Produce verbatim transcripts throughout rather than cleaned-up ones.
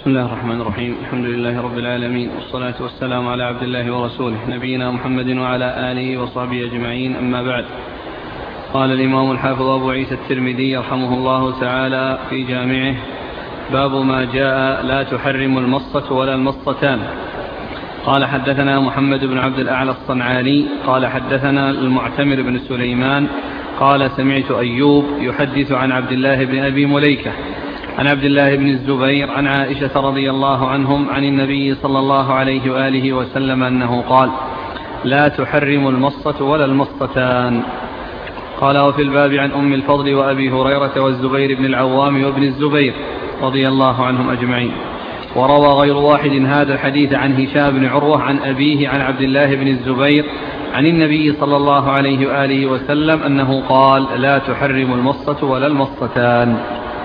بسم الله الرحمن الرحيم. الحمد لله رب العالمين، والصلاة والسلام على عبد الله ورسوله نبينا محمد وعلى آله وصحبه أجمعين، أما بعد. قال الإمام الحافظ أبو عيسى الترمذي رحمه الله تعالى في جامعه: باب ما جاء لا تحرم المصة ولا المصتان. قال حدثنا محمد بن عبد الأعلى الصنعاني قال حدثنا المعتمر بن سليمان قال سمعت أيوب يحدث عن عبد الله بن أبي مليكة عن عبد الله بن الزبير عن عائشة رضي الله عنهم عن النبي صلى الله عليه وآله وسلم أنه قال: لا تحرم المصة ولا المصتان. قال: وفي الباب عن أم الفضل وأبي هريرة والزبير بن العوام وابن الزبير رضي الله عنهم أجمعين. وروى غير واحد هذا الحديث عن هشام بن عروة عن أبيه عن عبد الله بن الزبير عن النبي صلى الله عليه وآله وسلم أنه قال: لا تحرم المصة ولا المصتان.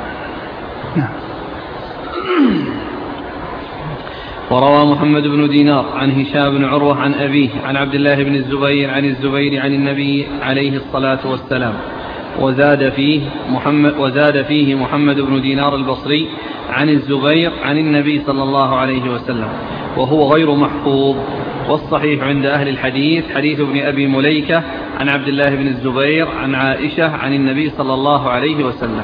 وروى محمد بن دينار عن هشام بن عروة عن أبيه عن عبد الله بن الزبير عن الزبير عن النبي عليه الصلاة والسلام، وزاد فيه محمد, وزاد فيه محمد بن دينار البصري عن الزبير عن النبي صلى الله عليه وسلم، وهو غير محفوظ. والصحيح عند أهل الحديث حديث ابن أبي مليكة عن عبد الله بن الزبير عن عائشة عن النبي صلى الله عليه وسلم.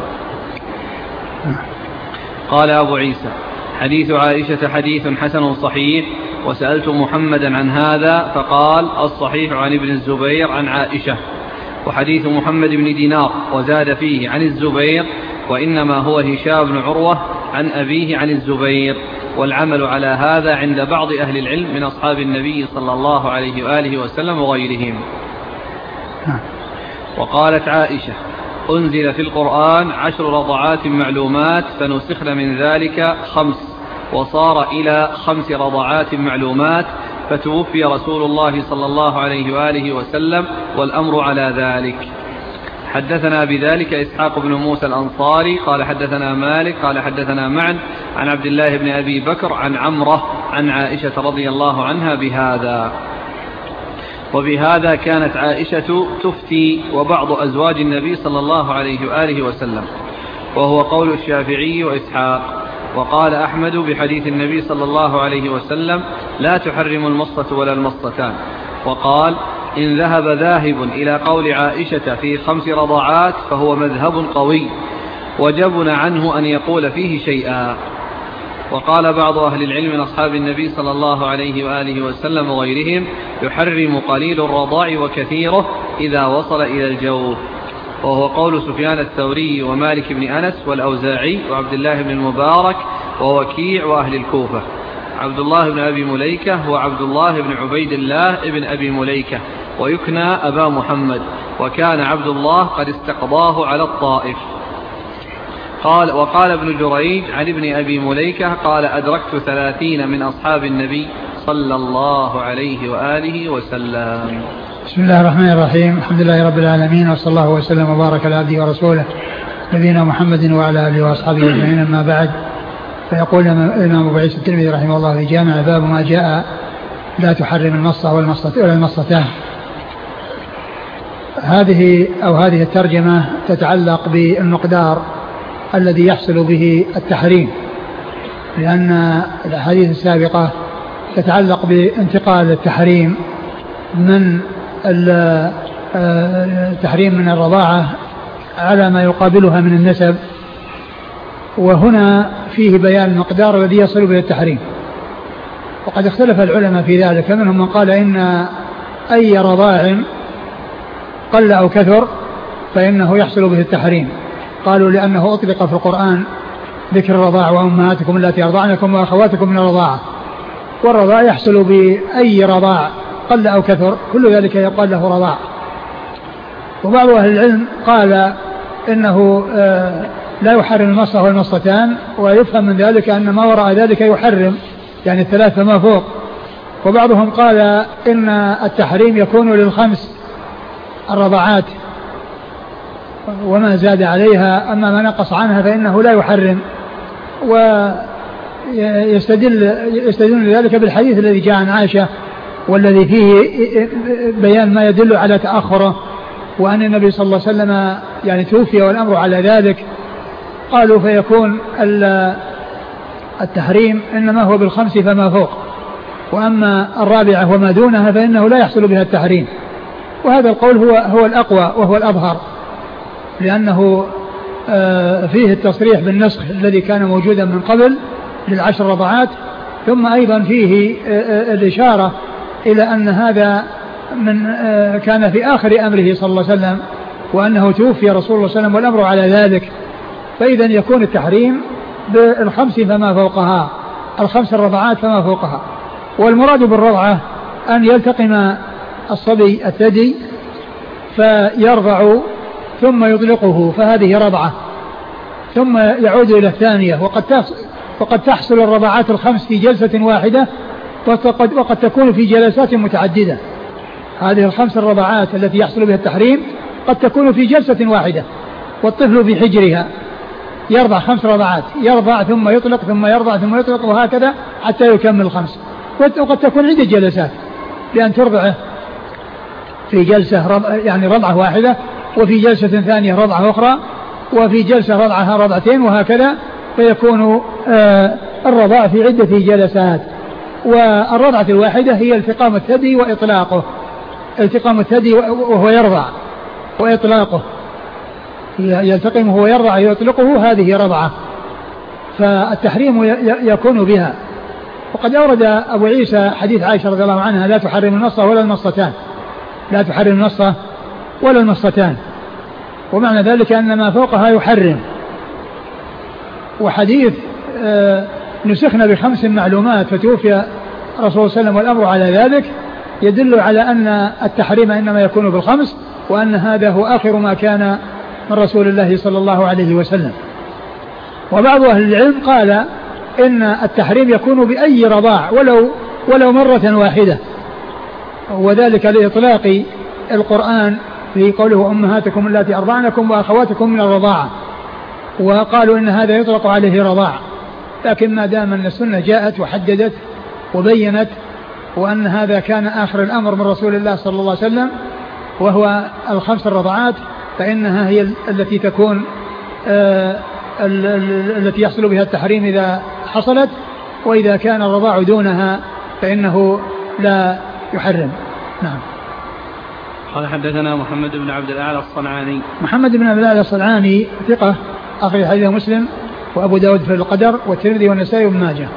قال أبو عيسى: حديث عائشة حديث حسن صحيح، وسألت محمدا عن هذا فقال: الصحيح عن ابن الزبير عن عائشة. وحديث محمد بن دينار وزاد فيه عن الزبير، وإنما هو هشام بن عروة عن أبيه عن الزبير، والعمل على هذا عند بعض أهل العلم من أصحاب النبي صلى الله عليه وآله وسلم وغيرهم. وقالت عائشة: أنزل في القرآن عشر رضعات معلومات فنسخن من ذلك خمس، وصار إلى خمس رضعات معلومات، فتوفي رسول الله صلى الله عليه وآله وسلم والأمر على ذلك. حدثنا بذلك إسحاق بن موسى الأنصاري قال حدثنا مالك قال حدثنا معن عن عبد الله بن أبي بكر عن عمرة عن عائشة رضي الله عنها بهذا. وبهذا كانت عائشة تفتي وبعض أزواج النبي صلى الله عليه وآله وسلم، وهو قول الشافعي وإسحاق. وقال أحمد بحديث النبي صلى الله عليه وسلم: لا تحرم المصة ولا المصتان. وقال: إن ذهب ذاهب إلى قول عائشة في خمس رضعات فهو مذهب قوي، وجبن عنه أن يقول فيه شيئا. وقال بعض أهل العلم من أصحاب النبي صلى الله عليه وآله وسلم وغيرهم: يحرم قليل الرضاع وكثيره إذا وصل إلى الجوف، وهو قول سفيان الثوري ومالك بن أنس والأوزاعي وعبد الله بن المبارك ووكيع وأهل الكوفة. عبد الله بن أبي مليكة هو عبد الله بن عبيد الله بن أبي مليكة، ويكنى أبا محمد، وكان عبد الله قد استقضاه على الطائف. قال: وقال ابن جريج عن ابن أبي مليكة قال: أدركت ثلاثين من أصحاب النبي صلى الله عليه وآله وسلم. بسم الله الرحمن الرحيم. الحمد لله رب العالمين، وصلى الله وسلم وبارك على عبده ورسوله نبينا محمد وعلى آله وأصحابه أجمعين، أما بعد. فيقول الإمام أبو عيسى الترمذي رحمه الله في جامع: باب ما جاء لا تحرم المصة ولا المصتان. هذه أو هذه الترجمة تتعلق بالمقدار الذي يحصل به التحريم، لأن الأحاديث السابقة تتعلق بانتقال التحريم من التحريم من الرضاعة على ما يقابلها من النسب، وهنا فيه بيان المقدار الذي يصل به التحريم. وقد اختلف العلماء في ذلك، منهم من قال إن أي رضاع قل أو كثر فإنه يحصل به التحريم، قالوا لأنه أطلق في القرآن ذكر الرضاع: وأمهاتكم التي أرضعنكم وأخواتكم من الرضاعة. والرضاع يحصل بأي رضاع قل أو كثر، كل ذلك يقال له رضاع. وبعض أهل العلم قال إنه لا يحرم المصة والمصتان، ويفهم من ذلك أن ما وراء ذلك يحرم، يعني الثلاثة ما فوق. وبعضهم قال إن التحريم يكون للخمس الرضاعات وما زاد عليها، أما ما نقص عنها فإنه لا يحرم. ويستدل يستدل ذلك بالحديث الذي جاء عن عائشة، والذي فيه بيان ما يدل على تأخره، وأن النبي صلى الله عليه وسلم يعني توفي والأمر على ذلك. قالوا فيكون التحريم إنما هو بالخمس فما فوق، وأما الرابعة وما دونها فإنه لا يحصل بها التحريم. وهذا القول هو هو الأقوى وهو الأظهر، لأنه فيه التصريح بالنسخ الذي كان موجودا من قبل للعشر رضعات، ثم أيضا فيه الإشارة إلى أن هذا من كان في آخر أمره صلى الله عليه وسلم، وأنه توفي رسول الله صلى الله عليه وسلم والأمر على ذلك، فإذا يكون التحريم بالخمس فما فوقها، الخمس الرضعات فما فوقها. والمراد بالرضعة أن يلتقم الصبي الثدي فيرضع ثم يطلقه، فهذه رضعة، ثم يعود إلى الثانية. وقد وقد تحصل الرضعات الخمس في جلسة واحدة، وقد, وقد تكون في جلسات متعددة. هذه الخمس الرضعات التي يحصل بها التحريم قد تكون في جلسة واحدة، والطفل في حجرها يرضع خمس رضعات، يرضع ثم يطلق ثم يرضع ثم يطلق وهكذا حتى يكمل خمس. وقد تكون عدة جلسات، لأن ترضعه في جلسة رضع يعني رضعة واحدة، وفي جلسة ثانية رضعة أخرى، وفي جلسة رضعها رضعتين وهكذا، فيكون آه الرضاع في عدة جلسات. والرضعة الواحدة هي التقام الثدي وإطلاقه، التقام الثدي وهو يرضع وإطلاقه، يلتقم وهو يرضع ويطلقه، هذه رضعة، فالتحريم يكون بها. وقد أورد أبو عيسى حديث عائشة رضي الله عنها: لا تحرم النصة ولا المصتان، لا تحرم النصة ولا المصتان، ومعنى ذلك أن ما فوقها يحرم. وحديث آه نسخنا بخمس معلومات فتوفي رسول الله صلى الله عليه وسلم والأمر على ذلك، يدل على أن التحريم إنما يكون بالخمس، وأن هذا هو آخر ما كان من رسول الله صلى الله عليه وسلم. وبعض أهل العلم قال إن التحريم يكون بأي رضاع ولو ولو مرة واحدة، وذلك لإطلاق القرآن في قوله أمهاتكم اللاتي أرضعنكم وأخواتكم من الرضاعة، وقالوا إن هذا يطلق عليه رضاع. لكن ما دام أن السنة جاءت وحددت وبينت وأن هذا كان آخر الأمر من رسول الله صلى الله عليه وسلم وهو الخمس الرضعات، فإنها هي التي تكون آه التي يحصل بها التحريم إذا حصلت، وإذا كان الرضاع دونها فإنه لا يحرم. نعم. قال حدثنا محمد بن عبد الأعلى الصنعاني. محمد بن عبد الأعلى الصنعاني ثقة، أخرج حديث مسلم وأبو داود في القدر والترمذي والنسائي وابن ماجه.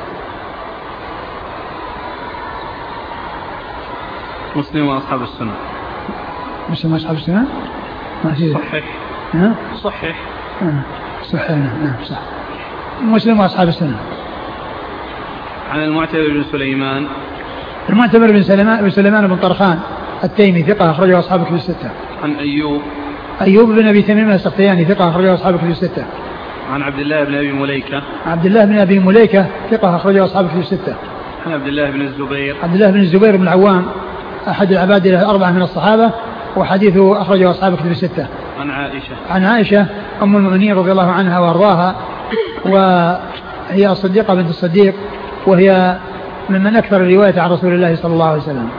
مسلم وأصحاب السنة. مسلم وأصحاب السنة. صحيح. ها؟ صحيح. صحيح. نعم صح. مسلم وأصحاب السنة. عن المعتمر بن سليمان. المعتمر بن سليمان بن سليمان بن طرخان التيمي ثقة، أخرجه أصحاب الكتب الستة. عن أيوب. أيوب بن أبي تميم السختياني ثقة، أخرجه أصحاب الكتب الستة. عن عبد الله بن أبي مليكة. عبد الله بن أبي مليكة ثقة، أخرجه أصحاب الكتب الستة. عن عبد الله بن الزبير. عبد الله بن الزبير بن العوام أحد العباد الأربعة من الصحابة، وحديثه أخرجه أصحاب الكتب الستة. عن عائشة. عن عائشة أم المؤمنين رضي الله عنها وأرضاها، وهي الصديقة بنت الصديق، وهي ممن أكثر الرواية عن رسول الله صلى الله عليه وسلم.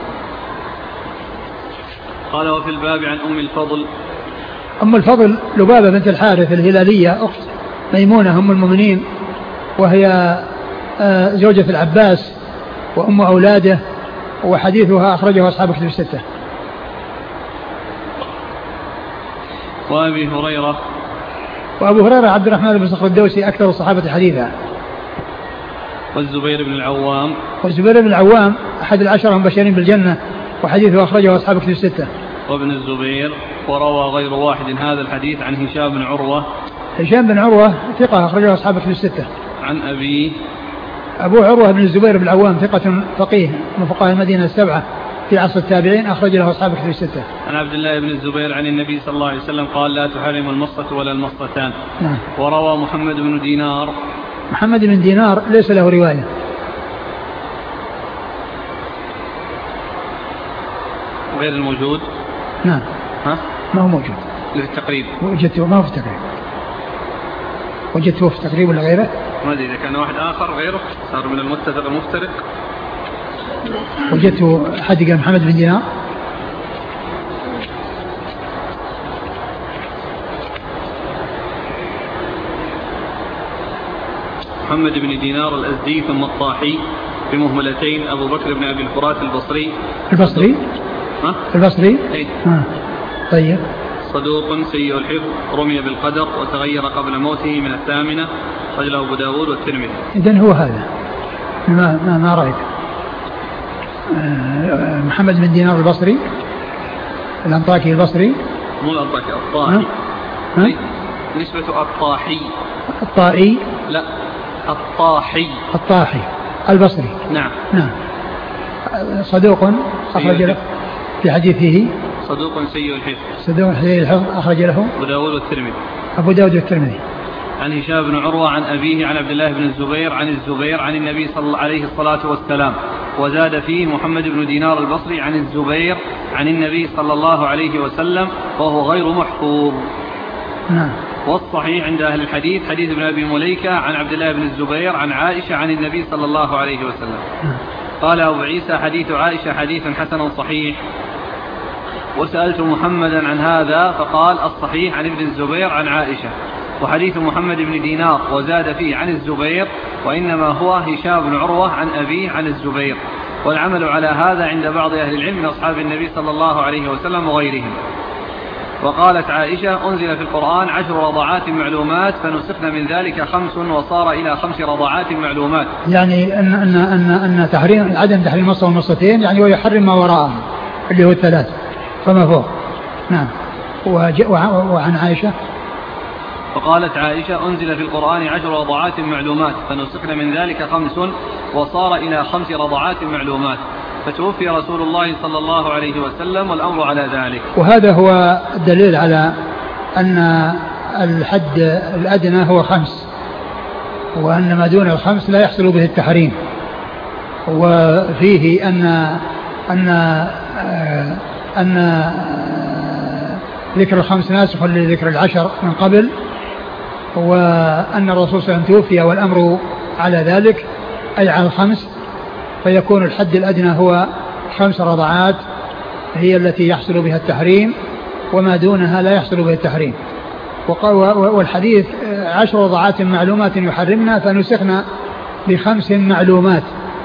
قال وفي الباب عن أم الفضل. أم الفضل لبابة بنت الحارث الهلالية أخت ميمونة أم المؤمنين، وهي زوجة العباس وأم أولاده، وحديثها أخرجه أصحاب الكتب الستة. وأبي هريرة. وأبو هريرة عبد الرحمن بن صخر الدوسي أكثر الصحابة حديثا. والزبير بن العوام. والزبير بن العوام أحد العشرة المبشرين بالجنة، وحديثه أخرجه أصحاب الكتب الستة. وابن الزبير. وروى غير واحد هذا الحديث عن هشام بن عروة. هشام بن عروة ثقة، أخرجه أصحاب الكتب الستة. عن أبي. أبو عروة بن الزبير بن العوام ثقة فقيه من فقهاء المدينة السبعة في عصر التابعين، أخرج له أصحاب الكتب الستة. عن عبد الله بن الزبير عن النبي صلى الله عليه وسلم قال لا تحرم المصة ولا المصتان. نعم. وروى محمد بن دينار. محمد بن دينار ليس له رواية. غير الموجود. نعم. ها؟ ما هو موجود. له التقريب. وجدته ما هو في التقريب. وجدته في التقريب ولا غيره؟ ما أدري إذا كان واحد آخر غيره صار من المتفق المفترق. وجدته حد قال محمد بن دينار. محمد بن دينار الأزدي ثم الطاحي بمهملتين أبو بكر بن أبي الفرات البصري. البصري؟ ها؟ البصري؟ أي. آه. طيب. صدوق سيء الحفظ رمي بالقدر وتغير قبل موته من الثامنة رجله أبو داود والترمذي. إذن هو هذا ما ما, ما رأيت. آه محمد بن دينار البصري الأنطاكي البصري. مو الأنطاكي الطاحي. ها؟ نسبة الطاحي. الطائي. لا الطاحي. الطاحي البصري. نعم. نعم. صدوق أخرج له في حديثه. صدوق سيء الحفظ. صدوق سيء الحفظ أخرج له أبو داود والترمذي. أبو داود والترمذي. عن هشام بن عروة عن أبيه عن عبد الله بن الزبير عن الزبير عن النبي صلى الله عليه الصلاة والسلام، وزاد فيه محمد بن دينار البصري عن الزبير عن النبي صلى الله عليه وسلم وهو غير محفوظ. نعم. والصحيح عند أهل الحديث حديث ابن أبي مليكة عن عبد الله بن الزبير عن عائشة عن النبي صلى الله عليه وسلم. نعم. قال أبو عيسى حديث عائشة حديث حسن صحيح. وسألت محمدا عن هذا فقال الصحيح عن ابن الزبير عن عائشة، وحديث محمد بن دينار وزاد فيه عن الزبير وإنما هو هشام بن عروة عن أبيه عن الزبير، والعمل على هذا عند بعض أهل العلم من أصحاب النبي صلى الله عليه وسلم وغيرهم. وقالت عائشة أنزل في القرآن عشر رضعات معلومات فنسخن من ذلك خمس وصار إلى خمس رضعات معلومات. يعني أن أن أن أن تحريم عدم تحريم النص والنصتين يعني ويحرم ما وراءه اللي هو الثلاث فما فوق. نعم. وعن عائشة وقالت عائشة أنزل في القرآن عشر رضعات معلومات فنسخن من ذلك خمس وصار إلى خمس رضعات معلومات، فتوفي رسول الله صلى الله عليه وسلم والأمر على ذلك. وهذا هو الدليل على أن الحد الأدنى هو خمس، وأن ما دون الخمس لا يحصل به التحريم. وفيه أن أن أن ذكر الخمس ناسخ لذكر العشر من قبل، وأن الرسول صلى الله عليه وسلم توفي والأمر على ذلك أي على الخمس، فيكون الحد الأدنى هو خمس رضعات هي التي يحصل بها التحريم، وما دونها لا يحصل بها التحريم. والحديث عشر رضعات معلومات يحرمنا فنسخنا بخمس معلومات.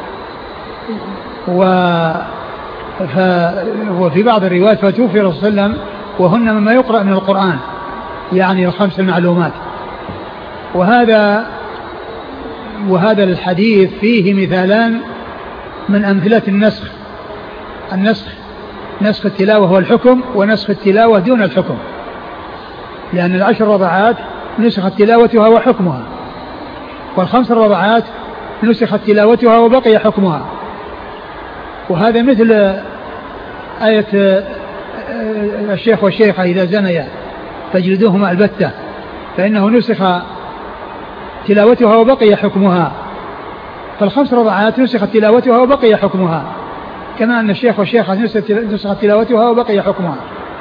وفي بعض الروايات فتوفي الرسول صلى الله عليه وسلم وهن مما يقرأ من القرآن، يعني الخمس المعلومات. وهذا وهذا الحديث فيه مثالان من أمثلة النسخ. النسخ نسخ التلاوة والحكم، ونسخ التلاوة دون الحكم، لأن العشر رضعات نسخت تلاوتها وحكمها، والخمس رضعات نسخت تلاوتها وبقي حكمها. وهذا مثل آية الشيخ والشيخة إذا زنيا فاجلدوهما البتة، فإنه نسخ تلاوتها وبقي حكمها، فالخمس رضعات نسخت تلاوتها وبقي حكمها، كما أن الشيخ والشيخة نسخت تلاوتها وبقي حكمها.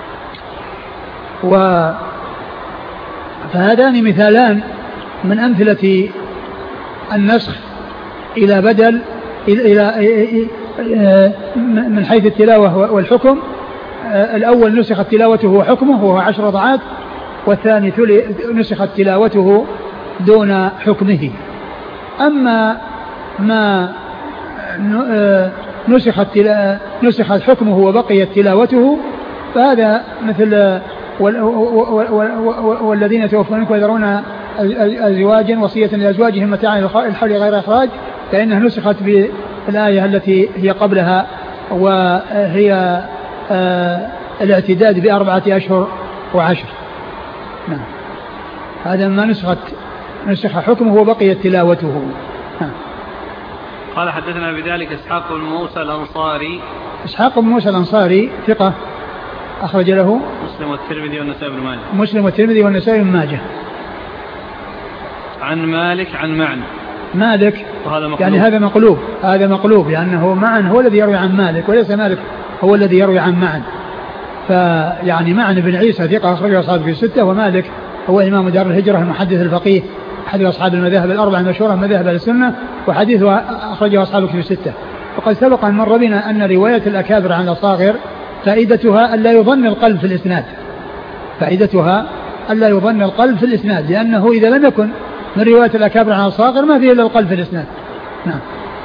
و فهذان مثالان من أمثلة النسخ إلى بدل إلى من حيث التلاوة والحكم. الأول نسخت تلاوته وحكمه وهو عشر رضعات، والثاني نسخت تلاوته دون حكمه. أما ما نسخت نسخت حكمه وبقيت تلاوته فهذا مثل والذين يتوفون منكم ويذرون أزواجا وصية لأزواجهم متاعا الحول غير إخراج، فإنها نسخت بالآية التي هي قبلها، وهي الاعتداد بأربعة أشهر وعشر. نعم. هذا ما نسخت نسخ حكمه وبقيت تلاوته. نعم. قال حدثنا بذلك إسحاق بن موسى الأنصاري. إسحاق بن موسى الأنصاري ثقة أخرج له مسلم والترمذي والنسائي بن ماجه. مسلم والترمذي والنسائي بن ماجه. عن مالك عن معن. مالك وهذا مقلوب. يعني هذا مقلوب هذا مقلوب لأنه معن هو الذي يروي عن مالك وليس مالك هو الذي يروي عن معن. فيعني معن بن عيسى ثقة أخرجه أصحابه في الستة، ومالك هو إمام دار الهجرة المحدث الفقيه أحد أصحاب المذاهب الأربعة المشهورة مذاهب السنة، وحديثه أخرجه أصحابه في الستة. وقد سبق أن مر بنا أن رواية الأكابر عن الأصاغر فائدتها ألا يظن القلب في الإسناد، فائدتها ألا يظن القلب في الإسناد، لأنه إذا لم يكن من رواية الأكابر عن الصاغر ما فيه إلا القلب في الإسناد. نعم.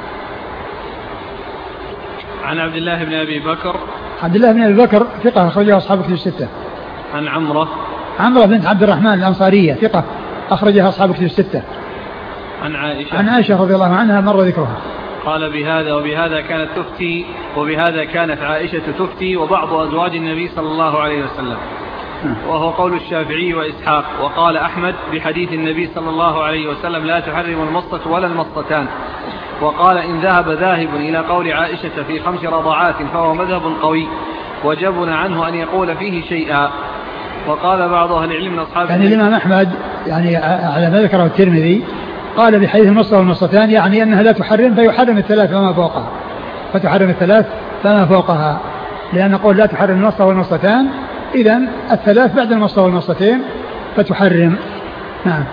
عن عبد الله بن أبي بكر. عبد الله بن أبي بكر ثقة أخرجه أصحاب كتب الستة. عن عمرة. عمرة بنت عبد الرحمن الأنصارية ثقة أخرجها أصحاب كتب الستة. عن عائشة. عن عائشة رضي الله عنها مر ذكرها. قال بهذا وبهذا كانت تفتي وبهذا كانت عائشة تفتي وبعض أزواج النبي صلى الله عليه وسلم، وهو قول الشافعي وإسحاق. وقال أحمد بحديث النبي صلى الله عليه وسلم لا تحرم المصة ولا المصتان. وقال إن ذهب ذاهب إلى قول عائشة في خمس رضعات فهو مذهب قوي وجبن عنه أن يقول فيه شيئا. وقال بعض أهل العلم من أصحاب يعني الإمام أحمد يعني على ما ذكره الترمذي قال بحديث المصة والمصتان يعني أنها لا تحرم فيحرم الثلاث فما فوقها، فتحرم الثلاث فما فوقها، لأن قول لا تحرم المصة والمصتان إذن الثلاث بعد المصة والمصتين فتحرم. نعم.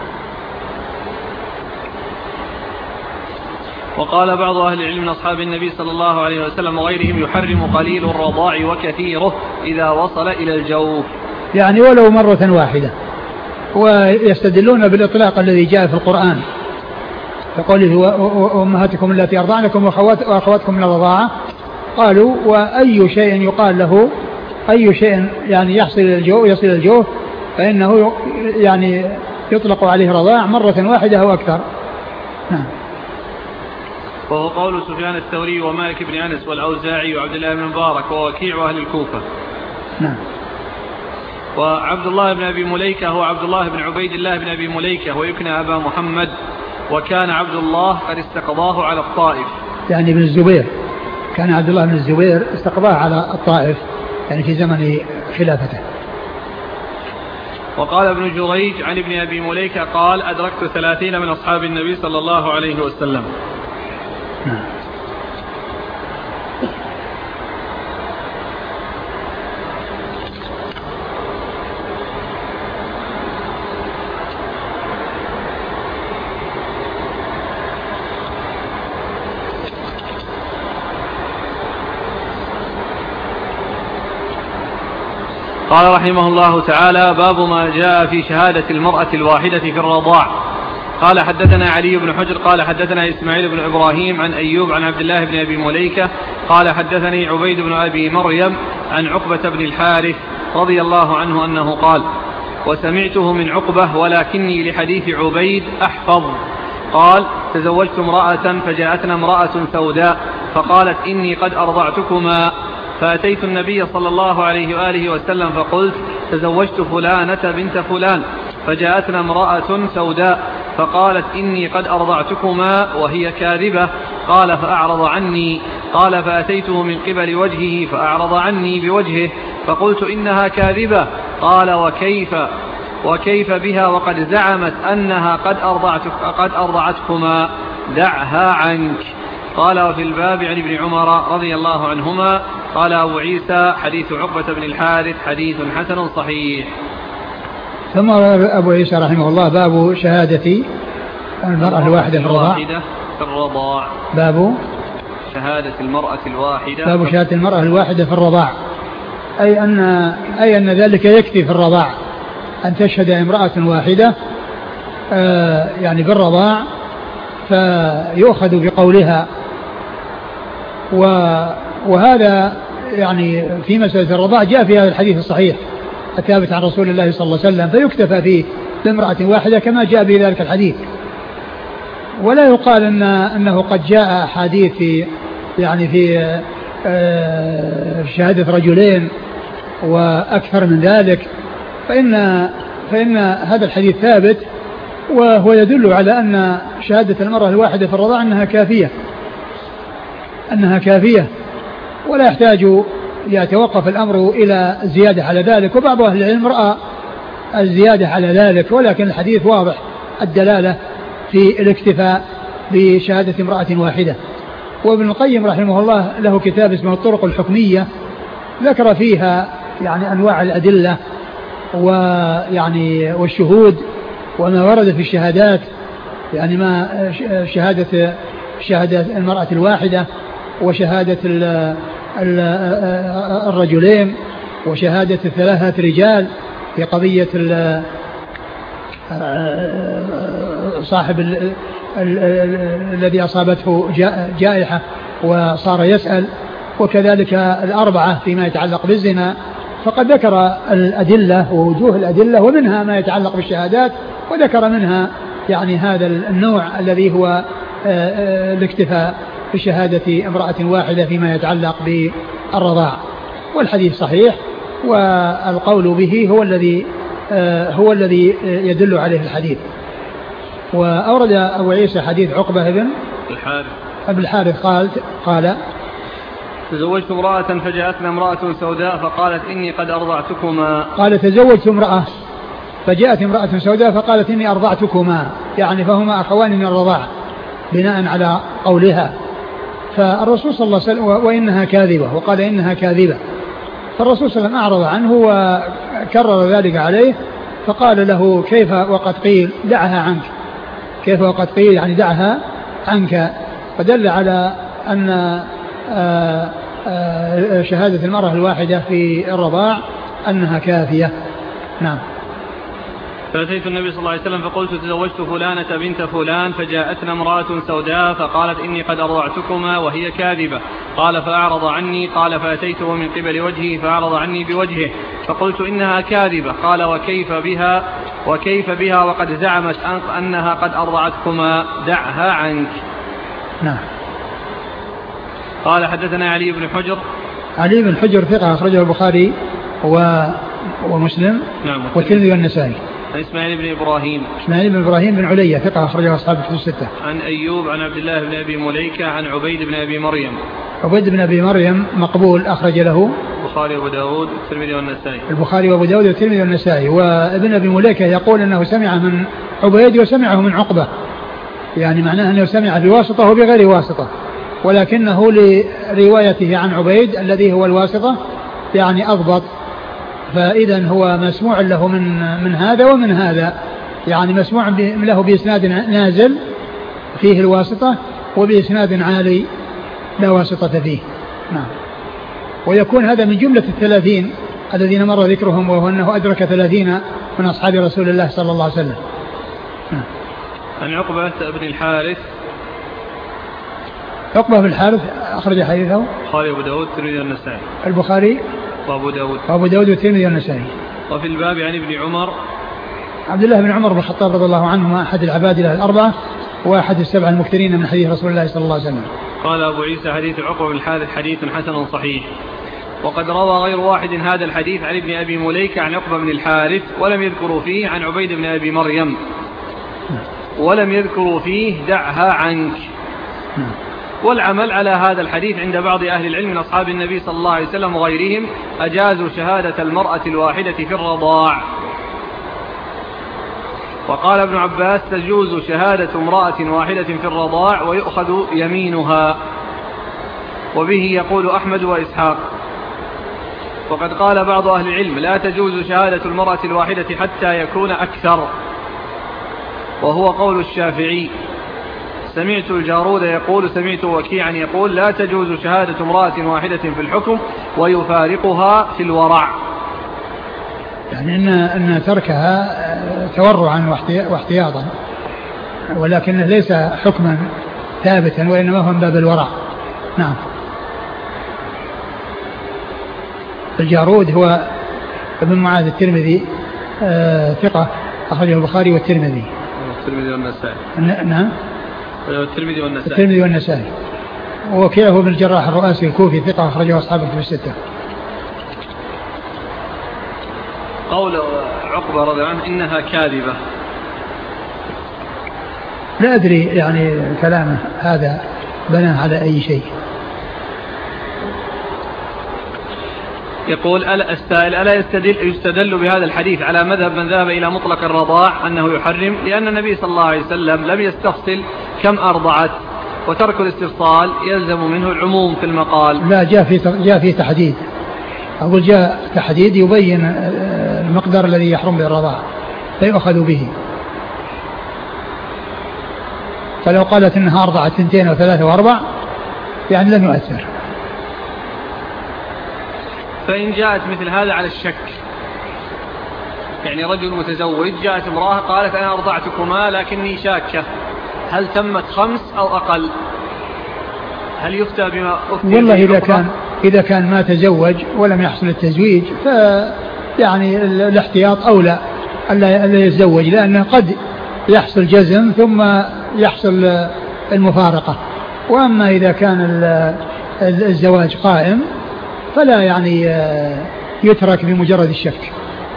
وقال بعض أهل العلم من أصحاب النبي صلى الله عليه وسلم وغيرهم يحرم قليل الرضاع وكثيره إذا وصل إلى الجوف، يعني ولو مرة واحدة. ويستدلون بالإطلاق الذي جاء في القرآن فقوله وأمهاتكم التي أرضعنكم وأخواتكم من الرضاعة، قالوا وأي شيء يقال له أي شيء يعني يحصل إلى الجوف يصل إلى الجوف فإنه يعني يطلق عليه رضاع مرة واحدة أو أكثر. نعم. وهو قول سفيان الثوري ومالك بن أنس والأوزاعي وعبد الله بن مبارك ووكيع وأهل الكوفة. نعم. وعبد الله بن أبي مليكة هو عبد الله بن عبيد الله بن أبي مليكة ويكنى أبا محمد، وكان عبد الله قد استقضاه على الطائف، يعني بن الزبير، كان عبد الله بن الزبير استقضاه على الطائف يعني في زمن خلافته. وقال ابن جريج عن ابن أبي مليكة قال أدركت ثلاثين من أصحاب النبي صلى الله عليه وسلم. نعم. قال رحمه الله تعالى باب ما جاء في شهادة المرأة الواحدة في الرضاع. قال حدثنا علي بن حجر قال حدثنا إسماعيل بن إبراهيم عن أيوب عن عبد الله بن أبي مليكة قال حدثني عبيد بن أبي مريم عن عقبة بن الحارث رضي الله عنه أنه قال وسمعته من عقبة ولكني لحديث عبيد أحفظ. قال تزوجت امرأة فجاءتنا امرأة سوداء فقالت إني قد أرضعتكما، فأتيت النبي صلى الله عليه وآله وسلم فقلت تزوجت فلانة بنت فلان، فجاءتنا امرأة سوداء فقالت إني قد أرضعتكما وهي كاذبة. قال فأعرض عني. قال فأتيته من قبل وجهه فأعرض عني بوجهه فقلت إنها كاذبة. قال وكيف وكيف بها وقد زعمت أنها قد أرضعتك قد أرضعتكما، دعها عنك. قال وفي الباب عن ابن عمر رضي الله عنهما قال أبو عيسى حديث عقبة بن الحارث حديث حسن صحيح. ثم أبو عيسى رحمه الله باب شهادة المرأة الواحدة في الرضاع. في الرضاع باب شهادة المرأة الواحدة باب شهادة المرأة الواحدة في الرضاع، أي أن أي أن ذلك يكفي في الرضاع أن تشهد امرأة واحدة آه يعني بالرضاع فيؤخذ بقولها. وهذا يعني في مسألة الرضاع جاء في هذا الحديث الصحيح الثابت عن رسول الله صلى الله عليه وسلم، فيكتفى فيه بامرأة واحدة كما جاء في ذلك الحديث، ولا يقال إن أنه قد جاء حديث في يعني في شهادة رجلين وأكثر من ذلك، فإن فإن هذا الحديث ثابت وهو يدل على أن شهادة المرأة الواحدة في الرضاع أنها كافية أنها كافية ولا يحتاج يتوقف الأمر إلى زيادة على ذلك. وبعض أهل العلم رأى الزيادة على ذلك، ولكن الحديث واضح الدلالة في الاكتفاء بشهادة امرأة واحدة. وابن القيم رحمه الله له كتاب اسمه الطرق الحكمية ذكر فيها يعني أنواع الأدلة ويعني والشهود وما ورد في الشهادات، يعني ما شهادة شهادة المرأة الواحدة وشهادة الرجلين وشهادة الثلاثة رجال في قضية صاحب ال ال ال الذي أصابته جائحة وصار يسأل، وكذلك الأربعة فيما يتعلق بالزنا، فقد ذكر الأدلة ووجوه الأدلة، ومنها ما يتعلق بالشهادات، وذكر منها يعني هذا النوع الذي هو الاكتفاء بشهادة امرأة واحدة فيما يتعلق بالرضاع. والحديث صحيح، والقول به هو الذي هو الذي يدل عليه الحديث. وأورد أبو عيسى حديث عقبة بن الحارث أبي الحارث قال قال تزوجت امرأة فجاءتنا امرأة سوداء فقالت إني قد أرضعتكما. قال تزوجت امرأة فجاءت امرأة سوداء فقالت إني أرضعتكما، يعني فهما أخوان من الرضاع بناء على قولها. فالرسول صلى الله عليه وسلم وإنها كاذبة، وقال إنها كاذبة، فالرسول صلى الله عليه وسلم أعرض عنه وكرر ذلك عليه، فقال له كيف وقد قيل دعها عنك، كيف وقد قيل يعني دعها عنك، فدل على أن آآ آآ شهادة المرأة الواحدة في الرضاع أنها كافية. نعم. فأتيت النبي صلى الله عليه وسلم فقلت تزوجت فلانة بنت فلان فجاءتنا امرأة سوداء فقالت إني قد أرضعتكما وهي كاذبة. قال فأعرض عني. قال فأتيته من قبل وجهه فأعرض عني بوجهه فقلت إنها كاذبة. قال وكيف بها وكيف بها وقد زعمت أنها قد أرضعتكما، دعها عنك. نعم. قال حدثنا علي بن حجر. علي بن حجر ثقة أخرجه البخاري و... ومسلم. نعم. والترمذي والنسائي. عن إسماعيل بن إبراهيم. إسماعيل بن إبراهيم بن علية ثقة أخرجه أصحاب الكتب الستة. عن أيوب عن عبد الله بن أبي مليكة عن عبيد بن أبي مريم. عبيد بن أبي مريم مقبول أخرج له البخاري وأبو داود والترمذي والنسائي. البخاري وأبو داود والترمذي والنسائي. وابن أبي مليكة يقول أنه سمع من عبيد وسمعه من عقبة، يعني معناه أنه سمع بواسطة وبغير واسطة، ولكنه لروايته عن عبيد الذي هو الواسطة يعني أضبط، فإذا هو مسموع له من من هذا ومن هذا، يعني مسموع له بإسناد نازل فيه الواسطة وبإسناد عالي لا واسطة فيه. نعم. ويكون هذا من جملة الثلاثين الذين مر ذكرهم، وهو أنه أدرك ثلاثين من أصحاب رسول الله صلى الله عليه وسلم. نعم. عن عقبة بن الحارث. عقبة بن الحارث أخرج حديثه البخاري وأبو داود والترمذي والنسائي. البخاري وأبو داود وأبو داود والترمذي والنسائي. وفي الباب عن ابن عمر. عبد الله بن عمر بن الخطاب رضي الله عنهما أحد العبادلة الأربعة وأحد السبعة المكثرين من حديث رسول الله صلى الله عليه وسلم. قال أبو عيسى حديث عقبة بن الحارث حديث حسن صحيح. وقد روى غير واحد هذا الحديث عن ابن أبي مليكة عن عقبة بن الحارث ولم يذكروا فيه عن عبيد بن أبي مريم، ولم يذكروا فيه دعها عنك. والعمل على هذا الحديث عند بعض أهل العلم من أصحاب النبي صلى الله عليه وسلم وغيرهم أجازوا شهادة المرأة الواحدة في الرضاع. وقال ابن عباس تجوز شهادة امرأة واحدة في الرضاع ويؤخذ يمينها، وبه يقول أحمد وإسحاق. وقد قال بعض أهل العلم لا تجوز شهادة المرأة الواحدة حتى يكون أكثر، وهو قول الشافعي. سمعت الجارود يقول سمعت وكيعا يقول لا تجوز شهادة امرأة واحدة في الحكم ويفارقها في الورع، يعني أن, أن تركها تورعا واحتياطا، ولكنه ليس حكما ثابتا وإنما هو من باب الورع. نعم. الجارود هو ابن معاذ الترمذي آه ثقة أخرجه البخاري والترمذي. الترمذي والنسائي. نعم. الترمذي والنسائي. الترمذي والنسائي. وكيعه بن الجراح الرؤاسي الكوفي ثقة أخرجه أصحاب الكتب الستة. قول عقبة رضي الله عنه إنها كاذبة، لا أدري يعني كلامه هذا بناه على أي شيء. يقول ألا السائل ألا يستدل, يستدل بهذا الحديث على مذهب من ذهب إلى مطلق الرضاع أنه يحرم، لأن النبي صلى الله عليه وسلم لم يستفصل كم أرضعت، وترك الاستفصال يلزم منه العموم في المقال. لا، جاء في جاء في تحديد، أقول جاء تحديد يبين المقدار الذي يحرم بالرضاع فيؤخذ به. فلو قالت إنها أرضعت اثنتين وثلاثة وأربع يعني لم يؤثر. فإن جاءت مثل هذا على الشك يعني رجل متزوج جاءت امرأة قالت أنا أرضعتكما لكني شاكة، هل تمت خمس أو أقل؟ هل يفتى بما أفتى؟ والله إذا كان إذا كان ما تزوج ولم يحصل التزويج ف يعني الاحتياط أولى ألا ألا يتزوج، لأنه قد يحصل جزم ثم يحصل المفارقة. وأما إذا كان الزواج قائم فلا يعني يترك بمجرد الشك.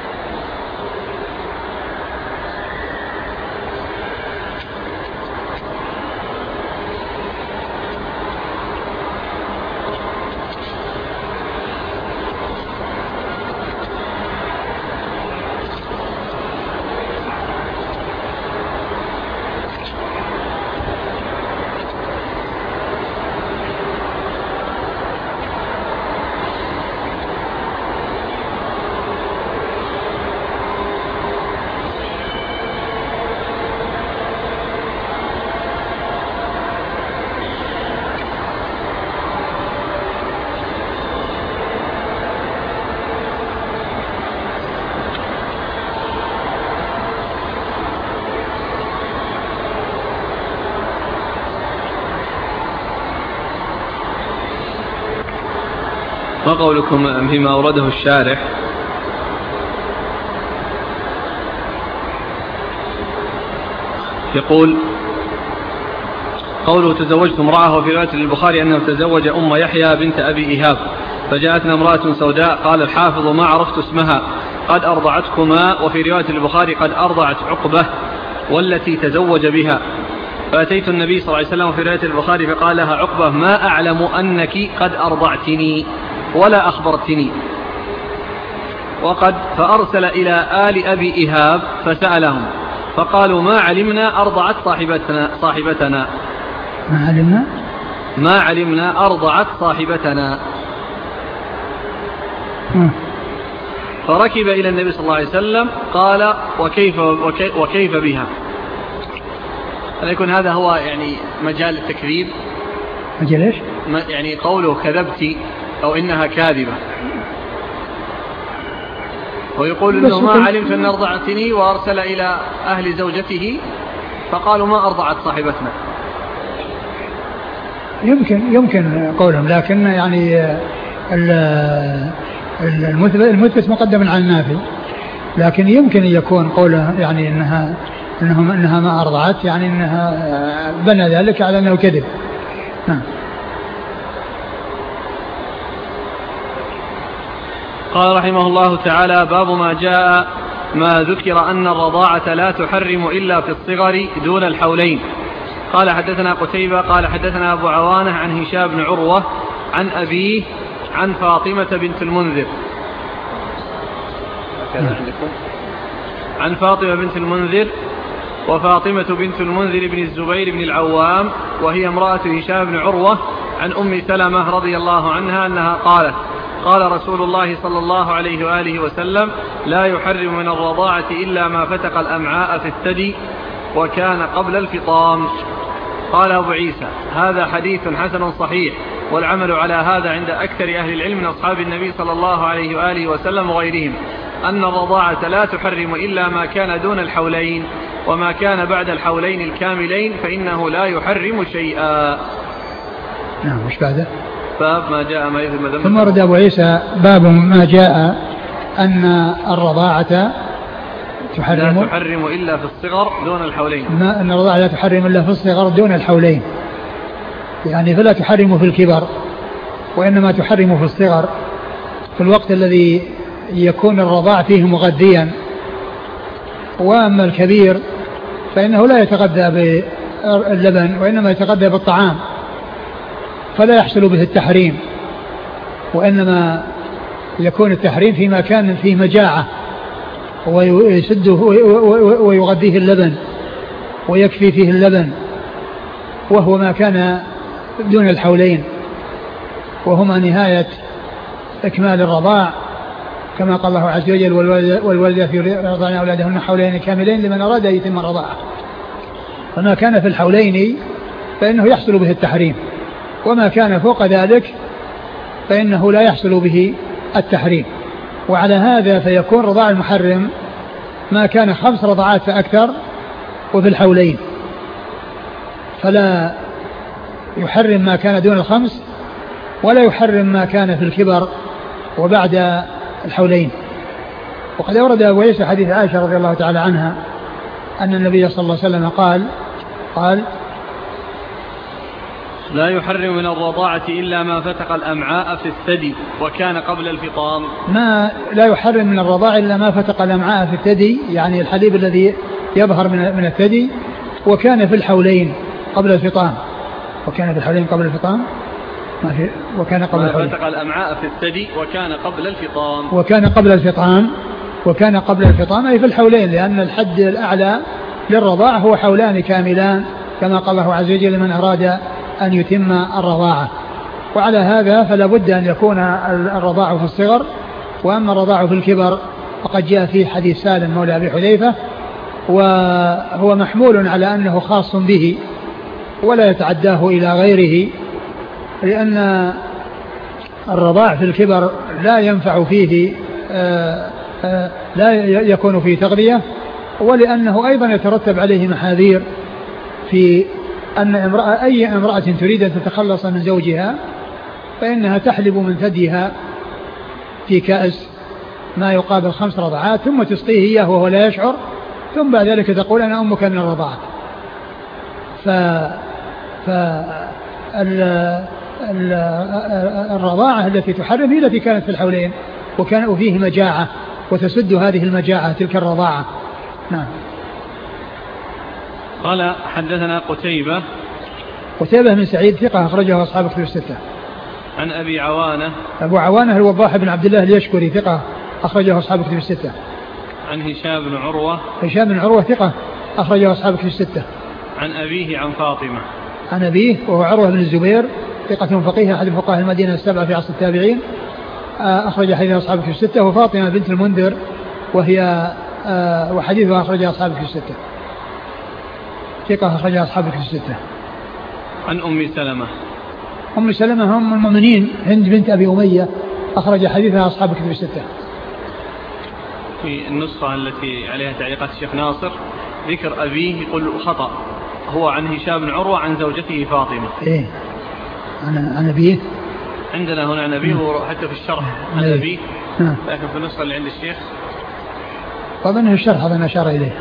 ما قولكم فيما أورده الشارح يقول قوله تزوجت امرأة، وفي رواية البخاري أنه تزوج أم يحيى بنت أبي إيهاب فجاءتنا امرأة سوداء قال الحافظ ما عرفت اسمها قد أرضعتكما، وفي رواية البخاري قد أرضعت عقبة والتي تزوج بها، فأتيت النبي صلى الله عليه وسلم في رواية البخاري فقال لها عقبة ما أعلم أنك قد أرضعتني ولا أخبرتني، وقد فأرسل إلى آل أبي إيهاب فسألهم فقالوا ما علمنا أرضعت صاحبتنا صاحبتنا ما علمنا ما علمنا أرضعت صاحبتنا. فركب إلى النبي صلى الله عليه وسلم قال وكيف, وكيف, وكيف بها؟ هل يكون هذا هو يعني مجال التكذيب؟ مجال إيش؟ يعني قوله كذبتي أو إنها كاذبة، ويقول إنه ما علمت أن أرضعتني، وأرسل إلى أهل زوجته فقالوا ما أرضعت صاحبتنا. يمكن يمكن قولهم، لكن يعني المثبت مقدم على النافي، لكن يمكن أن يكون قوله يعني إنها إنهم إنها ما أرضعت، يعني إنها بنى ذلك على أنه كذب. نعم. قال رحمه الله تعالى باب ما جاء ما ذكر أن الرضاعة لا تحرم إلا في الصغر دون الحولين. قال حدثنا قتيبة قال حدثنا أبو عوانة عن هشام بن عروة عن أبيه عن فاطمة بنت المنذر عن فاطمة بنت المنذر وفاطمة بنت المنذر بن الزبير بن العوام وهي امرأة هشام بن عروة عن أم سلمة رضي الله عنها أنها قالت قال رسول الله صلى الله عليه وآله وسلم لا يحرم من الرضاعة إلا ما فتق الأمعاء في الثدي وكان قبل الفطام. قال أبو عيسى هذا حديث حسن صحيح، والعمل على هذا عند أكثر أهل العلم من أصحاب النبي صلى الله عليه وآله وسلم وغيرهم أن الرضاعة لا تحرم إلا ما كان دون الحولين، وما كان بعد الحولين الكاملين فإنه لا يحرم شيئا. نعم. مش بعده؟ باب ما جاء ما يثم ذنب. ثم ورد أبو عيسى باب ما جاء أن الرضاعة تحرم لا تحرم إلا في الصغر دون الحولين، ما أن الرضاعة لا تحرم إلا في الصغر دون الحولين، يعني فلا تحرم في الكبر، وإنما تحرم في الصغر في الوقت الذي يكون الرضاع فيه مغذيا. وأما الكبير فإنه لا يتغذى باللبن وإنما يتغذى بالطعام، فلا يحصل به التحريم، وإنما يكون التحريم فيما كان فيه مجاعة ويسده ويغذيه اللبن ويكفي فيه اللبن، وهو ما كان دون الحولين، وهما نهاية إكمال الرضاع، كما قال الله عز وجل والوالدة في رضاعن أولادهن حولين كاملين لمن أراد أن يتم الرضاعة. فما كان في الحولين فإنه يحصل به التحريم، وما كان فوق ذلك فإنه لا يحصل به التحريم. وعلى هذا فيكون رضاع المحرم ما كان خمس رضعات فأكثر وفي الحولين، فلا يحرم ما كان دون الخمس ولا يحرم ما كان في الكبر وبعد الحولين. وقد أورد أبو عيسى حديث عائشة رضي الله تعالى عنها أن النبي صلى الله عليه وسلم قال قال لا يحرم من الرضاعة إلا ما فتق الأمعاء في الثدي وكان قبل الفطام. ما لا يحرم من الرضاعة إلا ما فتق الأمعاء في الثدي، يعني الحليب الذي يظهر من من الثدي، وكان في الحولين قبل الفطام. وكان في الحولين قبل الفطام ما في وكان قبل الحولين. فتق الأمعاء في الثدي وكان قبل الفطام. وكان قبل الفطام وكان قبل الفطام أي في الحولين، لأن الحد الأعلى للرضاعة هو حولان كاملان كما قال الله عز وجل لمن أراد أن يتم الرضاعة. وعلى هذا فلا بد أن يكون الرضاعة في الصغر، وأما الرضاعة في الكبر فقد جاء في حديث سالم مولى أبي حذيفة، وهو محمول على أنه خاص به ولا يتعداه إلى غيره، لأن الرضاع في الكبر لا ينفع فيه آآ آآ لا يكون فيه تغذية، ولأنه أيضا يترتب عليه محاذير في أن امرأة أي امرأة تريد أن تتخلص من زوجها فإنها تحلب من ثديها في كأس ما يقابل خمس رضعات ثم تسقيه إياه وهو لا يشعر، ثم بعد ذلك تقول أنا أمك من الرضاعة. ف فالرضاعة التي تحرم هي التي كانت في الحولين وكان فيه مجاعة وتسد هذه المجاعة تلك الرضاعة. نعم. قال حدثنا قتيبة قتيبة من سعيد ثقة أخرجه أصحاب كتب الستة. عن أبي عوانة أبو عوانة الوضاح بن عبد الله اليشكري ثقة أخرجه أصحاب كتب الستة. عن هشام بن عروة هشام بن عروة ثقة أخرجه أصحاب كتب الستة. عن أبيه عن فاطمة عن أبيه وهو عروة بن الزبير ثقة فقيه أحد فقهاء المدينة السبعة في عصر التابعين أخرج حديث أصحاب كتب الستة. وفاطمة بنت المنذر وهي وحديثها أخرج أصحاب كتب الستة ثقة أخرج أصحاب كتب الستة. عن أم سلمة أم سلمة هم المؤمنين هند بنت أبي أمية أخرج حديثها أصحاب كتب الستة. في النسخة التي عليها تعليقات الشيخ ناصر ذكر أبيه يقول خطأ، هو عن هشام بن عروة عن زوجته فاطمة. إيه عن عن أبيه عندنا هنا عن أبيه وحتى في الشرح عن إيه. أبيه، لكن في النسخة اللي عند الشيخ طبعا الشرح هذا أشار إليه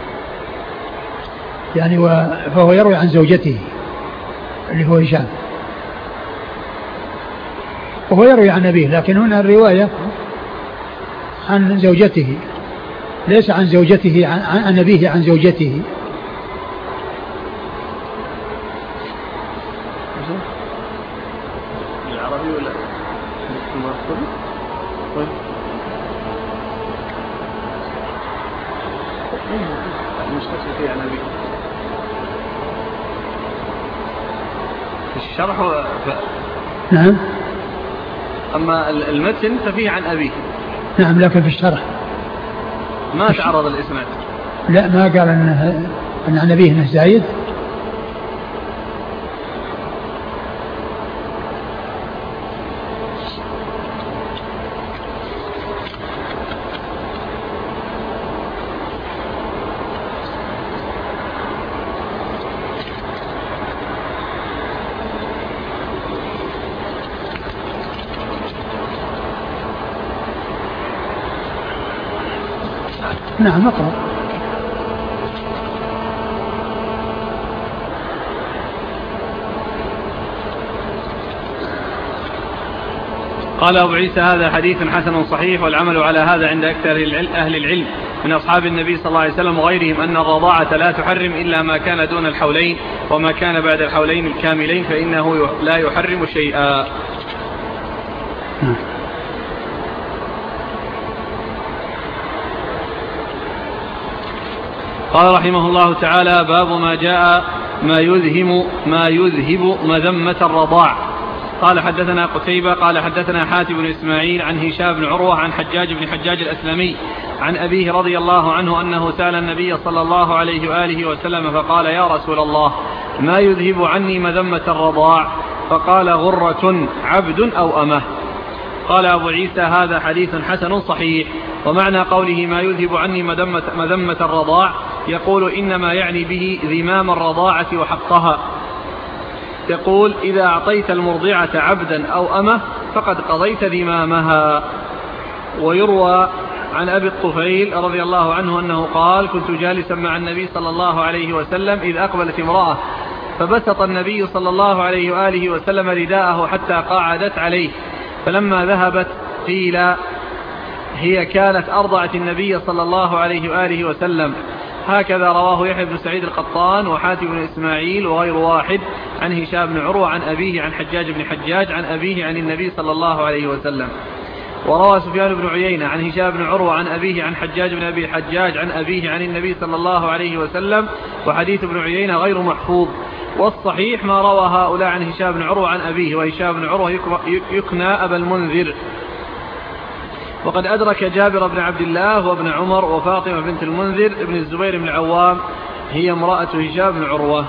يعني فهو يروي عن زوجته اللي هو هشام وهو يروي عن أبيه، لكن هنا الرواية عن زوجته ليس عن زوجته عن, عن أبيه عن زوجته. العربي ولا مش فيه عن أبيه في الشرح و... ف... نعم. أما المتن ففيه عن أبيه. نعم لكن في الشرح ما تعرض الإسناد. لا ما قال أنه أن عن أبيه أنه زايد. نعم أقرأ. قال أبو عيسى هذا حديث حسن صحيح، والعمل على هذا عند أكثر أهل العلم من أصحاب النبي صلى الله عليه وسلم وغيرهم أن الرضاعة لا تحرم إلا ما كان دون الحولين، وما كان بعد الحولين الكاملين فإنه لا يحرم شيئا. قال رحمه الله تعالى باب ما جاء ما يذهم ما يذهب مذمة الرضاع. قال حدثنا قتيبة قال حدثنا حاتم بن إسماعيل عن هشام بن عروة عن حجاج بن حجاج الأسلمي عن أبيه رضي الله عنه أنه سأل النبي صلى الله عليه وآله وسلم فقال يا رسول الله ما يذهب عني مذمة الرضاع؟ فقال غرة عبد أو أمه. قال أبو عيسى هذا حديث حسن صحيح. ومعنى قوله ما يذهب عني مذمة, مذمة الرضاع يقول إنما يعني به ذمام الرضاعة وحقها. يقول إذا أعطيت المرضعة عبدا أو أمه فقد قضيت ذمامها. ويروى عن أبي الطفيل رضي الله عنه أنه قال كنت جالسا مع النبي صلى الله عليه وسلم إذ أقبلت امرأة فبسط النبي صلى الله عليه وآله وسلم رداءه حتى قاعدت عليه فلما ذهبت قيل هي كانت أرضعت النبي صلى الله عليه وآله وسلم. هكذا رواه يحيى بن سعيد القطان وحاتم بن إسماعيل وغير واحد عن هشام بن عروة عن أبيه عن حجاج بن حجاج عن أبيه عن النبي صلى الله عليه وسلم. وروى سفيان بن عيينة عن هشام بن عروة عن أبيه عن حجاج بن أبي حجاج عن أبيه عن النبي صلى الله عليه وسلم. وحديث ابن عيينة غير محفوظ. والصحيح ما روى هؤلاء عن هشام بن عروة عن أبيه وهشام بن عروة يكنى أبا المنذر. وقد أدرك جابر بن عبد الله وابن عمر وفاطمة بنت المنذر ابن الزبير بن العوام هي امرأة هشام بن عروة.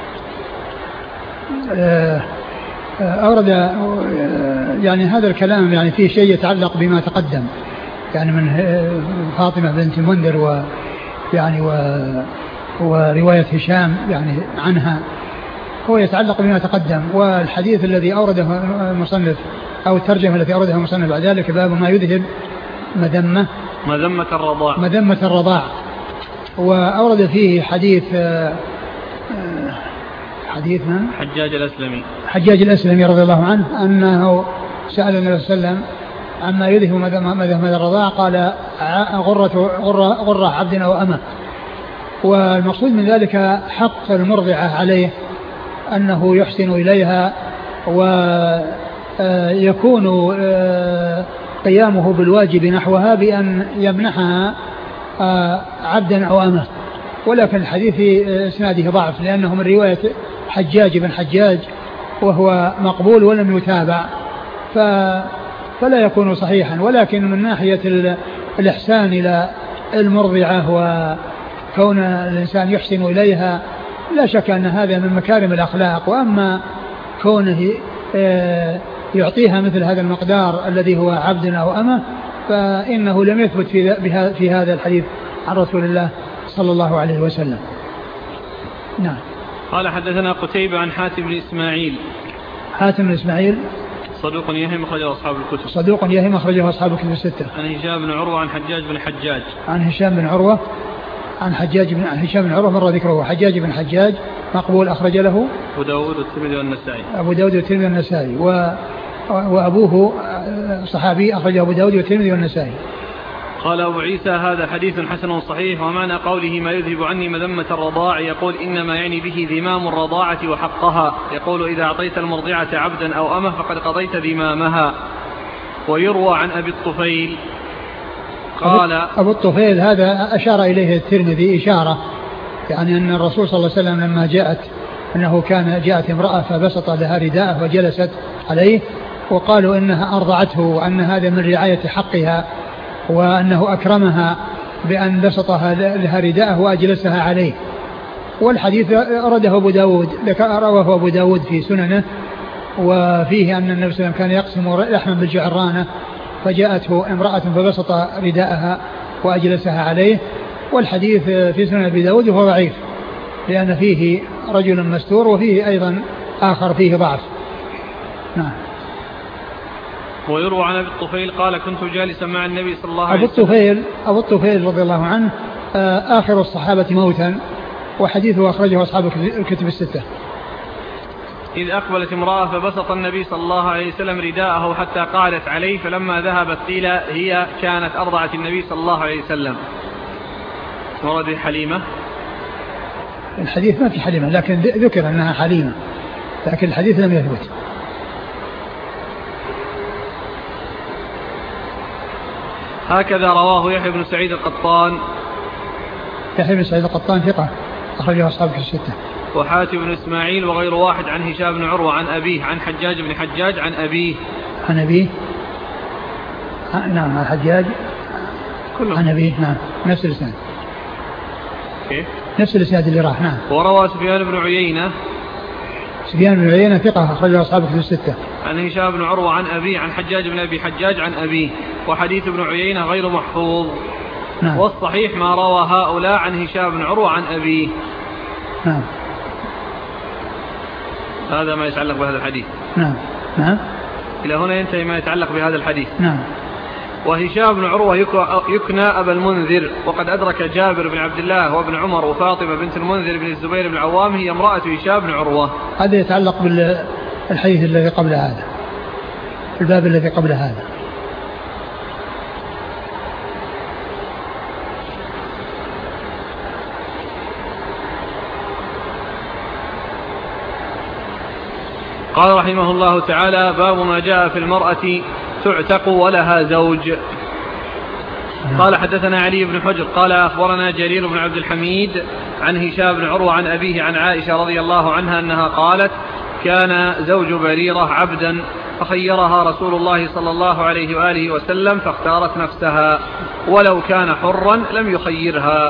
أورد يعني هذا الكلام يعني فيه شيء يتعلق بما تقدم يعني من فاطمة بنت المنذر و يعني و ورواية هشام يعني عنها هو يتعلق بما تقدم. والحديث الذي أورده المصنف أو الترجمة التي أوردها المصنف بعد ذلك باب ما يذهب مذمة مذمة الرضاع مذمة الرضاع. وأورد فيه حديث حديث من؟ حجاج الأسلمي حجاج الأسلمي رضي الله عنه أنه سأل النبي صلى الله عليه وسلم عما يذهب مذمة الرضاع قال غرة, غرة, غرة عبد أو أمة. والمقصود من ذلك حق المرضعة عليه أنه يحسن إليها ويكون قيامه بالواجب نحوها بأن يمنحها عبدا أو أمة. ولكن الحديث في إسناده ضعف لأنه من رواية حجاج بن حجاج وهو مقبول ولم يتابع فلا يكون صحيحا. ولكن من ناحية الإحسان إلى المرضعة وكون الإنسان يحسن إليها لا شك أن هذا من مكارم الأخلاق. وأما كونه يعطيها مثل هذا المقدار الذي هو عبد أو أمة فإنه لم يثبت في هذا الحديث عن رسول الله صلى الله عليه وسلم. نعم. قال حدثنا قتيبة عن حاتم بن إسماعيل. حاتم بن إسماعيل صدوق يهم أخرجه أصحاب الكتب. صدوق يهم أخرجه أصحاب الكتب الستة. عن هشام بن عروة عن حجاج بن حجاج. عن هشام بن عروة عن حجاج بن عن هشام بن عروة مر ذكره. حجاج بن حجاج مقبول أخرج له أبو داود والترمذي والنسائي. أبو داود والترمذي والنسائي و وأبوه صحابي أخرجه أبو داود والترمذي والنسائي. قال أبو عيسى هذا حديث حسن صحيح. ومعنى قوله ما يذهب عني مذمة الرضاع يقول إنما يعني به ذمام الرضاعة وحقها. يقول إذا أعطيت المرضعة عبدا أو أمه فقد قضيت ذمامها. ويروى عن أبي الطفيل قال أبو الطفيل هذا أشار إليه الترمذي إشارة يعني أن الرسول صلى الله عليه وسلم لما جاءت أنه كان جاءت امرأة فبسط لها رداءه وجلست عليه وقالوا إنها أرضعته وأن هذا من رعاية حقها وأنه أكرمها بأن بسطها لها رداءه وأجلسها عليه. والحديث أرده أبو داود رواه أبو داود في سننه وفيه أن النبي صلى الله عليه وسلم كان يقسم لحما بالجعرانة فجاءته امرأة فبسط رداءها وأجلسها عليه. والحديث في سنن أبي داود وهو ضعيف لأن فيه رجل مستور وفيه أيضا آخر فيه ضعف. نعم. ويروى عن أبي الطفيل قال كنت جالسا مع النبي صلى الله عليه وسلم. أبو الطفيل أبو الطفيل رضي الله عنه آخر الصحابة موتا وحديثه أخرجه أصحاب الكتب الستة. إذ أقبلت امرأة فبسط النبي صلى الله عليه وسلم رداءه حتى قعدت عليه فلما ذهبت قيل هي كانت أرضعت النبي صلى الله عليه وسلم. ورد حليمة. الحديث ما في حليمة لكن ذكر أنها حليمة لكن الحديث لم يثبت. هكذا رواه يحيى بن سعيد القطان. يحيى بن سعيد القطان ثقة أخرجه أصحاب الستة. وحاتم بن إسماعيل وغير واحد عن هشام بن عروة عن أبيه عن حجاج بن حجاج عن أبيه عن أبيه نعم حجاج كله. عن أبيه نعم نفس الإسناد كيف نفس الإسناد اللي راح. نعم. وروى سفيان بن عيينة سفيان بن عيينة ثقة أخرجه أصحاب كتب الستة. عن هشام بن عروة عن أبيه عن حجاج بن أبي حجاج عن أبيه. وحديث ابن عيينة غير محفوظ. نعم. والصحيح ما روى هؤلاء عن هشام بن عروة عن أبيه. نعم. هذا ما يتعلق بهذا الحديث. نعم. نعم. إلى هنا ينتهي ما يتعلق بهذا الحديث. نعم. وهشام بن عروة يكنى أبا المنذر، وقد أدرك جابر بن عبد الله وابن عمر وفاطمة بنت المنذر بن الزبير بن العوام هي امرأة هشام بن عروة. هذا يتعلق بالحديث الذي قبل هذا، الباب الذي قبل هذا. قال رحمه الله تعالى: باب ما جاء في المرأة تعتق ولها زوج. قال حدثنا علي بن حجر قال أخبرنا جرير بن عبد الحميد عن هشام بن عروة عن أبيه عن عائشة رضي الله عنها أنها قالت: كان زوج بريرة عبدا فخيرها رسول الله صلى الله عليه وآله وسلم فاختارت نفسها، ولو كان حرا لم يخيرها.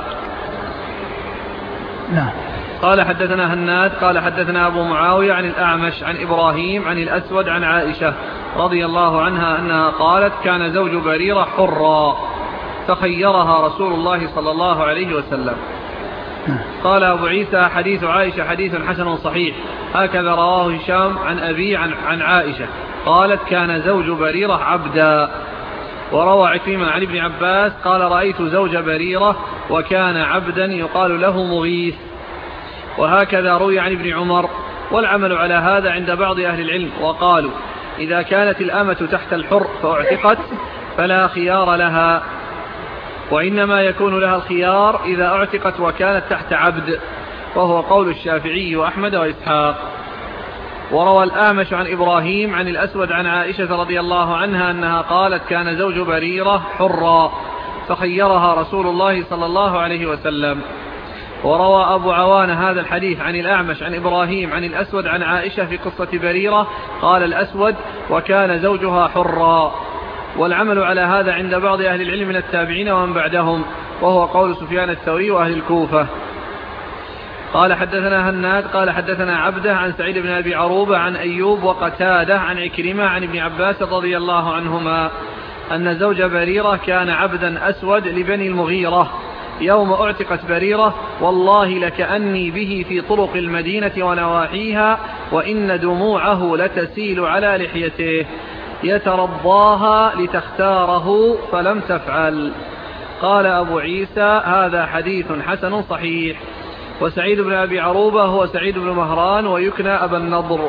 نعم. قال حدثنا هناد قال حدثنا أبو معاوية عن الأعمش عن إبراهيم عن الأسود عن عائشة رضي الله عنها أنها قالت: كان زوج بريرة حرا فخيرها رسول الله صلى الله عليه وسلم. قال أبو عيسى: حديث عائشة حديث حسن صحيح، هكذا رواه هشام عن أبي عن, عن عائشة قالت: كان زوج بريرة عبدا. وروى عكرمة عن ابن عباس قال: رأيت زوج بريرة وكان عبدا يقال له مغيث. وهكذا روي عن ابن عمر. والعمل على هذا عند بعض أهل العلم، وقالوا: إذا كانت الأمة تحت الحر فاعتقت فلا خيار لها، وإنما يكون لها الخيار إذا اعتقت وكانت تحت عبد، وهو قول الشافعي وأحمد وإسحاق. وروى الأعمش عن إبراهيم عن الأسود عن عائشة رضي الله عنها أنها قالت: كان زوج بريرة حرا فخيرها رسول الله صلى الله عليه وسلم. وروى أبو عوان هذا الحديث عن الأعمش عن إبراهيم عن الأسود عن عائشة في قصة بريرة، قال الأسود: وكان زوجها حرا. والعمل على هذا عند بعض أهل العلم من التابعين ومن بعدهم، وهو قول سفيان الثوري وأهل الكوفة. قال حدثنا هناد قال حدثنا عبده عن سعيد بن أبي عروبة عن أيوب وقتاده عن عكرمة عن ابن عباس رضي الله عنهما أن زوج بريرة كان عبدا أسود لبني المغيرة. يوم اعتقت بريرة والله لكأني به في طرق المدينة ونواحيها، وإن دموعه لتسيل على لحيته يترضاها لتختاره فلم تفعل. قال أبو عيسى: هذا حديث حسن صحيح. وسعيد بن أبي عروبة هو سعيد بن مهران ويكنى أبا النضر.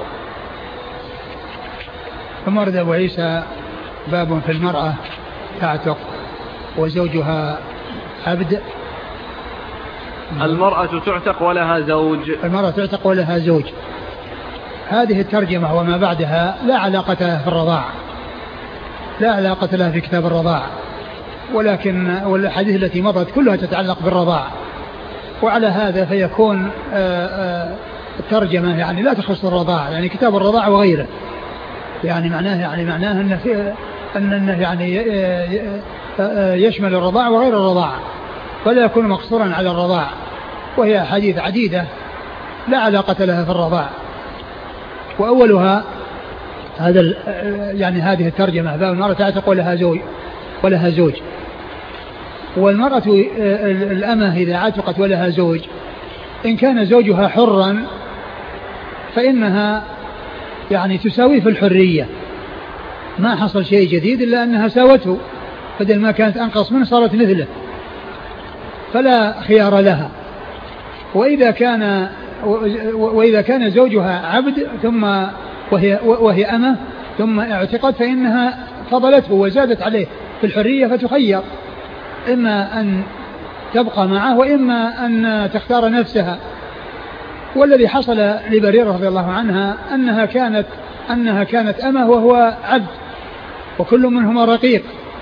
ثم ورد أبو عيسى باب في المرأة تعتق وزوجها عبد. المرأة تعتق ولها زوج. المرأة تعتق ولها زوج. هذه الترجمة وما بعدها لا علاقة لها في الرضاع، لا علاقة لها في كتاب الرضاع، ولكن والحديث التي مضت كلها تتعلق بالرضاع. وعلى هذا فيكون الترجمة يعني لا تخص الرضاع، يعني كتاب الرضاع وغيره، يعني معناه يعني معناه أنه في أنه يعني يشمل الرضاع وغير الرضاع، فلا يكون مقصورا على الرضاع. وهي حديث عديدة لا علاقة لها في الرضاع. وأولها هذا يعني هذه الترجمة: باب المرأة تعتق ولها زوج ولها زوج. والمرأة الأمة إذا عتقت ولها زوج، إن كان زوجها حرا فإنها يعني تساوي في الحرية، ما حصل شيء جديد إلا أنها ساوته، بدل ما كانت أنقص منه صارت مثله، فلا خيار لها. وإذا كان وإذا كان زوجها عبد ثم وهي وهي أمة ثم اعتقت فإنها فضلته وزادت عليه في الحرية، فتخير إما أن تبقى معه وإما أن تختار نفسها. والذي حصل لبريرة رضي الله عنها أنها كانت أنها كانت أمة وهو عبد، وكل منهما رقيق.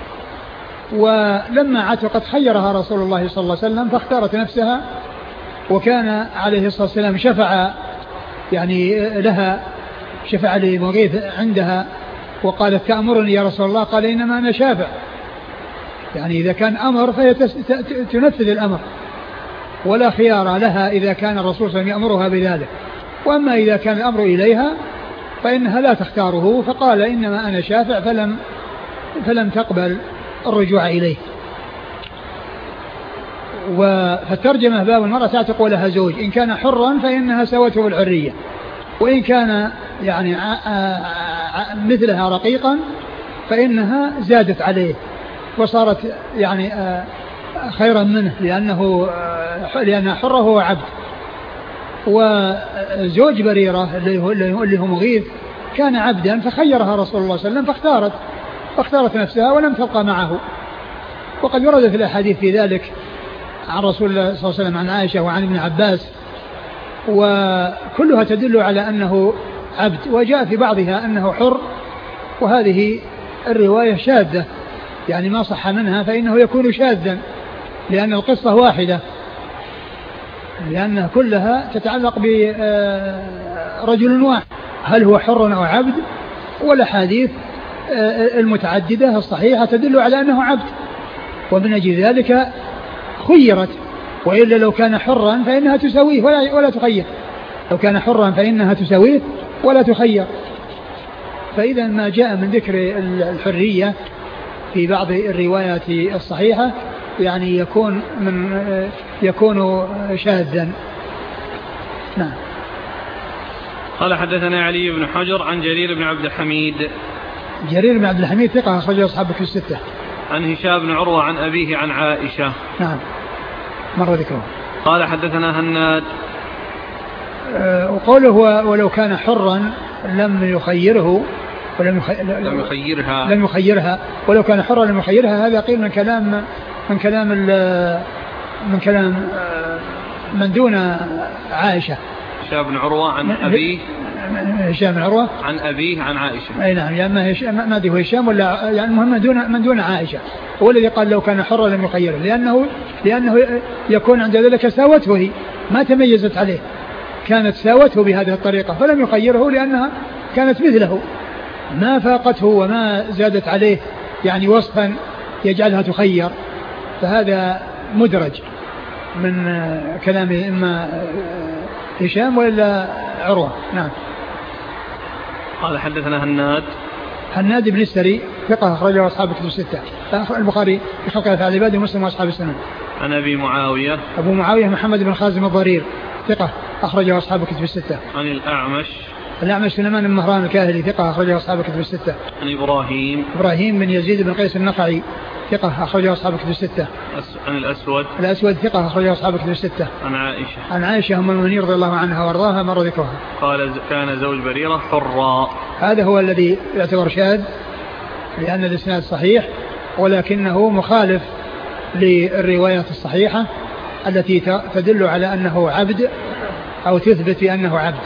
ولما عتقت خيرها رسول الله صلى الله عليه وسلم فاختارت نفسها، وكان عليه الصلاة والسلام شفع يعني لها، شفع لمغيث عندها وقالت: تأمرني يا رسول الله؟ قال: إنما أنا شافع. يعني إذا كان أمر فهي تنفذ الأمر، ولا خيار لها إذا كان الرسول صلى الله عليه وسلم يأمرها بذلك. وأما إذا كان الأمر إليها فإنها لا تختاره، فقال إنما أنا شافع، فلم فلم تقبل الرجوع إليه. فالترجمة باب المرأة تعتق ولها زوج، إن كان حرا فإنها سوته بالحرية، وإن كان يعني مثلها رقيقا فإنها زادت عليه وصارت يعني خيرا منه، لأنه لأنها حرة وهو عبد. وزوج بريرة اللي هو مغيث كان عبدا، فخيرها رسول الله صلى الله عليه وسلم فاختارت فاختارت نفسها ولم تبقى معه. وقد ورد في الأحاديث في ذلك عن رسول الله صلى الله عليه وسلم عن عائشة وعن ابن عباس، وكلها تدل على أنه عبد، وجاء في بعضها أنه حر، وهذه الرواية شاذة يعني ما صح منها، فإنه يكون شاذا لأن القصة واحدة، لأنها كلها تتعلق برجل واحد، هل هو حر أو عبد؟ والأحاديث المتعددة الصحيحة تدل على أنه عبد، ومن أجل ذلك خيرت، وإلا لو كان حرا فإنها تسويه ولا, ولا تخير، لو كان حرا فإنها تسويه ولا تخير. فإذا ما جاء من ذكر الحرية في بعض الروايات الصحيحة يعني يكون من يكون شاذا. نعم. قال حدثنا علي بن حجر عن جرير بن عبد الحميد. جرير بن عبد الحميد ثقة أخرجه أصحاب الكتب الستة. عن هشام بن عروة عن أبيه عن عائشة. نعم مر ذكره. قال حدثنا هناد. أه وقوله ولو كان حرا لم يخيره ولم يخي... لم يخيرها لم يخيرها ولو كان حرا لم يخيرها، هذا قيل من كلام من كلام من كلام من دون عائشة. هشام بن عروة عن أبيه. هشام بن عروة عن أبيه عن عائشة. أي نعم، يعني ما هشام ما أدري هشام ولا يعني المهم من دون من دون عائشة، هو الذي قال لو كان حرا لم يخيره، لأنه لأنه يكون عند ذلك ساوته هي ما تميزت عليه، كانت ساوته بهذه الطريقة فلم يخيره لأنها كانت مثله ما فاقته وما زادت عليه يعني وصفا يجعلها تخير، فهذا مدرج من كلام إما هشام ولا عروة. نعم. قال حدثنا هناد. هناد بن السري ثقة أخرجه أصحاب الكتب الستة، البخاري في خلق الأفعال العباد ومسلم وأصحاب السنن. عن أبي معاوية. أبو معاوية محمد بن خازم الضرير ثقة أخرجه أصحاب الكتب الستة. عن الأعمش. الأعمش سليمان بن مهران الكاهلي ثقة أخرجه أصحاب الكتب الستة. عن إبراهيم. إبراهيم بن يزيد بن قيس النخعي ثقة أخرجه أصحاب الكتب الستة. عن الأسود. الأسود ثقة أخرجه أصحاب الكتب الستة. عن عائشة. عن عائشة أم المؤمنين رضي الله عنها وارضاها مر ذكرها. قال كان زوج بريرة حرا. هذا هو الذي يعتبر شاذ لأن الإسناد صحيح، ولكنه مخالف للروايات الصحيحة التي تدل على أنه عبد أو تثبت بأنه عبد.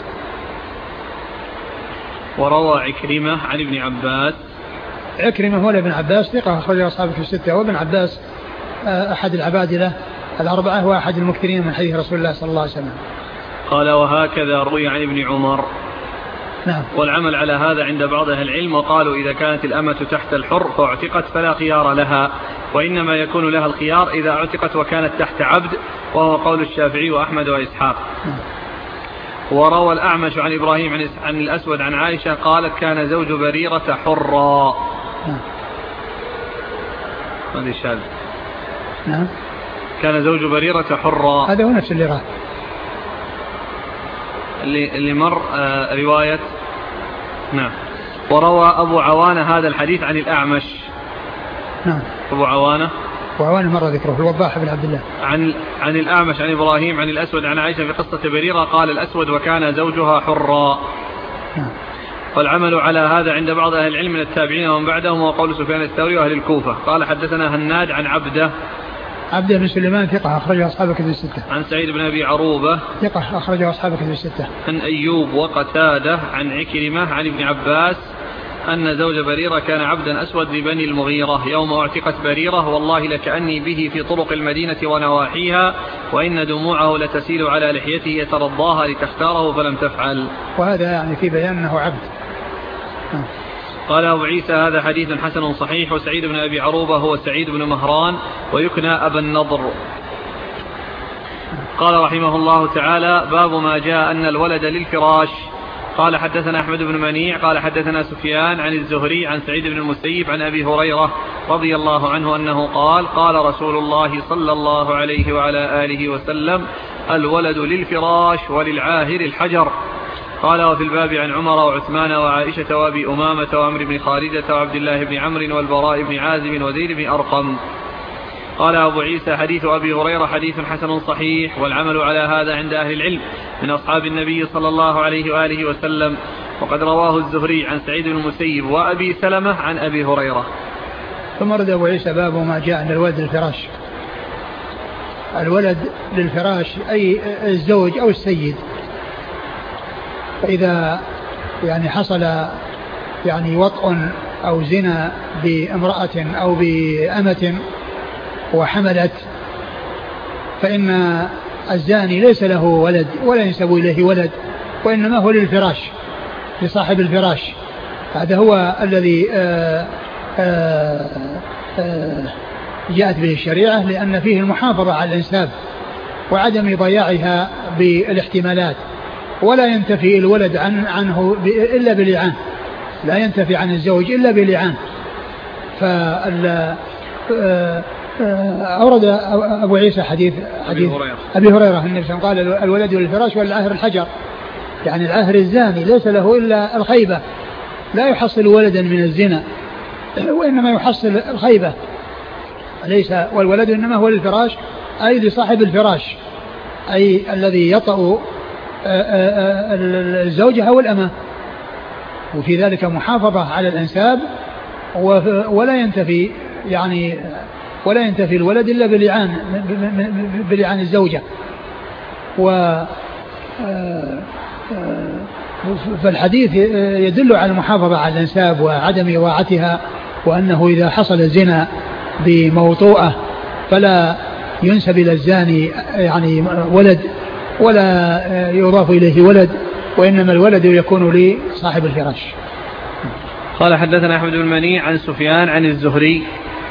وروى عكرمة عن ابن عباس. عكرمة هو ابن عباس ثقة أخرجه أصحاب الكتب الستة، وابن عباس أحد العبادلة الأربعة وأحد المكثرين من حديث رسول الله صلى الله عليه وسلم. قال وهكذا روي عن ابن عمر. نعم. والعمل على هذا عند بعض أهل العلم، وقالوا إذا كانت الأمة تحت الحر فاعتقت فلا خيار لها، وإنما يكون لها الخيار إذا اعتقت وكانت تحت عبد، وهو قول الشافعي وأحمد وإسحاق. نعم. وروى الأعمش عن إبراهيم عن الأسود عن عائشة قالت كان زوج بريرة حرا. نعم. هذه شاذ. نعم. كان زوج بريرة حرا. هذا هو نفس اللي راه اللي, اللي مر آه رواية. نعم. وروى أبو عوانة هذا الحديث عن الأعمش. نعم. أبو عوانة وعوانة مر ذكره الوضاح بن عبد الله. عن عن الأعمش عن إبراهيم عن الأسود عن عائشة في قصة بريرة قال الأسود وكان زوجها حرا. نعم. والعمل على هذا عند بعض أهل العلم من التابعين ومن بعدهم، وقول سفيان الثوري وأهل الكوفة. قال حدثنا هناد عن عبده. عبده بن سليمان ثقة أخرجه أصحاب الكتب الستة. عن سعيد بن أبي عروبة ثقة أخرجه أصحاب الكتب الستة. عن أيوب وقتادة عن عكرمة عن ابن عباس أن زوج بريرة كان عبدا أسود لبني المغيرة يوم اعتقت بريرة والله لكأني به في طرق المدينة ونواحيها، وإن دموعه لتسيل على لحيته يترضاها لتختاره فلم تفعل. وهذا يعني في بيان أنه عبد. آه. قال أبو عيسى هذا حديث حسن صحيح. وسعيد بن أبي عروبة هو سعيد بن مهران ويكنى أبا النضر. قال رحمه الله تعالى: باب ما جاء أن الولد للفراش. قال حدثنا أحمد بن منيع قال حدثنا سفيان عن الزهري عن سعيد بن المسيب عن أبي هريرة رضي الله عنه أنه قال: قال رسول الله صلى الله عليه وعلى آله وسلم: الولد للفراش وللعاهر الحجر. قال: وفي الباب عن عمر وعثمان وعائشة وأبي أمامة وعمر بن خالدة وعبد الله بن عمرو والبراء بن عازب وزيد بن أرقم. قال أبو عيسى: حديث أبي هريرة حديث حسن صحيح، والعمل على هذا عند أهل العلم من أصحاب النبي صلى الله عليه وآله وسلم. وقد رواه الزهري عن سعيد بن المسيب وأبي سلمة عن أبي هريرة. ثم رد أبو عيسى: باب ما جاء أن الولد للفراش. الولد للفراش أي الزوج أو السيد، فإذا يعني حصل يعني وطء أو زنا بامرأة أو بأمة وحملت، فإن الزاني ليس له ولد ولا ينسب إليه ولد، وإنما هو للفراش، لصاحب الفراش. هذا هو الذي آآ آآ آآ جاءت به الشريعة، لأن فيه المحافظة على الإنساب وعدم ضياعها بالاحتمالات. ولا ينتفي الولد عن عنه إلا بلعان، لا ينتفي عن الزوج إلا بلعان. فال أورد أبو عيسى حديث حديث أبي هريرة النبي صلى الله عليه وسلم قال: الولد للفراش والعاهر الحجر. يعني العاهر الزاني ليس له إلا الخيبة، لا يحصل ولدا من الزنا، وإنما يحصل الخيبة ليس. والولد إنما هو للفراش أي لصاحب الفراش، أي الذي يطأ الزوجة أو الأمة، وفي ذلك محافظة على الأنساب، ولا ينتفي يعني ولا ينتفي الولد إلا بلعان بلعان الزوجة. و فالحديث يدل على المحافظة على الأنساب وعدم إضاعتها، وأنه إذا حصل الزنا بموطوءة فلا ينسب إلى الزاني يعني ولد ولا يضاف إليه ولد، وإنما الولد يكون لصاحب الفراش. قال حدثنا أحمد بن منيع عن سفيان عن الزهري.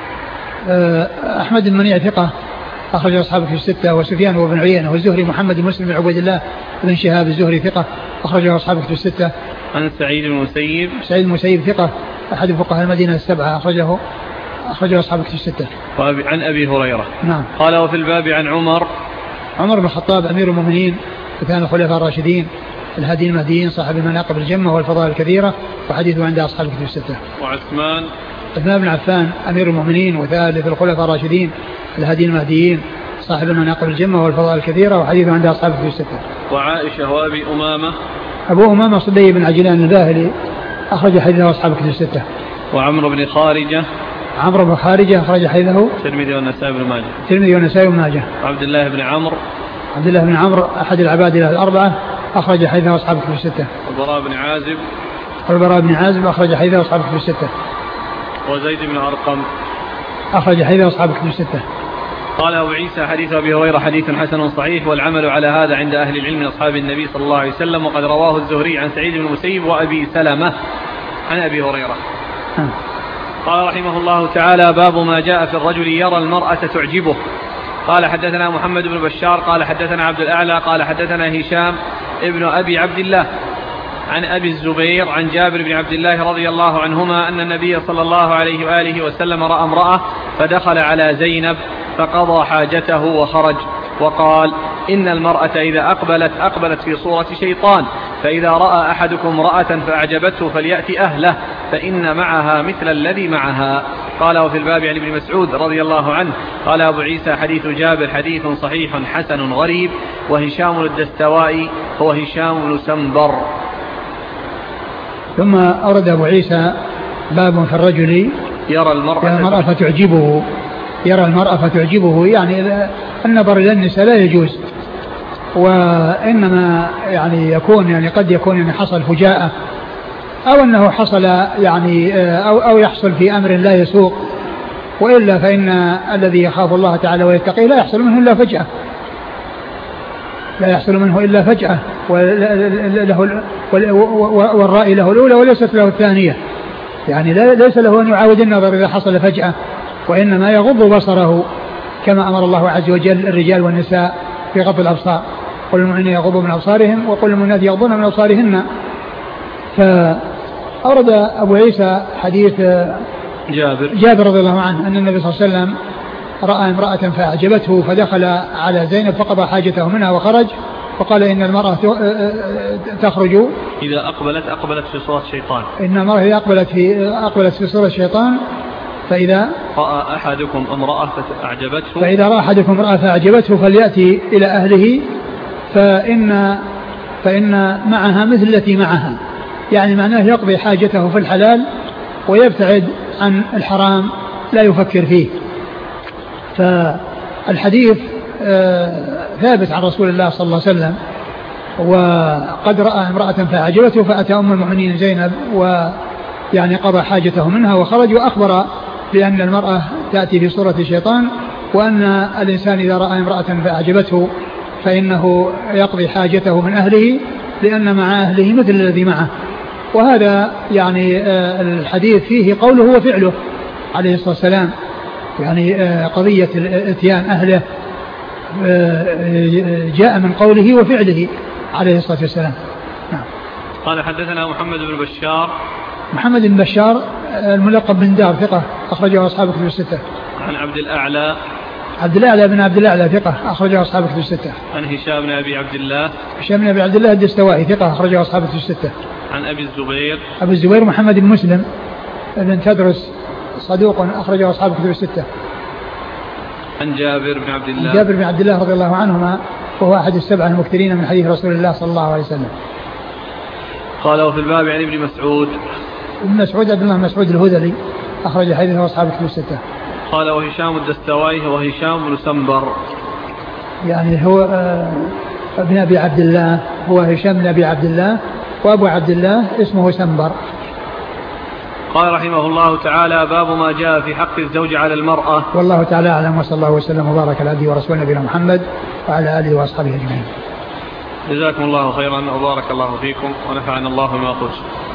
أحمد بن منيع ثقة أخرج أصحابه في الستة، وسفيان هو بن عيينة، والزهري محمد بن مسلم بن عبيد الله بن شهاب الزهري ثقة أخرجه أصحابه في الستة. عن سعيد بن المسيب. سعيد بن المسيب ثقة أحد فقهاء المدينة السبعة أخرجه أخرجه أصحابه في الستة. عن أبي هريرة. نعم. قال: وفي الباب عن عمر عمر بن الخطاب أمير المؤمنين وكان الخلفاء الراشدين الهادي المهديين صاحب المناقب الجمة والفضائل الكثيرة، وحديثه عند أصحاب الكتب الستة. وعثمان عثمان بن عفان أمير المؤمنين وثالث الخلفاء الراشدين الهادي المهديين صاحب المناقب الجمة والفضائل الكثيرة، وحديثه عند أصحاب الكتب الستة. وعائشة وأبي أمامة. أبو أمامة صدي بن عجلان الباهلي أخرج حديثه أصحاب الكتب الستة. وعمرو بن خارجة. عمرو بن خارجة أخرج حديثه الترمذي والنسائي بن ماجه. الترمذي والنسائي بن ماجه. عبد الله بن عمرو. عبد الله بن عمرو أحد العباد الأربعة أخرج حديثه أصحاب الكتب الستة. البراء بن عازب. البراء بن عازب أخرج حديثه أصحاب الكتب الستة. وزيد بن أرقم أخرج حديثه أصحاب الكتب الستة. قال أبو عيسى: حديث أبي هريرة حديث حسن صحيح، والعمل على هذا عند أهل العلم من أصحاب النبي صلى الله عليه وسلم. وقد رواه الزهري عن سعيد بن المسيب وأبي سلمة عن أبي هريرة. م. قال رحمه الله تعالى: باب ما جاء في الرجل يرى المرأة تعجبه. قال حدثنا محمد بن بشار قال حدثنا عبد الأعلى قال حدثنا هشام ابن أبي عبد الله عن أبي الزبير عن جابر بن عبد الله رضي الله عنهما أن النبي صلى الله عليه وآله وسلم رأى امرأة فدخل على زينب فقضى حاجته وخرج، وقال: إن المرأة إذا أقبلت أقبلت في صورة شيطان، فإذا رأى أحدكم امرأة فأعجبته فليأتي أهله فإن معها مثل الذي معها. قال: وفي الباب عن ابن مسعود رضي الله عنه. قال أبو عيسى: حديث جابر حديث صحيح حسن غريب. وهشام الدستوائي هو هشام بن سنبر. ثم أورد أبو عيسى باب في الرجل يرى المرأة, يرى المرأة فتعجبه. يرى المرأة فتعجبه يعني النظر إلى النساء لا يجوز، وإنما يعني يكون يعني قد يكون يعني حصل فجاءة، أو أنه حصل يعني أو, أو يحصل في أمر لا يسوق، وإلا فإن الذي يخاف الله تعالى ويتقيه لا يحصل منه إلا فجأة، لا يحصل منه إلا فجأة، والرأي له الأولى وليست له الثانية، يعني ليس له أن يعاود النظر إذا حصل فجأة، وإنما يغض بصره كما أمر الله عز وجل الرجال والنساء في غض الأبصار، قل للمؤمنين يغضوا من أبصارهم وقل للمؤمنات يغضون من أبصارهن. فأورد أبو عيسى حديث جابر جابر رضي الله عنه أن النبي صلى الله عليه وسلم رأى امرأة فأعجبته فدخل على زينب فقضى حاجته منها وخرج، فقال إن المرأة تخرج إذا أقبلت أقبلت في صورة شيطان، إن المرأة إذا أقبلت في أقبلت في صورة شيطان، فإذا رأى أحدكم امرأة فأعجبته فإذا رأى أحدكم امرأة فأعجبته فليأتي إلى أهله فإن فإن معها مثل التي معها، يعني معناه يقضي حاجته في الحلال ويبتعد عن الحرام لا يفكر فيه. فالحديث ثابت عن رسول الله صلى الله عليه وسلم، وقد رأى امرأة فأعجبته فأتى أم المؤمنين زينب ويعني قضى حاجته منها وخرج، وأخبر بأن المرأة تأتي في صورة شيطان، وأن الإنسان إذا رأى امرأة فأعجبته فإنه يقضي حاجته من أهله لأن مع أهله مثل الذي معه. وهذا يعني الحديث فيه قوله وفعله عليه الصلاة والسلام، يعني قضية اتيان أهله جاء من قوله وفعله عليه الصلاة والسلام. نعم. قال حدثنا محمد بن بشار محمد بن بشار الملقب بن دار ثقة أخرجه أصحاب كتب الستة. عن عبد الأعلى عبد الأعلى بن عبد الأعلى ثقة أخرجه أصحاب كتب الستة. عن هشام بن أبي عبد الله هشام بن أبي عبد الله الدستوائي ثقة أخرجه أصحاب كتب الستة. عن أبي الزبير أبي الزبير محمد بن مسلم بن تدرس صدوق أخرجه أصحاب كتب الستة. عن جابر بن عبد الله جابر بن عبد الله رضي الله عنهما وهو أحد السبعة المكثرين من حديث رسول الله صلى الله عليه وسلم. قال وفي الباب عن ابن مسعود ابن مسعود عبد الله مسعود الهذلي أخرج حديثه أصحاب كتب الستة. قال وهشام الدستوائي هو هشام بن سنبر، يعني هو ابن أبي عبد الله، هو هشام بن أبي عبد الله، وأبو عبد الله اسمه سنبر. قال رحمه الله تعالى باب ما جاء في حق الزوج على المرأة. والله تعالى أعلم، وصلى الله وسلم وبارك على عبده ورسوله نبينا محمد وعلى آله وأصحابه أجمعين. جزاكم الله خيرا وبارك الله فيكم ونفعنا الله بما قلت.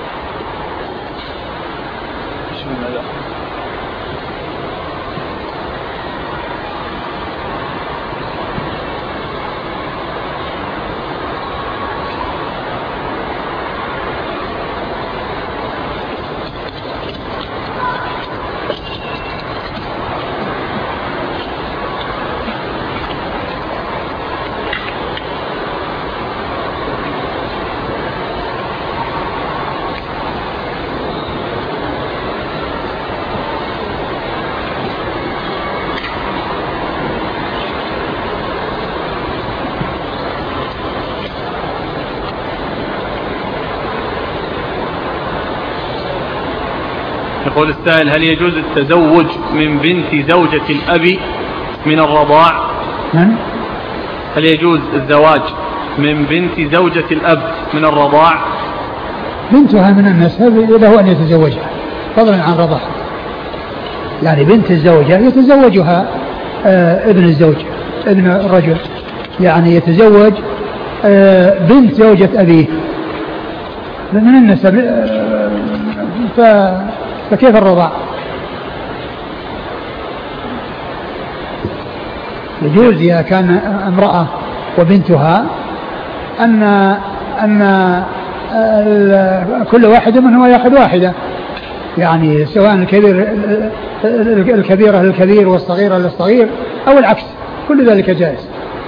يقول السائل هل يجوز التزوج من بنت زوجة الأب من الرضاع؟ من؟ هل يجوز الزواج من بنت زوجة الأب من الرضاع؟ بنتها من النسب له أن يتزوجها فضلا عن رضاعها، يعني بنت الزوجة يتزوجها آه ابن الزوج ابن الرجل، يعني يتزوج آه بنت زوجة أبيه من النسب آه ف فكيف الرضاع؟ يجوز إذا كان امرأة وبنتها أن أن كل واحد منهما يأخذ واحدة، يعني سواء الكبير الكبيرة للكبير والصغيرة للصغير أو العكس، كل ذلك جائز.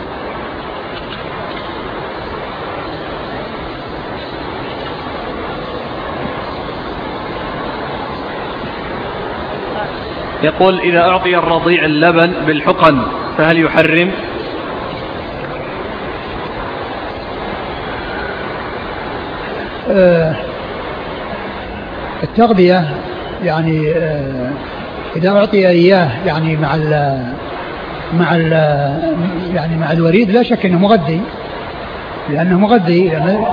يقول إذا أعطي الرضيع اللبن بالحقن فهل يحرم؟ آه التغذية يعني آه إذا أعطي إياه يعني مع ال مع ال يعني مع الوريد لا شك أنه مغذي، لأنه مغذي، يعني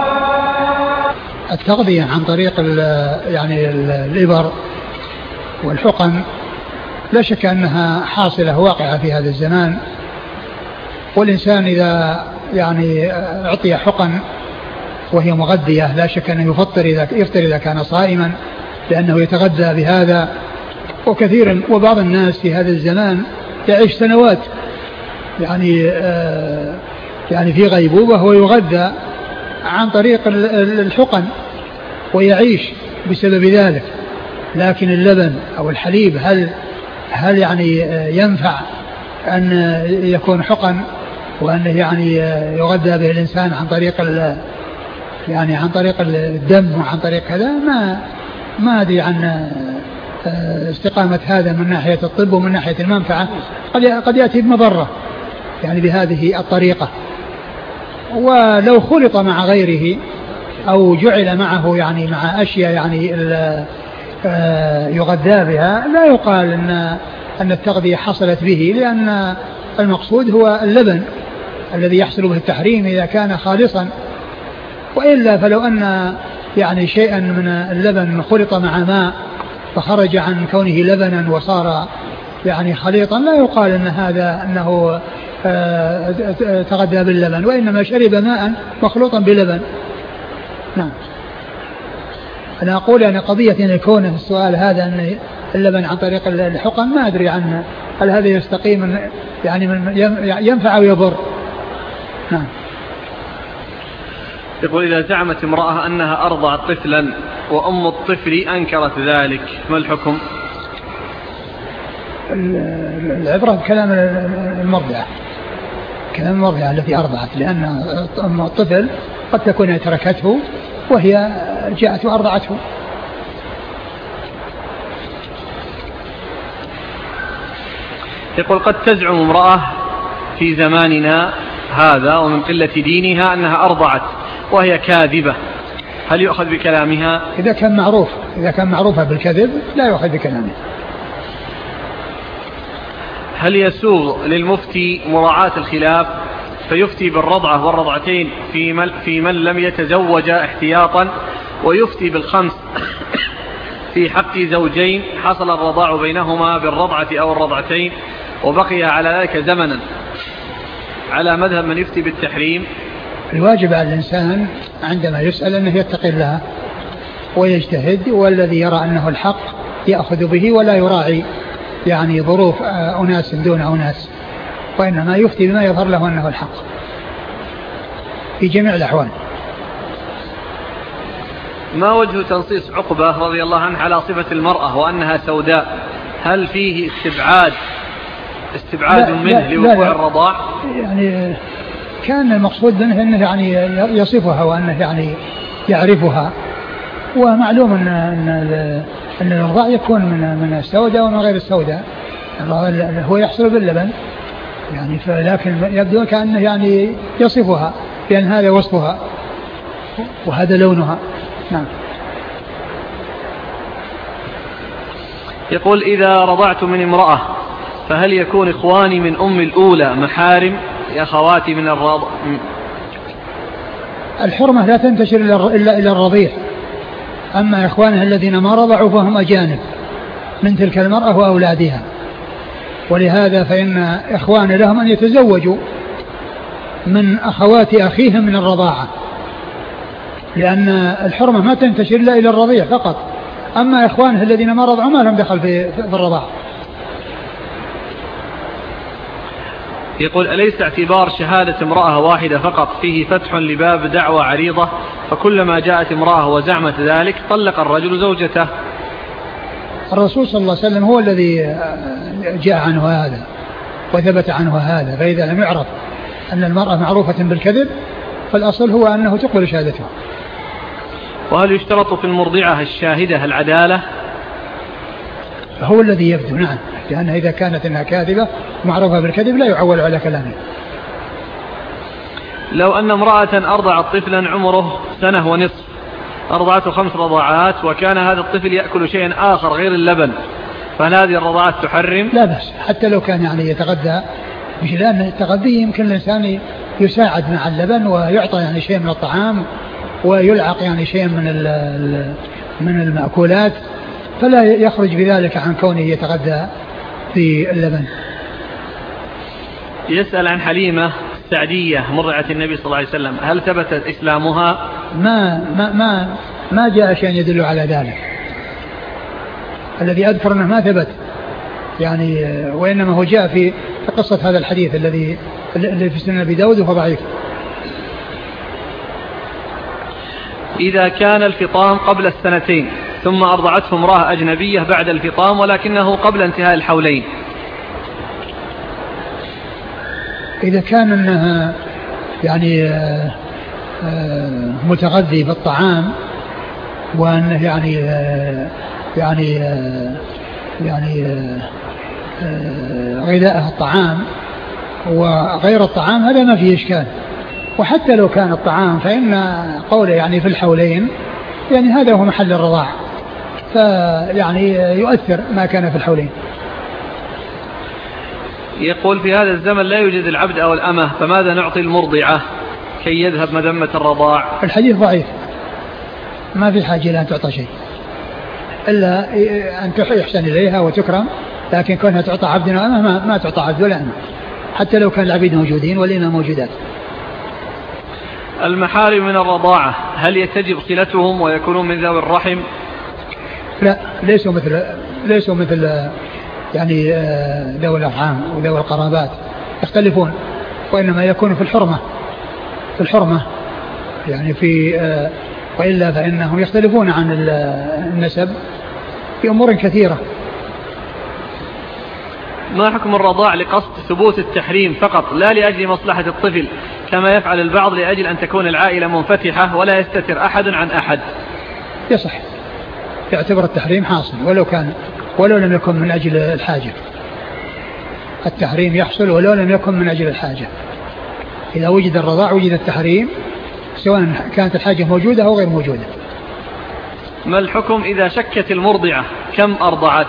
التغذية عن طريق ال يعني الإبر والحقن لا شك أنها حاصلة واقعة في هذا الزمان، والإنسان إذا يعني أعطي حقن وهي مغذية لا شك أنه يفطر إذا يفطر إذا كان صائما، لأنه يتغذى بهذا. وكثيرا وبعض الناس في هذا الزمان يعيش سنوات يعني آه يعني في غيبوبة ويغذى عن طريق الحقن ويعيش بسبب ذلك. لكن اللبن أو الحليب هل هل يعني ينفع أن يكون حقن وأنه يعني يغذى به الإنسان عن طريق يعني عن طريق الدم وعن طريق كذا؟ ما ما أدري عن استقامة هذا من ناحية الطب ومن ناحية المنفعة. قد قد يأتي بمضرة يعني بهذه الطريقة. ولو خلط مع غيره أو جعل معه يعني مع أشياء يعني يغذى بها لا يقال أن أن التغذية حصلت به، لأن المقصود هو اللبن الذي يحصل به التحريم إذا كان خالصا. وإلا فلو أن يعني شيئا من اللبن خلط مع ماء فخرج عن كونه لبنا وصار يعني خليطا لا يقال أن هذا أنه تغذى باللبن، وإنما شرب ماء مخلوطا بلبن. نعم. أنا أقول أن قضية أن يكون في السؤال هذا أن اللبن عن طريق الحقن ما أدري عنه هل هذا يستقيم يعني من ينفع أو يضر. نعم. يقول إذا زعمت امرأة أنها أرضعت طفلا وأم الطفل أنكرت ذلك ما الحكم؟ العبرة بكلام المرضعة، كلام المرضعة التي أرضعت، لأن أم الطفل قد تكون تركته وهي جاءت وأرضعته. يقول قد تزعم امرأة في زماننا هذا ومن قلة دينها أنها أرضعت وهي كاذبة، هل يؤخذ بكلامها؟ إذا كان معروف إذا كان معروفة بالكذب لا يؤخذ بكلامها. هل يسوغ للمفتي مراعاة الخلاف فيفتي بالرضعة والرضعتين في من, في من لم يتزوج احتياطا، ويفتي بالخمس في حق زوجين حصل الرضاع بينهما بالرضعة أو الرضعتين وبقي على ذلك زمنا، على مذهب من يفتي بالتحريم؟ الواجب على الإنسان عندما يسأل أنه يتقي الله ويجتهد، والذي يرى أنه الحق يأخذ به ولا يراعي يعني ظروف أناس دون أناس، وإنما يفتي بما يظهر له أنه الحق في جميع الأحوال. ما وجه تنصيص عقبة رضي الله عنه على صفة المرأة وأنها سوداء؟ هل فيه استبعاد استبعاد منه لوقوع الرضاع؟ يعني كان المقصود منه أنه يعني يصفها وأنه يعني يعرفها، ومعلوم أن أن أن الرضاع يكون من من السوداء ومن غير السوداء، هو يحصل باللبن يعني، فلكن يبدو كأنه يعني يصفها لأن هذا وصفها وهذا لونها. نعم. يقول إذا رضعت من امرأة فهل يكون إخواني من أم الأولى محارم يا أخواتي من الرضع؟ الحرمة لا تنتشر إلا إلى الرضيع، أما إخوانها الذين ما رضعوا فهم أجانب من تلك المرأة وأولادها، ولهذا فإن إخوان لهم أن يتزوجوا من أخوات أخيهم من الرضاعة، لأن الحرمة ما تنتشر إلا إلى الرضيع فقط، أما إخوانه الذين ما رضعوا ما لهم دخل في, في الرضاعة. يقول أليس اعتبار شهادة امرأة واحدة فقط فيه فتح لباب دعوة عريضة، فكلما جاءت امرأة وزعمت ذلك طلق الرجل زوجته؟ الرسول صلى الله عليه وسلم هو الذي جاء عنه هذا وثبت عنه هذا، فإذا لم يعرف أن المرأة معروفة بالكذب فالأصل هو أنه تقبل شهادتها. وهل يشترط في المرضعة الشاهدة العدالة؟ هو الذي يبدو، نعم، لأنها إذا كانت إنها كاذبة معروفة بالكذب لا يعول على كلامه. لو أن امرأة أرضعت طفلا عمره سنة ونصف، أرضعته خمس رضاعات وكان هذا الطفل يأكل شيئا آخر غير اللبن، فهل هذه الرضاعات تحرم؟ لا بس، حتى لو كان يعني يتغذى، مش لأن التغذية يمكن الإنسان يساعد مع اللبن ويعطى يعني شيء من الطعام ويلعق يعني شيء من من المأكولات، فلا يخرج بذلك عن كونه يتغذى في اللبن. يسأل عن حليمة السعدية مرضعة النبي صلى الله عليه وسلم، هل ثبت إسلامها؟ ما ما ما ما جاء شيء يدل على ذلك. الذي أذكر أنه ما ثبت يعني، وإنما هو جاء في قصة هذا الحديث الذي الذي في سنن أبي داود وهو ضعيف. إذا كان الفطام قبل السنتين ثم أرضعته امرأة أجنبية بعد الفطام ولكنه قبل انتهاء الحولين، إذا كان أنها يعني متغذي بالطعام وأنه يعني يعني يعني غذاءه الطعام وغير الطعام هذا ما فيه إشكال. وحتى لو كان الطعام فإن قوله يعني في الحولين يعني هذا هو محل الرضاع، فيعني يؤثر ما كان في الحولين. يقول في هذا الزمن لا يوجد العبد أو الأمة، فماذا نعطي المرضعة كي يذهب مذمة الرضاع؟ الحديث ضعيف، ما في حاجة إلى أن تعطى شيء إلا أن يحسن إليها وتكرم، لكن كونها تعطى عبد وأمة ما, ما تعطى عبد ولا أمة حتى لو كان العبيد موجودين والإمة موجودات. المحارم من الرضاعة هل يتجب صلتهم ويكونون من ذوي الرحم؟ لا، ليسوا مثل ليسوا مثل يعني ذوي الأرحام وذوي القرابات، يختلفون، وإنما يكون في الحرمة في الحرمة يعني في وإلا فإنهم يختلفون عن النسب في أمور كثيرة. ما حكم الرضاع لقصد ثبوت التحريم فقط لا لأجل مصلحة الطفل كما يفعل البعض لأجل أن تكون العائلة منفتحة ولا يستتر أحد عن أحد؟ يصح، يعتبر التحريم حاصل ولو كان ولو لم يكن من أجل الحاجة. التحريم يحصل ولو لم يكن من أجل الحاجة. إذا وجد الرضاع وجد التحريم سواء كانت الحاجة موجودة أو غير موجودة. ما الحكم إذا شكت المرضعة كم أرضعت؟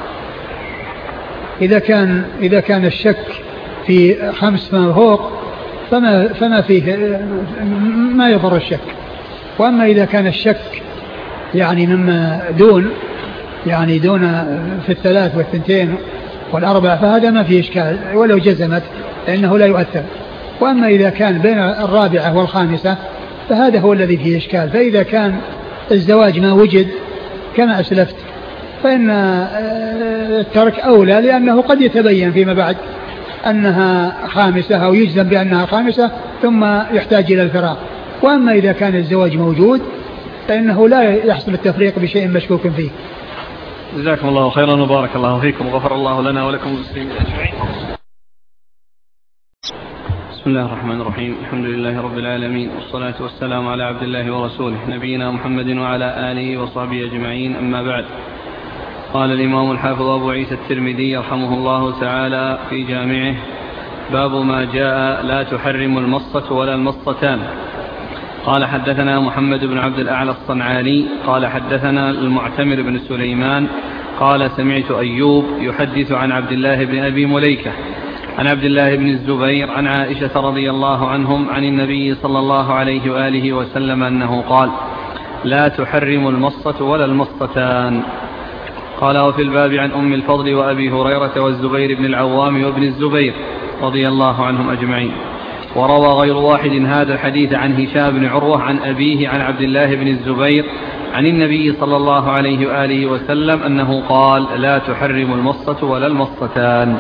إذا كان إذا كان الشك في خمس فما فوق فما فما فيه ما يضر الشك. وأما إذا كان الشك يعني مما دون يعني دون في الثلاث والثنتين والأربع فهذا ما فيه إشكال ولو جزمت لأنه لا يؤثر. وأما إذا كان بين الرابعة والخامسة فهذا هو الذي فيه إشكال. فإذا كان الزواج ما وجد كما أسلفت فإن الترك أولى، لأنه قد يتبين فيما بعد أنها خامسة أو يجزم بأنها خامسة ثم يحتاج إلى الفراق. وأما إذا كان الزواج موجود فإنه لا يحصل التفريق بشيء مشكوك فيه. جزاكم الله خيرا وبارك الله فيكم وغفر الله لنا ولكم المسلمين أجمعين. بسم الله الرحمن الرحيم، الحمد لله رب العالمين، والصلاة والسلام على عبد الله ورسوله نبينا محمد وعلى آله وصحبه أجمعين، أما بعد. قال الإمام الحافظ أبو عيسى الترمذي رحمه الله تعالى في جامعه: باب ما جاء لا تحرم المصة ولا المصتان. قال حدثنا محمد بن عبد الأعلى الصنعاني قال حدثنا المعتمر بن سليمان قال سمعت أيوب يحدث عن عبد الله بن أبي مليكة عن عبد الله بن الزبير عن عائشة رضي الله عنهم عن النبي صلى الله عليه وآله وسلم أنه قال: لا تحرم المصة ولا المصتان. قال: وفي الباب عن أم الفضل وأبي هريرة والزبير بن العوام وابن الزبير رضي الله عنهم أجمعين. وروى غير واحد هذا الحديث عن هشام بن عروة عن أبيه عن عبد الله بن الزبير عن النبي صلى الله عليه وآله وسلم أنه قال: لا تحرم المصة ولا المصتان.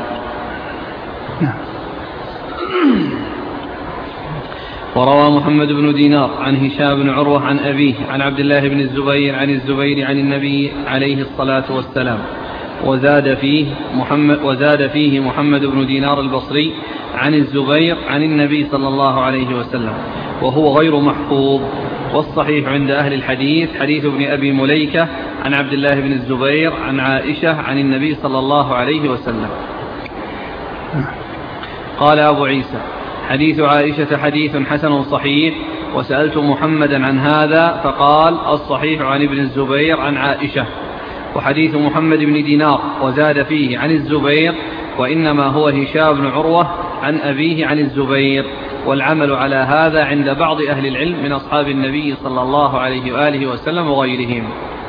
وروى محمد بن دينار عن هشام بن عروة عن أبيه عن عبد الله بن الزبير عن الزبير عن النبي عليه الصلاة والسلام، وزاد فيه محمد, وزاد فيه محمد بن دينار البصري عن الزبير عن النبي صلى الله عليه وسلم، وهو غير محفوظ. والصحيح عند أهل الحديث حديث ابن أبي مليكة عن عبد الله بن الزبير عن عائشة عن النبي صلى الله عليه وسلم. قال أبو عيسى: حديث عائشة حديث حسن صحيح، وسألت محمدا عن هذا فقال: الصحيح عن ابن الزبير عن عائشة. وحديث محمد بن دينار وزاد فيه عن الزبير، وإنما هو هشام بن عروة عن أبيه عن الزبير، والعمل على هذا عند بعض أهل العلم من أصحاب النبي صلى الله عليه وآله وسلم وغيرهم.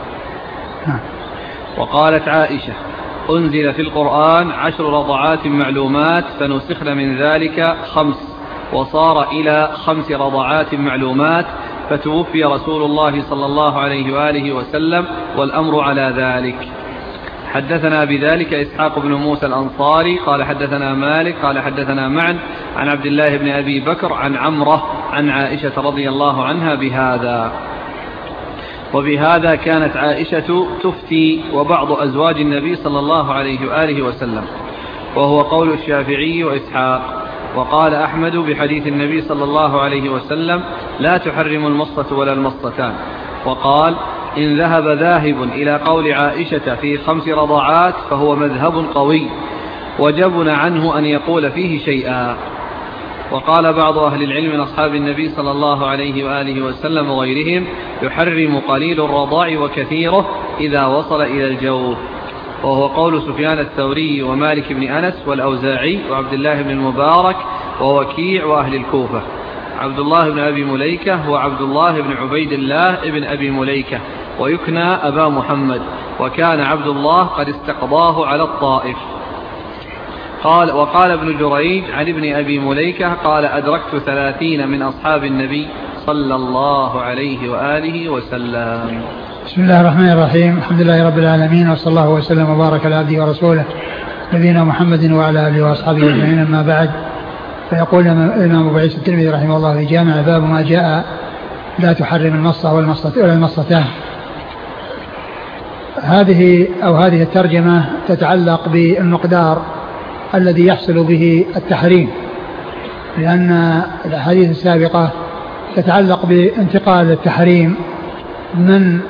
وقالت عائشة: أنزل في القرآن عشر رضعات معلومات فنسخن من ذلك خمس، وصار إلى خمس رضعات معلومات، فتوفي رسول الله صلى الله عليه وآله وسلم والأمر على ذلك. حدثنا بذلك إسحاق بن موسى الأنصاري قال حدثنا مالك قال حدثنا معن عن عبد الله بن أبي بكر عن عمرة عن عائشة رضي الله عنها بهذا. وبهذا كانت عائشة تفتي وبعض أزواج النبي صلى الله عليه وآله وسلم، وهو قول الشافعي وإسحاق. وقال أحمد بحديث النبي صلى الله عليه وسلم لا تحرم المصة ولا المصتان. وقال إن ذهب ذاهب إلى قول عائشة في خمس رضعات فهو مذهب قوي، وجبن عنه أن يقول فيه شيئا. وقال بعض أهل العلم من أصحاب النبي صلى الله عليه وآله وسلم وغيرهم يحرم قليل الرضاع وكثيره إذا وصل إلى الجوف، وهو قول سفيان الثوري ومالك بن أنس والأوزاعي وعبد الله بن المبارك ووكيع وأهل الكوفة. عبد الله بن أبي مليكة هو عبد الله بن عبيد الله بن أبي مليكة ويكنى أبا محمد، وكان عبد الله قد استقضاه على الطائف. قال وقال ابن جريج عن ابن أبي مليكة قال أدركت ثلاثين من أصحاب النبي صلى الله عليه وآله وسلم. بسم الله الرحمن الرحيم. الحمد لله رب العالمين، وصلى الله وسلم وبارك على عبده ورسوله نبينا محمد وعلى آله وأصحابه أجمعين. أما بعد، فيقول الإمام أبو عيسى الترمذي رحمه الله في جامع باب ما جاء لا تحرم المصة ولا المصتان. هذه أو هذه الترجمة تتعلق بالمقدار الذي يحصل به التحريم، لأن الأحاديث السابقة تتعلق بانتقال التحريم من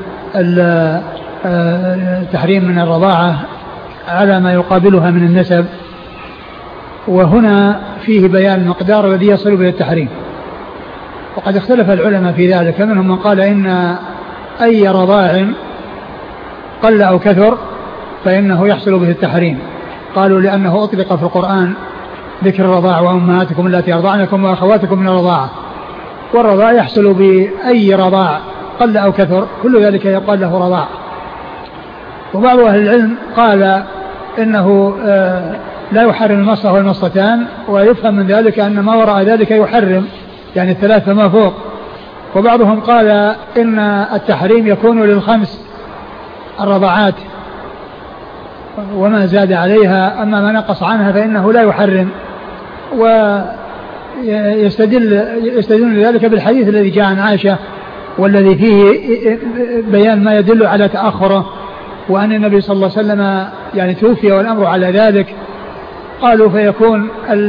التحريم من الرضاعة على ما يقابلها من النسب، وهنا فيه بيان المقدار الذي يصل به التحريم. وقد اختلف العلماء في ذلك، منهم من قال إن أي رضاع قل أو كثر فإنه يحصل به التحريم، قالوا لأنه أطلق في القرآن ذكر الرضاع وأمهاتكم التي أرضعنكم وأخواتكم من الرضاعة، والرضاع يحصل بأي رضاع قل أو كثر، كل ذلك يقال له رضاع. وبعض أهل العلم قال إنه لا يحرم المصة والمصتان، ويفهم من ذلك أن ما وراء ذلك يحرم، يعني الثلاثة ما فوق. وبعضهم قال إن التحريم يكون للخمس الرضاعات وما زاد عليها، أما ما نقص عنها فإنه لا يحرم. ويستدل يستدل ذلك بالحديث الذي جاء عن عائشة والذي فيه بيان ما يدل على تأخره، وأن النبي صلى الله عليه وسلم يعني توفي والأمر على ذلك. قالوا فيكون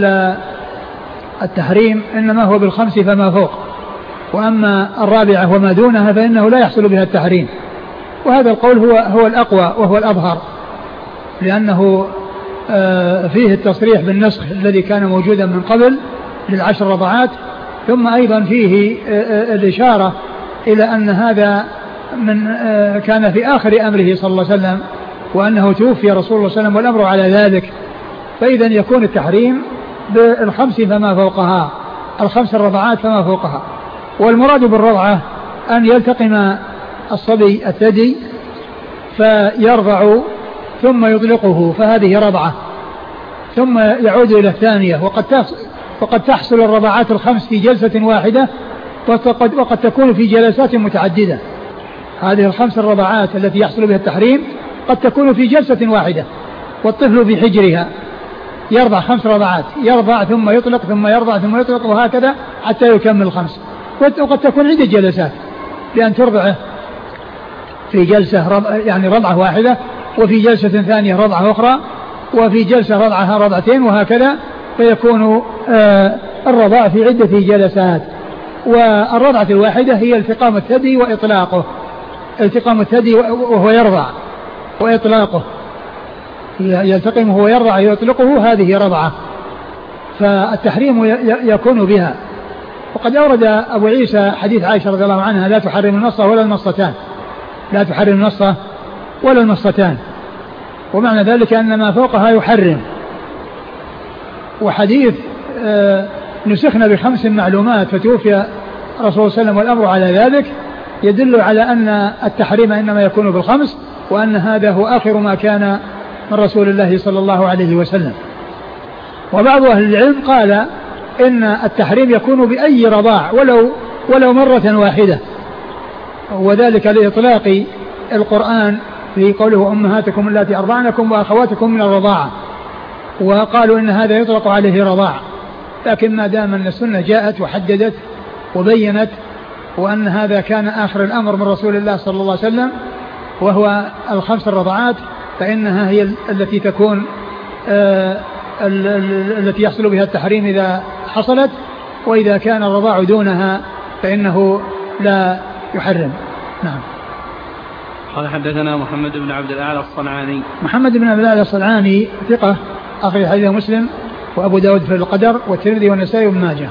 التحريم إنما هو بالخمس فما فوق، وأما الرابعة وما دونها فإنه لا يحصل بها التحريم. وهذا القول هو هو الأقوى وهو الأظهر، لأنه فيه التصريح بالنسخ الذي كان موجودا من قبل للعشر رضعات، ثم أيضا فيه الإشارة إلى أن هذا من كان في آخر أمره صلى الله عليه وسلم، وأنه توفي رسول الله صلى الله عليه وسلم والأمر على ذلك. فإذا يكون التحريم بالخمس فما فوقها، الخمس الرضعات فما فوقها. والمراد بالرضعة أن يلتقم الصبي الثدي فيرضع ثم يطلقه، فهذه رضعة، ثم يعود إلى الثانية. وقد وقد تحصل الرضعات الخمس في جلسة واحدة، وقد تكون في جلسات متعددة. هذه الخمس الرضعات التي يحصل بها التحريم قد تكون في جلسة واحدة، والطفل في حجرها يرضع خمس رضعات، يرضع ثم يطلق ثم يرضع ثم يطلق، وهكذا حتى يكمل الخمس. وقد تكون عدة جلسات، لأن ترضعه في جلسة رضع يعني رضعة واحدة، وفي جلسة ثانية رضعة أخرى، وفي جلسة رضعها رضعتين، وهكذا، فيكون آه الرضاع في عدة جلسات. والرضعة الواحدة هي التقام الثدي وإطلاقه، التقام الثدي وهو يرضع وإطلاقه، يلتقمه ويرضع ويطلقه، هذه رضعة. فالتحريم يكون بها. وقد أورد أبو عيسى حديث عائشة رضي الله عنها لا تحرم المصة ولا المصتان، لا تحرم المصة ولا المصتان، ومعنى ذلك أن ما فوقها يحرم. وحديث آه نسخنا بخمس معلومات فتوفي رسول الله صلى الله عليه وسلم والأمر على ذلك، يدل على أن التحريم إنما يكون بالخمس، وأن هذا هو آخر ما كان من رسول الله صلى الله عليه وسلم. وبعض أهل العلم قال إن التحريم يكون بأي رضاع ولو ولو مرة واحدة، وذلك لإطلاق القرآن في قوله أمهاتكم اللاتي أرضعنكم وأخواتكم من الرضاعة، وقالوا إن هذا يطلق عليه رضاع، لكن ما دام أن السنة جاءت وحددت وبينت وأن هذا كان آخر الأمر من رسول الله صلى الله عليه وسلم وهو الخمس الرضعات، فإنها هي التي تكون آه التي يحصل بها التحريم إذا حصلت، وإذا كان الرضاع دونها فإنه لا يحرم. نعم. قال حدثنا محمد بن عبد الأعلى الصنعاني. محمد بن عبد الأعلى الصنعاني ثقة أخرج حديث مسلم وأبو داود في القدر والترمذي والنسائي وابن ماجه.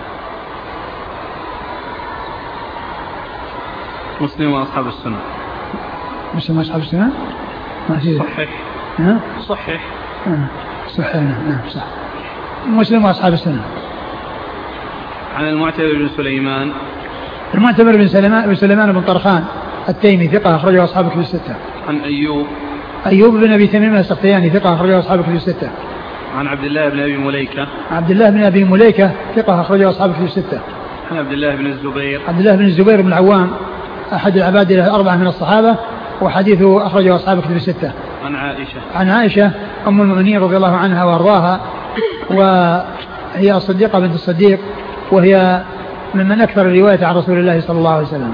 مسلم وأصحاب السنة. مسلم وأصحاب السنة. ما في صحيح. ها؟ صحيح. صحيح. نعم صح. مسلم وأصحاب السنة. عن المعتمر بن سليمان. المعتمر بن سليمان بن سليمان بن طرخان التيمي ثقة أخرجه أصحاب كتب الستة. عن أيوب. أيوب بن أبي تميم السختياني ثقة أخرجه أصحاب كتب الستة. عن عبد الله بن أبي مليكة. عبد الله بن أبي مليكة ثقة أخرجه أصحاب كتب الستة. عن عبد الله بن الزبير. عبد الله بن الزبير بن العوام أحد العباد الأربعة من الصحابة وحديثه أخرجه أصحاب كتب الستة. عن عائشة. عن عائشة أم المؤمنين رضي الله عنها وأرضاها، وهي الصديقة بنت الصديق، وهي ممن أكثر الرواية عن رسول الله صلى الله عليه وسلم.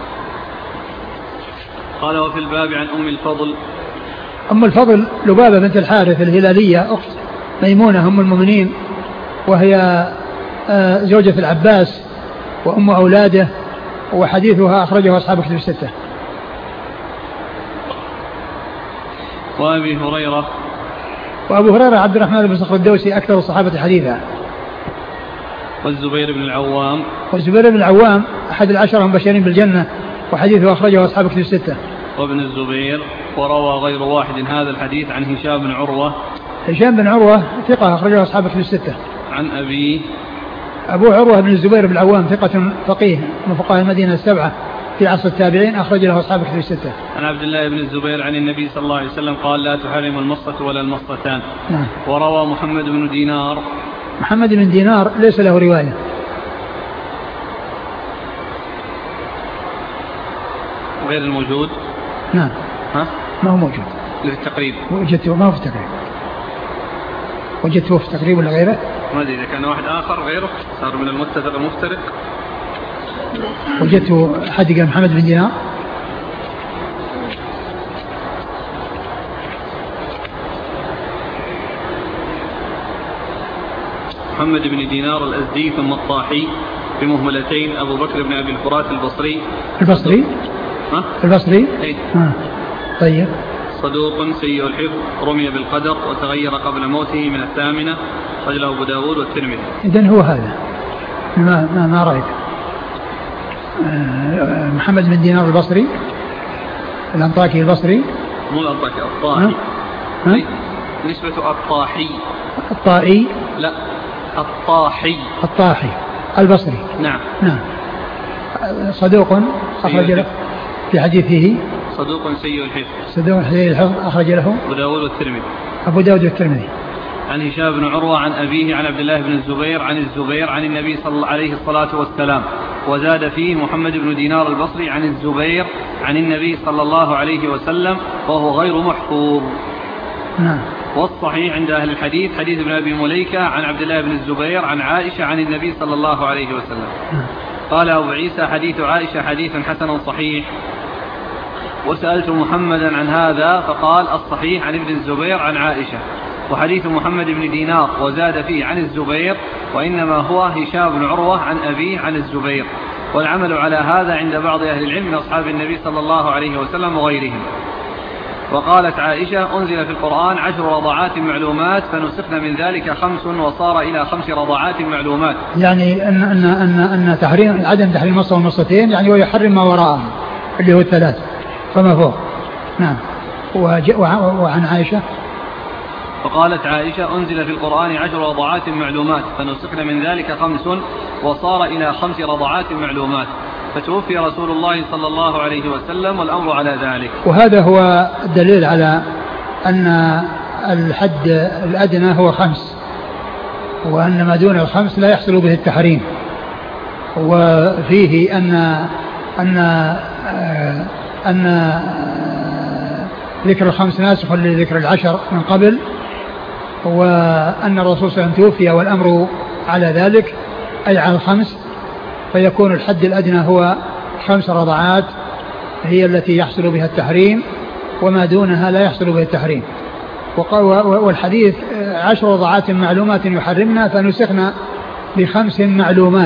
قال وفي الباب عن أم الفضل. أم الفضل لبابة بنت الحارث الهلالية أخت ميمونة أم المؤمنين، وهي زوجة العباس وأم أولاده، وحديثها أخرجه أصحاب كتب الستة. وأبي هريرة. وأبو هريرة عبد الرحمن بن صخر الدوسي أكثر الصحابة حديثا. والزبير بن العوام. والزبير بن العوام أحد العشرة المبشرين بالجنة، وحديثه أخرجه أصحاب كتب الستة. وابن الزبير. وروى غير واحد هذا الحديث عن هشام بن عروة. هشام بن عروة ثقة أخرجه أصحاب كتب الستة. عن أبيه. أبو عروة بن الزبير بن العوام ثقة فقيه من فقهاء المدينة السبعة في عصر التابعين، أخرج له أصحاب كتب الستة. عن عبد الله بن الزبير عن النبي صلى الله عليه وسلم قال لا تحرم المصة ولا المصتان. نعم. وروى محمد بن دينار. محمد بن دينار ليس له رواية. غير الموجود. نعم. ها؟ ما هو موجود. للتقريب. وجدته ما هو في التقريب. وجدته في التقريب ولا غيره؟ ما أدري إذا كان واحد آخر غيره صار من المتفق المفترق. وجدته حد قال محمد بن دينار. محمد بن دينار الأزدي ثم الطاحي بمهملتين أبو بكر بن أبي الفرات البصري. البصري؟ ها؟ البصري؟ أي. آه. طيب. صدوق سيء الحفظ رمي بالقدر وتغير قبل موته من الثامنة، رجله أبو داود والترمذي. إذن هو هذا ما ما, ما رأيت. آه محمد بن دينار البصري الأنطاكي البصري. مو الأنطاكي الطاحي. ها؟ نسبة الطاحي. الطائي. لا الطاحي. الطاحي البصري. نعم. نعم. صدوق أخرج له في حديثه. صدوق سيء الحفظ. صدوق سيء الحفظ أخرج له أبو داود والترمذي. أبو داود والترمذي. عن هشام بن عروة عن أبيه عن عبد الله بن الزبير عن الزبير عن النبي صلى الله عليه الصلاة والسلام، وزاد فيه محمد بن دينار البصري عن الزبير عن النبي صلى الله عليه وسلم، وهو غير محفوظ. نعم. والصحيح عند أهل الحديث حديث ابن أبي مليكة عن عبد الله بن الزبير عن عائشة عن النبي صلى الله عليه وسلم. نعم. قال أبو عيسى حديث عائشة حديث حسن صحيح. وسألت محمدا عن هذا فقال الصحيح عن ابن الزبير عن عائشة، وحديث محمد بن دينار وزاد فيه عن الزبير، وإنما هو هشام بن عروة عن أبيه عن الزبير، والعمل على هذا عند بعض أهل العلم من أصحاب النبي صلى الله عليه وسلم وغيرهم. وقالت عائشة أنزل في القرآن عشر رضعات معلومات فنسخن من ذلك خمس وصار إلى خمس رضعات معلومات. يعني أن أن أن أن تحريم عدم تحريم مصة والمصتين يعني ويحرم ما وراءه اللي هو الثلاث فما فوق. نعم. وعن عائشة وقالت عائشة أنزل في القرآن عشر رضعات معلومات فنسخن من ذلك خمس وصار إلى خمس رضعات معلومات، فتوفي رسول الله صلى الله عليه وسلم والأمر على ذلك. وهذا هو الدليل على أن الحد الأدنى هو خمس، وأن ما دون الخمس لا يحصل به التحريم. وفيه أن أن أن ذكر الخمس ناسخ لذكر العشر من قبل، وأن الرسول صلى الله عليه وسلم توفي والأمر على ذلك أي على الخمس، فيكون الحد الأدنى هو خمس رضعات هي التي يحصل بها التحريم، وما دونها لا يحصل بها التحريم. والحديث عشر رضعات معلومات يحرمنا فنسخنا بخمس معلومات.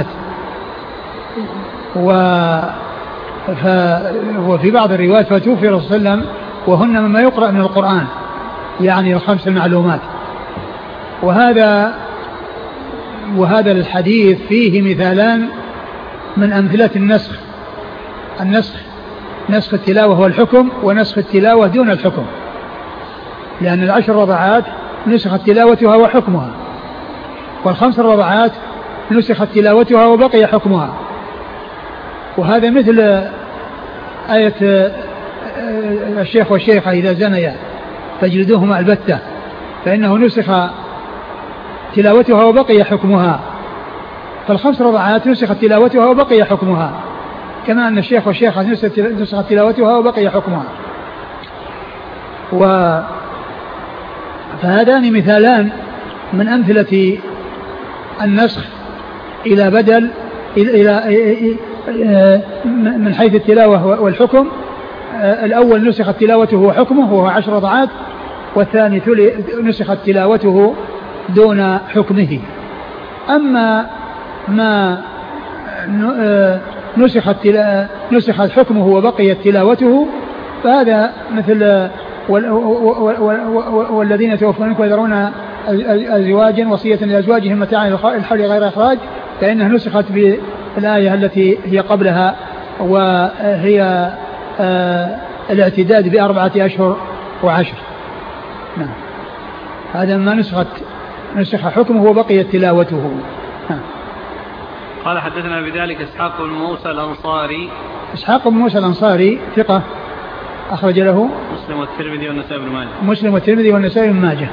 وفي بعض الروايات فتوفي الرسول صلى الله عليه وسلم وهن مما يقرأ من القرآن، يعني الخمس المعلومات. وهذا وهذا الحديث فيه مثالان من أمثلة النسخ. النسخ نسخ التلاوة والحكم، ونسخ التلاوة دون الحكم، لأن العشر رضعات نسخت تلاوتها وحكمها، والخمس رضعات نسخت تلاوتها وبقي حكمها. وهذا مثل آية الشيخ والشيخة إذا زنيا فاجلدوهما البتة، فإنه نسخ تلاوتها وبقي حكمها، فالخمس رضعات نسخت تلاوتها وبقي حكمها، كما أن الشيخ والشيخة نسخت تلاوتها وبقي حكمها. و فهذان مثالان من أمثلة النسخ إلى بدل إلى من حيث التلاوة والحكم. الأول نسخت تلاوته وحكمه وهو عشر رضعات، والثاني نسخت تلاوته دون حكمه. أما ما نسخت نسخت حكمه وبقيت تلاوته فهذا مثل والذين يتوفون منكم ويذرون أزواجا وصية لأزواجهم متاعا الحول غير إخراج، فإنها نسخت بالآية التي هي قبلها، وهي الاعتداد بأربعة أشهر وعشر. نعم. هذا ما نسخت نسخ حكمه وبقيت تلاوته. نعم. قال حدثنا بذلك إسحاق بن موسى الأنصاري. إسحاق بن موسى الأنصاري ثقة أخرج له مسلم والترمذي والنسائي بن ماجه. مسلم والترمذي والنسائي بن ماجه.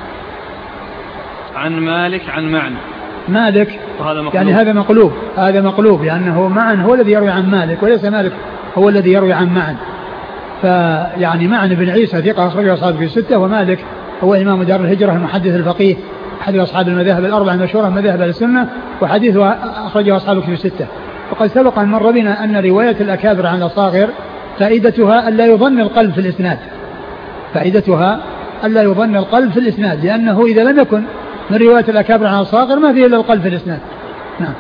عن مالك عن معن. مالك وهذا مقلوب. يعني هذا مقلوب هذا مقلوب لأنه معن هو الذي يروي عن مالك وليس مالك هو الذي يروي عن معن. فيعني معن بن عيسى ثقة أخرجه أصحابه في الستة، ومالك هو إمام دار الهجرة المحدث الفقيه أحد أصحاب المذاهب الأربعة المشهورة مذاهب السنة، وحديثه أخرجه أصحابه في الستة. وقد سبق أن مر بنا أن رواية الأكابر عن الأصاغر فائدتها ألا يظن القلب في الإسناد فائدتها ألا يظن القلب في الإسناد لأنه إذا لم يكن من رواية الأكابر عن الأصاغر ما فيه إلا القلب في الإسناد. نعم.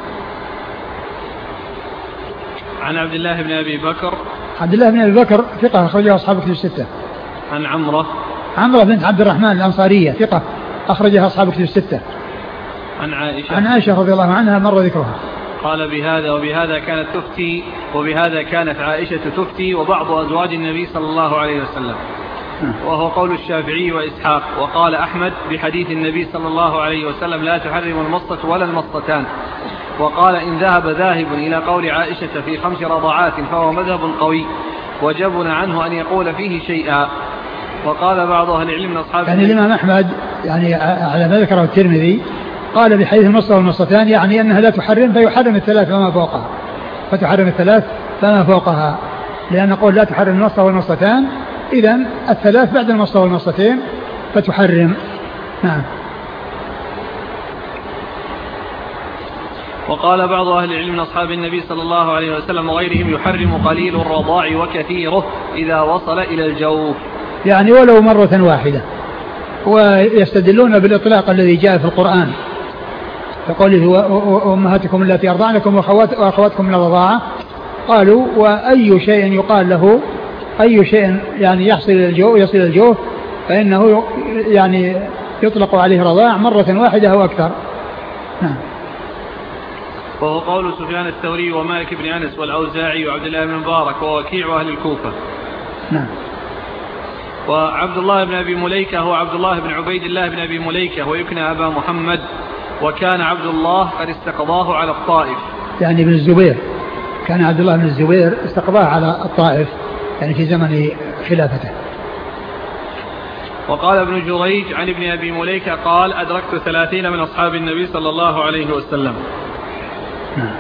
عن عبد الله بن أبي بكر. عبد الله بن أبي بكر ثقة أخرجه أصحابه في الستة. عن عمرة. عمرة بنت عبد الرحمن الأنصارية ثقة أخرجها أصحابه في الستة. عن عائشة. عن عائشة رضي الله عنها مر ذكرها. قال بهذا وبهذا كانت تفتي وبهذا كانت عائشة تفتي وبعض أزواج النبي صلى الله عليه وسلم، وهو قول الشافعي وإسحاق. وقال أحمد بحديث النبي صلى الله عليه وسلم لا تحرم المصة ولا المصتان. وقال إن ذهب ذاهب إلى قول عائشة في خمس رضعات فهو مذهب قوي وجبن عنه أن يقول فيه شيئا. وقال بعض أهل العلم من أصحاب يعني الإمام أحمد يعني على ما ذكره الترمذي قال بحديث المصة والمصتان يعني أنها لا تحرم فيحرم الثلاث فما فوقها فتحرم الثلاث فما فوقها، لأن قول لا تحرم المصة والمصتان إذن الثلاث بعد المصة والمصتين فتحرم. نعم. وقال بعض أهل العلم من أصحاب النبي صلى الله عليه وسلم وغيرهم يحرم قليل الرضاع وكثيره إذا وصل إلى الجوف، يعني ولو مرة واحدة. ويستدلون بالإطلاق الذي جاء في القرآن فقوله وأمهاتكم التي أرضعنكم وأخواتكم من الرضاعة، قالوا وأي شيء يقال له أي شيء يعني يحصل الجوف يصل الجوف فإنه يعني يطلق عليه رضاع مرة واحدة أو أكثر. نعم. وهو قول سفيان الثوري ومالك بن أنس والأوزاعي وعبد الله بن مبارك ووكيع وأهل الكوفة. نعم. وعبد الله بن أبي مليكة هو عبد الله بن عبيد الله بن أبي مليكة ويكنى أبا محمد، وكان عبد الله قد استقضاه على الطائف، يعني بن الزبير كان عبد الله بن الزبير استقضاه على الطائف يعني في زمن خلافته. وقال ابن جريج عن ابن أبي مليكة قال أدركت ثلاثين من أصحاب النبي صلى الله عليه وسلم. نعم.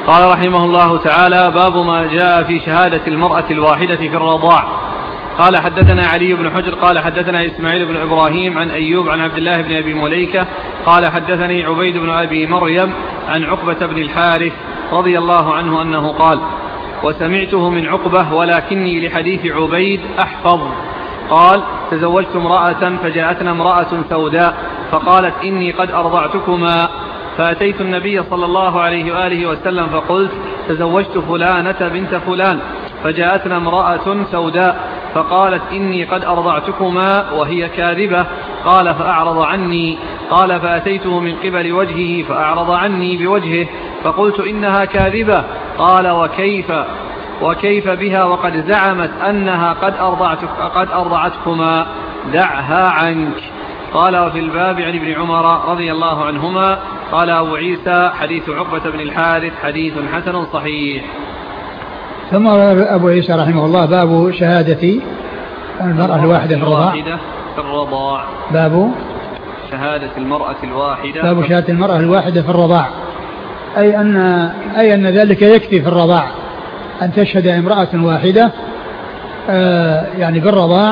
قال رحمه الله تعالى: باب ما جاء في شهادة المرأة الواحدة في الرضاع. قال حدثنا علي بن حجر قال حدثنا إسماعيل بن إبراهيم عن أيوب عن عبد الله بن أبي مليكة قال حدثني عبيد بن أبي مريم عن عقبة بن الحارث رضي الله عنه أنه قال: وسمعته من عقبة ولكني لحديث عبيد أحفظ. قال: تزوجت امرأة فجاءتنا امرأة سوداء فقالت: إني قد أرضعتكما، فأتيت النبي صلى الله عليه وآله وسلم فقلت: تزوجت فلانة بنت فلان، فجاءتنا امرأة سوداء فقالت: إني قد أرضعتكما، وهي كاذبة. قال: فأعرض عني. قال: فأتيته من قبل وجهه فأعرض عني بوجهه فقلت: إنها كاذبة. قال: وكيف وكيف بها وقد زعمت أنها قد أرضعتك قد أرضعتكما، دعها عنك. قال: وفي الباب عن ابن عمر رضي الله عنهما. قال أبو عيسى: حديث عقبة بن الحارث حديث حسن صحيح. ثم أبو عيسى رحمه الله باب شهادة المرأة الواحدة في الرضاع. في الرضاع باب شهادة المرأة الواحدة باب شهادة المرأة الواحدة في الرضاع، أي أن أي أن ذلك يكفي في الرضاع أن تشهد امرأة واحدة آه يعني في الرضاع،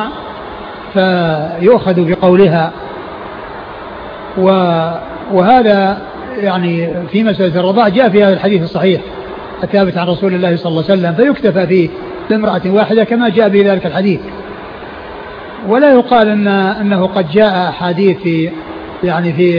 فيؤخذ بقولها. وهذا يعني في مسألة الرضاع جاء في هذا الحديث الصحيح الثابت عن رسول الله صلى الله عليه وسلم، فيكتفى فيه بامرأة واحدة كما جاء في ذلك الحديث. ولا يقال أن أنه قد جاء حديث في يعني في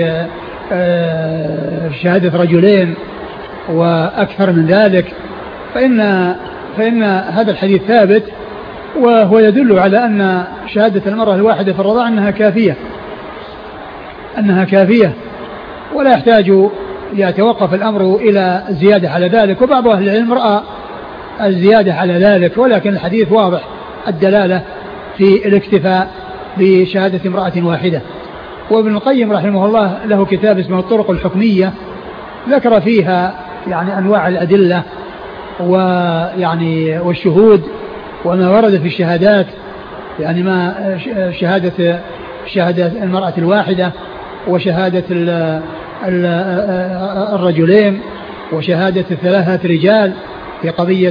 شهادة رجلين وأكثر من ذلك، فإن فإن هذا الحديث ثابت، وهو يدل على أن شهادة المرأة الواحدة في الرضاع أنها كافية أنها كافية ولا يحتاج يتوقف الأمر إلى زيادة على ذلك. وبعض أهل العلم رأى الزيادة على ذلك، ولكن الحديث واضح الدلالة في الاكتفاء بشهادة امرأة واحدة. وابن القيم رحمه الله له كتاب اسمه الطرق الحكمية، ذكر فيها يعني أنواع الأدلة ويعني والشهود وما ورد في الشهادات، يعني ما شهادة شهادة المرأة الواحدة وشهادة الرجلين وشهادة الثلاثة رجال في قضية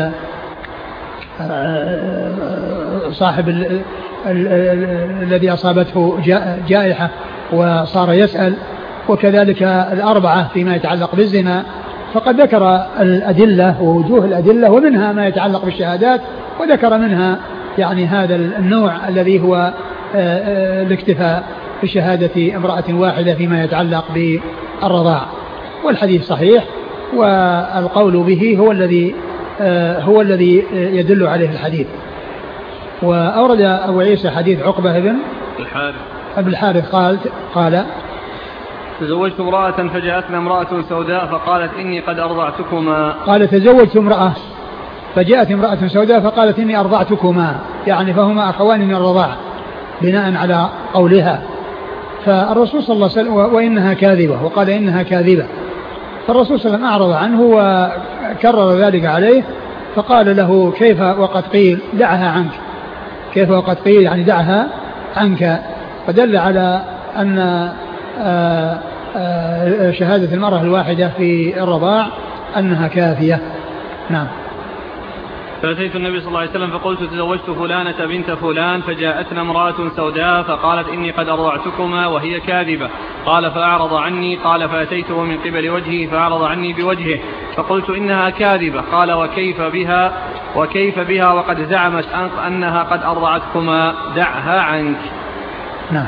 صاحب الذي أصابته جائحة وصار يسأل، وكذلك الأربعة فيما يتعلق بالزنا. فقد ذكر الأدلة ووجوه الأدلة، ومنها ما يتعلق بالشهادات، وذكر منها يعني هذا النوع الذي هو الاكتفاء بشهادة امرأة واحدة فيما يتعلق بالرضاع. والحديث صحيح، والقول به هو الذي هو الذي يدل عليه الحديث. وأورد أبو عيسى حديث عقبة بن الحارث ابن الحارث قال قال تزوجت امرأة فجاءتنا امرأة سوداء فقالت إني قد أرضعتكما. قال تزوجت امرأة فجاءت امرأة سوداء فقالت إني أرضعتكما، يعني فهما أخوان من الرضاع بناء على قولها. فالرسول صلى الله عليه وسلم وإنها كاذبة، وقال إنها كاذبة، فالرسول صلى الله عليه وسلم أعرض عنه وكرر ذلك عليه، فقال له كيف وقد قيل دعها عنك، كيف وقد قيل يعني دعها عنك. فدل على أن آآ آآ شهادة المرأة الواحدة في الرضاع أنها كافية. نعم. فأتيت النبي صلى الله عليه وسلم فقلت تزوجت فلانة بنت فلان، فجاءتنا امرأة سوداء فقالت إني قد أرضعتكما وهي كاذبة. قال فأعرض عني. قال فأتيته من قبل وجهه فأعرض عني بوجهه فقلت إنها كاذبة. قال وكيف بها وكيف بها وقد زعمت أنها قد أرضعتكما، دعها عنك. نعم.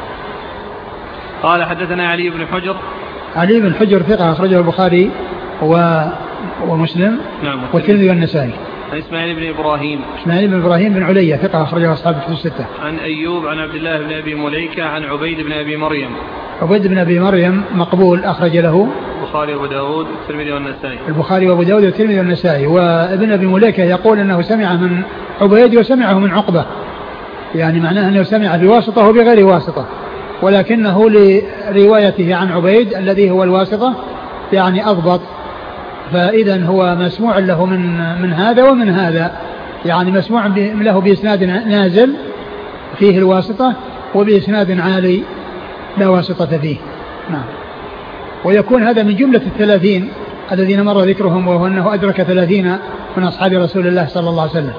قال حدثنا علي بن حجر. علي بن حجر ثقة أخرجه البخاري و... ومسلم نعم والترمذي والنسائي. عن إسماعيل بن إبراهيم. إسماعيل بن إبراهيم بن علية ثقة أخرجه أصحاب الكتب الستة. عن أيوب عن عبد الله بن أبي مليكة عن عبيد بن أبي مريم. عبيد بن أبي مريم مقبول أخرج له البخاري وأبو داود والترمذي والنسائي. البخاري وأبو داود والترمذي والنسائي. وابن أبي مليكة يقول أنه سمع من عبيد وسمعه من عقبة، يعني معناه أنه سمع بواسطة وبغير واسطة، ولكنه لروايته عن عبيد الذي هو الواسطة يعني أضبط. فإذا هو مسموع له من من هذا ومن هذا، يعني مسموع له بإسناد نازل فيه الواسطة وبإسناد عالي لا واسطة فيه. نعم. ويكون هذا من جملة الثلاثين الذين مر ذكرهم، وهو أنه أدرك ثلاثين من أصحاب رسول الله صلى الله عليه وسلم.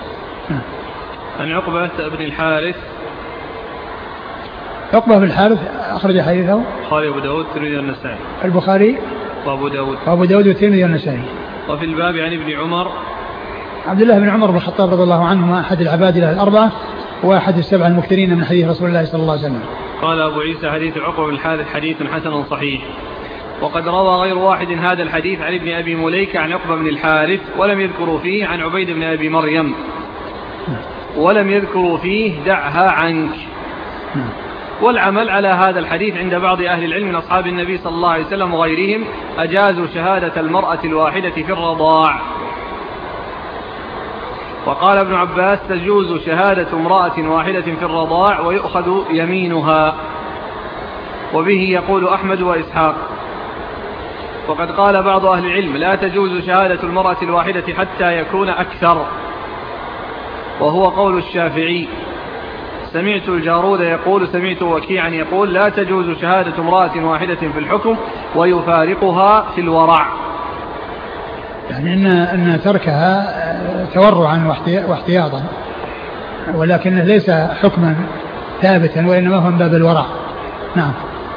عن عقبة بن الحارث. عقبة بن الحارث أخرج حديثه البخاري وأبو داود والترمذي والنسائي. البخاري وأبو داود وأبو داود والترمذي والنسائي. وفي الباب عن ابن عمر عبد الله بن عمر بن الخطاب رضي الله عنهما أحد العبادلة الأربعة وأحد السبعة المكثرين من حديث رسول الله صلى الله عليه وسلم. قال أبو عيسى حديث عقبة بن الحارث حديث حسن صحيح. وقد روى غير واحد هذا الحديث عن ابن أبي مليكة عن عقبة بن الحارث ولم يذكروا فيه عن عبيد بن أبي مريم ولم يذكروا فيه دعها عنك. والعمل على هذا الحديث عند بعض أهل العلم من أصحاب النبي صلى الله عليه وسلم وغيرهم أجازوا شهادة المرأة الواحدة في الرضاع. وقال ابن عباس تجوز شهادة امرأة واحدة في الرضاع ويؤخذ يمينها، وبه يقول أحمد وإسحاق. وقد قال بعض أهل العلم لا تجوز شهادة المرأة الواحدة حتى يكون أكثر، وهو قول الشافعي. سمعت الجارود يقول سمعت وكيعا يقول لا تجوز شهادة امرأة واحدة في الحكم ويفارقها في الورع، يعني إن, إن تركها تورعا واحتياطا، ولكنه ليس حكما ثابتا وإنما هو من باب الورع. نعم.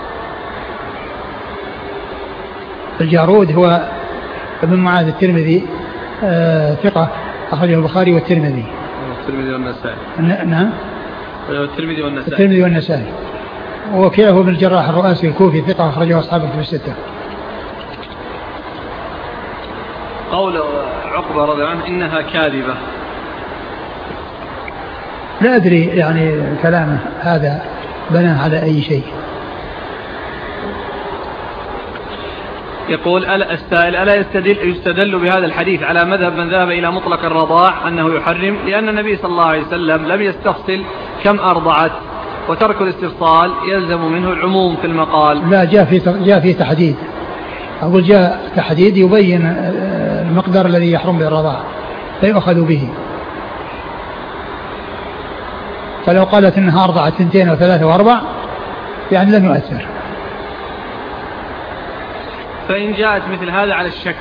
الجارود هو ابن معاذ الترمذي آه ثقة أخرجه البخاري والترمذي. الترمذي والنسائي. نعم. الترمذي والنسائي. الترمذي والنسائي. وكيله ابن الجراح الرؤاسي الكوفي ثقة أخرجه أصحاب الكتب الستة. قول عقبة رضي الله عنه إنها كاذبة، لا أدري يعني كلامه هذا بناه على أي شيء. يقول ألا السائل ألا يستدل, يستدل بهذا الحديث على مذهب من ذهب إلى مطلق الرضاع أنه يحرم، لأن النبي صلى الله عليه وسلم لم يستفصل كم أرضعت، وترك الاستفصال يلزم منه العموم في المقال. لا، جاء في جاء في تحديد، أقول جاء تحديد يبين المقدار الذي يحرم بالرضاع فيؤخذ به. فلو قالت إنها أرضعت اثنتين وثلاثة وأربع يعني لم يؤثر. فإن جاءت مثل هذا على الشك،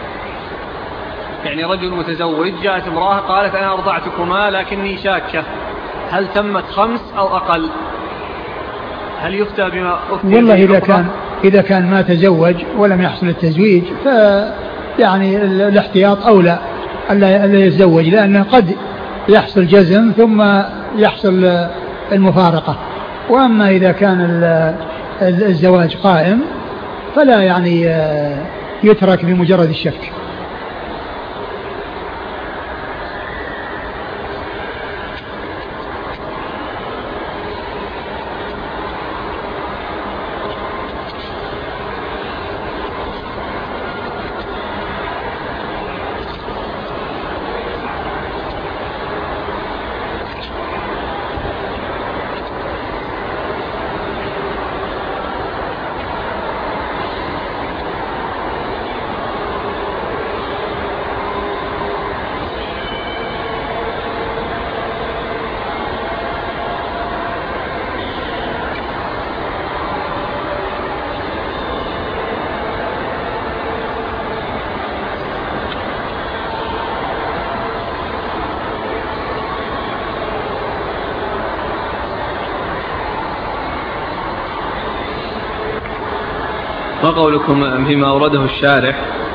يعني رجل متزوج جاءت امرأة قالت أنا أرضعتكما لكني شاكة، هل تمت خمس أو أقل؟ هل يفتى بما أفتى؟ والله إذا كان إذا كان ما تزوج ولم يحصل التزويج ف يعني الاحتياط أولى ألا يتزوج، لأنه قد يحصل جزم ثم يحصل المفارقة. وأما إذا كان الزواج قائم فلا يعني يترك بمجرد الشك. ما قولكم فيما أورده الشارح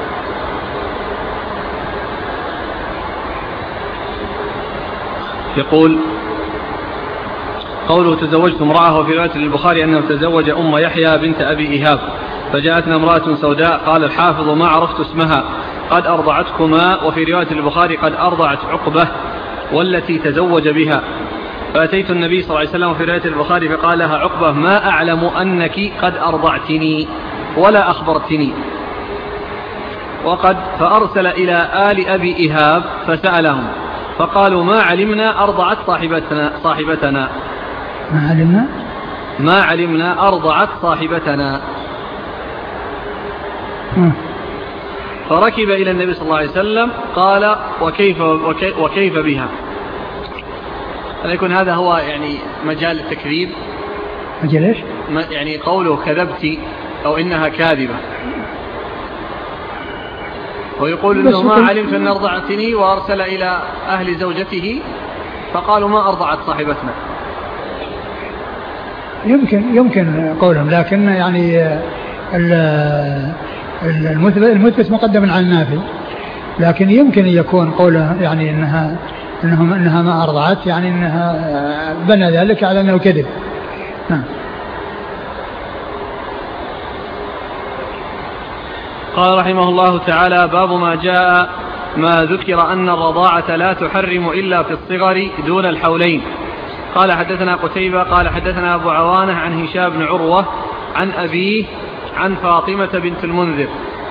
يقول قوله تزوجت امرأة، وفي رواية للبخاري أنه تزوج أم يحيى بنت أبي إيهاب فجاءتنا امرأة سوداء قال الحافظ ما عرفت اسمها قد أرضعتكما، وفي رواية البخاري قد أرضعت عقبة والتي تزوج بها، فأتيت النبي صلى الله عليه وسلم في رواية البخاري فقال لها عقبة ما أعلم أنك قد أرضعتني ولا أخبرتني، وقد فأرسل إلى آل أبي إيهاب فسألهم فقالوا ما علمنا أرضعت صاحبتنا صاحبتنا ما علمنا ما علمنا أرضعت صاحبتنا. م. فركب إلى النبي صلى الله عليه وسلم قال وكيف, وكيف, وكيف بها؟ هل يكون هذا هو يعني مجال التكذيب؟ مجال إيش؟ يعني قوله كذبتي أو إنها كاذبة، ويقول إنه ما علمت أن أرضعتني وأرسل إلى أهل زوجته فقالوا ما أرضعت صاحبتنا. يمكن يمكن قولهم، لكن يعني المثبت مقدم على النافي، لكن يمكن أن يكون قوله يعني إنها إنهم إنها ما أرضعت، يعني إنها بنى ذلك على أنه كذب. نعم. قال رحمه الله تعالى: باب ما جاء ما ذكر أن الرضاعة لا تحرم إلا في الصغر دون الحولين. قال حدثنا قتيبة قال حدثنا أبو عوانة عن هشام بن عروة عن أبيه عن فاطمة بنت المنذر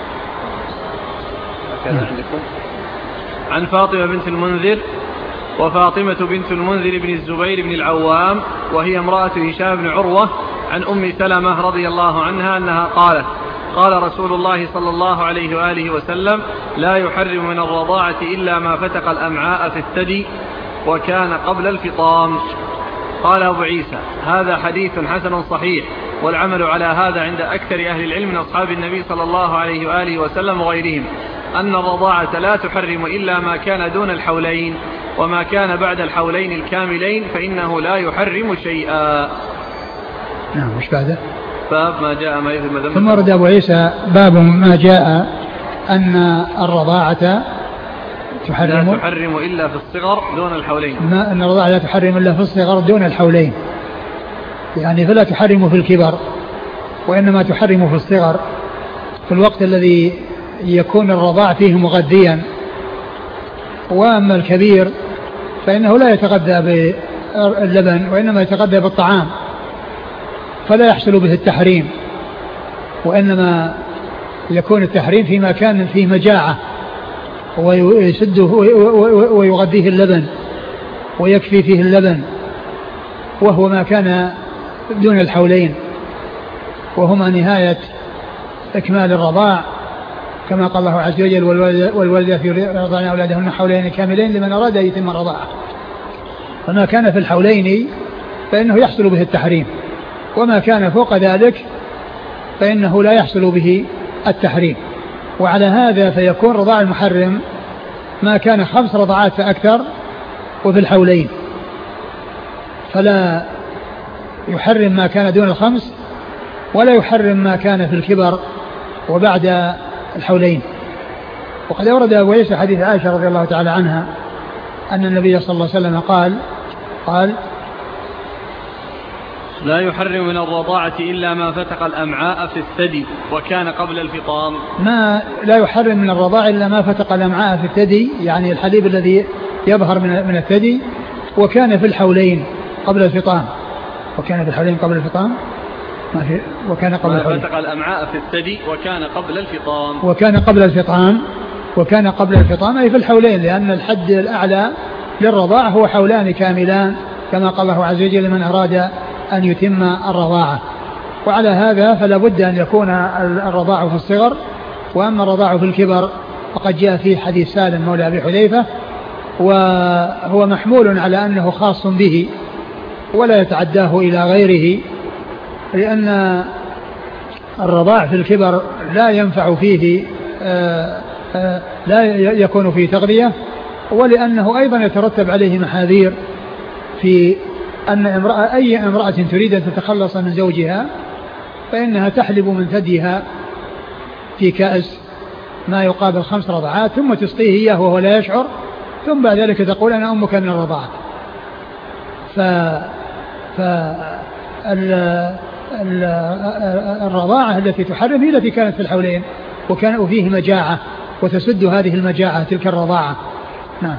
عن فاطمة بنت المنذر وفاطمة بنت المنذر بن الزبير بن العوام وهي امرأة هشام بن عروة عن أم سلمة رضي الله عنها أنها قالت: قال رسول الله صلى الله عليه وآله وسلم: لا يحرم من الرضاعة إلا ما فتق الأمعاء في الثدي وكان قبل الفطام. قال أبو عيسى: هذا حديث حسن صحيح، والعمل على هذا عند أكثر أهل العلم من أصحاب النبي صلى الله عليه وآله وسلم وغيرهم، أن الرضاعة لا تحرم إلا ما كان دون الحولين، وما كان بعد الحولين الكاملين فإنه لا يحرم شيئا. نعم. وش بعده؟ باب ما جاء ما يذم ذنب. ثم ورد أبو عيسى باب ما جاء أن الرضاعة تحرم لا تحرم إلا في الصغر دون الحولين، ما أن الرضاعة لا تحرم إلا في الصغر دون الحولين، يعني فلا تحرم في الكبر، وإنما تحرم في الصغر في الوقت الذي يكون الرضاع فيه مغذيا. وأما الكبير فإنه لا يتغذى باللبن وإنما يتغذى بالطعام، فلا يحصل به التحريم، وإنما يكون التحريم فيما كان فيه مجاعة ويسده ويغذيه اللبن ويكفي فيه اللبن، وهو ما كان دون الحولين، وهما نهاية إكمال الرضاع، كما قال الله عز وجل: والوالدات يرضعن أولادهن حولين كاملين لمن أراد أن يتم الرضاعة. فما كان في الحولين فإنه يحصل به التحريم، وما كان فوق ذلك فإنه لا يحصل به التحريم. وعلى هذا فيكون رضاع المحرم ما كان خمس رضعات فأكثر وفي الحولين، فلا يحرم ما كان دون الخمس، ولا يحرم ما كان في الكبر وبعد الحولين. وقد أورد أبو عيسى حديث عائشة رضي الله تعالى عنها أن النبي صلى الله عليه وسلم قال قال لا يحرم من الرضاعة إلا ما فتق الأمعاء في الثدي وكان قبل الفطام. ما لا يحرم من الرضاعة إلا ما فتق الأمعاء في الثدي، يعني الحليب الذي يظهر من من الثدي، وكان في الحولين قبل الفطام. وكان في الحولين قبل الفطام ما في وكان قبل الحولين. فتق الأمعاء في الثدي وكان قبل الفطام. وكان قبل الفطام وكان قبل الفطام أي في الحولين، لأن الحد الأعلى للرضاعة هو حولان كاملان، كما قال الله عز وجل: من أراد أن يتم الرضاعة. وعلى هذا فلا بد أن يكون الرضاع في الصغر. وأما الرضاع في الكبر فقد جاء فيه حديث سالم مولى أبي حذيفة، وهو محمول على أنه خاص به ولا يتعداه إلى غيره، لأن الرضاع في الكبر لا ينفع فيه آآ آآ لا يكون فيه تغذية، ولأنه أيضا يترتب عليه محاذير في أن امرأة أي امرأة تريد أن تتخلص من زوجها فإنها تحلب من ثديها في كأس ما يقابل خمس رضعات، ثم تسقيه إياه وهو لا يشعر، ثم بعد ذلك تقول: أنا أمك من الرضاعة. ف فالرضاعة التي تحرم هي التي كانت في الحولين وكان فيه مجاعة وتسد هذه المجاعة تلك الرضاعة. نعم.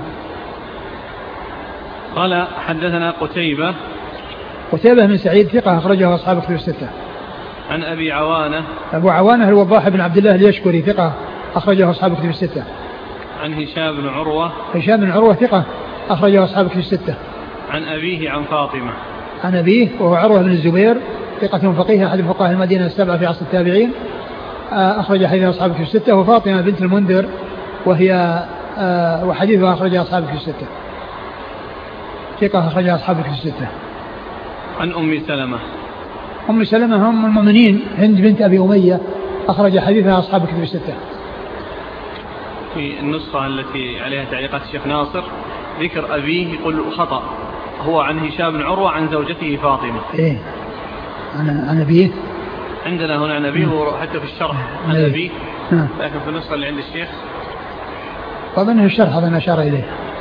قال حدثنا قتيبة قتيبة من سعيد ثقة أخرجه أصحاب كتب الستة. عن أبي عوانة أبو عوانة الوضاح بن عبد الله اليشكري ثقة أخرجه أصحاب كتب الستة. عن هشام بن عروة هشام بن عروة ثقة أخرجه أصحاب كتب الستة. عن أبيه عن فاطمة عن أبيه وهو عروة بن الزبير ثقة فقيه أحد فقهاء المدينة السبعة في عصر التابعين، أخرج حديث أصحاب كتب الستة. وفاطمة بنت المنذر وهي وحديثها أخرجها أصحاب كتب الستة، ثقة أخرجها أصحاب كتب الستة. عن أم سلمة أم سلمة هم المؤمنين هند بنت أبي أمية أخرج حديثها أصحاب كتب الستة. في النسخة التي عليها تعليقات الشيخ ناصر ذكر أبيه يقول خطأ، هو عن هشام بن عروة عن زوجته فاطمة. إيه عن عن أبيه عندنا هنا عن أبيه وحتى في الشرح عن أبيه، لكن في النسخة اللي عند الشيخ طبعا الشرح هذا أشار إليه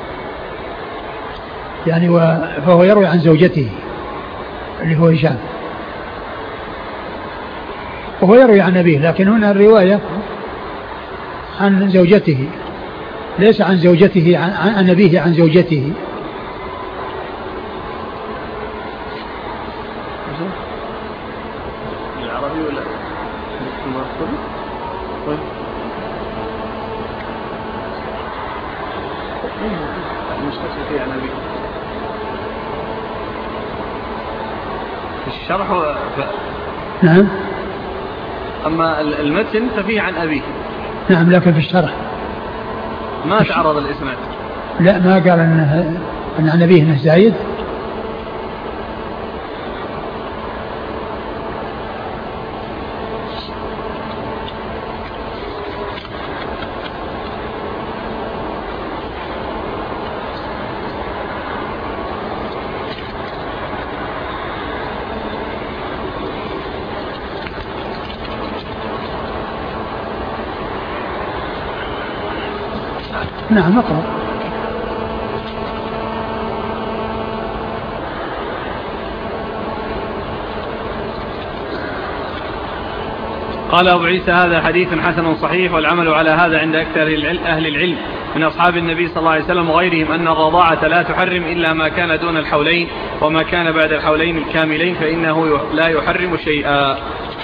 يعني، فهو يروي عن زوجته اللي هو هشام وهو يروي عن أبيه، لكن هنا الرواية عن زوجته ليس عن زوجته عن, عن أبيه عن زوجته. العربي ولا المستشفى عن أبيه في الشرح ف... نعم. أما المتن ففيه عن أبيه. نعم لكن في الشرح ما تعرض الإسناد. لا ما قال أنه أن عن أبيه أنه زايد. نعم اقرأ. قال أبو عيسى هذا حديث حسن صحيح، والعمل على هذا عند أكثر أهل العلم من أصحاب النبي صلى الله عليه وسلم وغيرهم أن الرضاعة لا تحرم إلا ما كان دون الحولين، وما كان بعد الحولين الكاملين فإنه لا يحرم شيئا.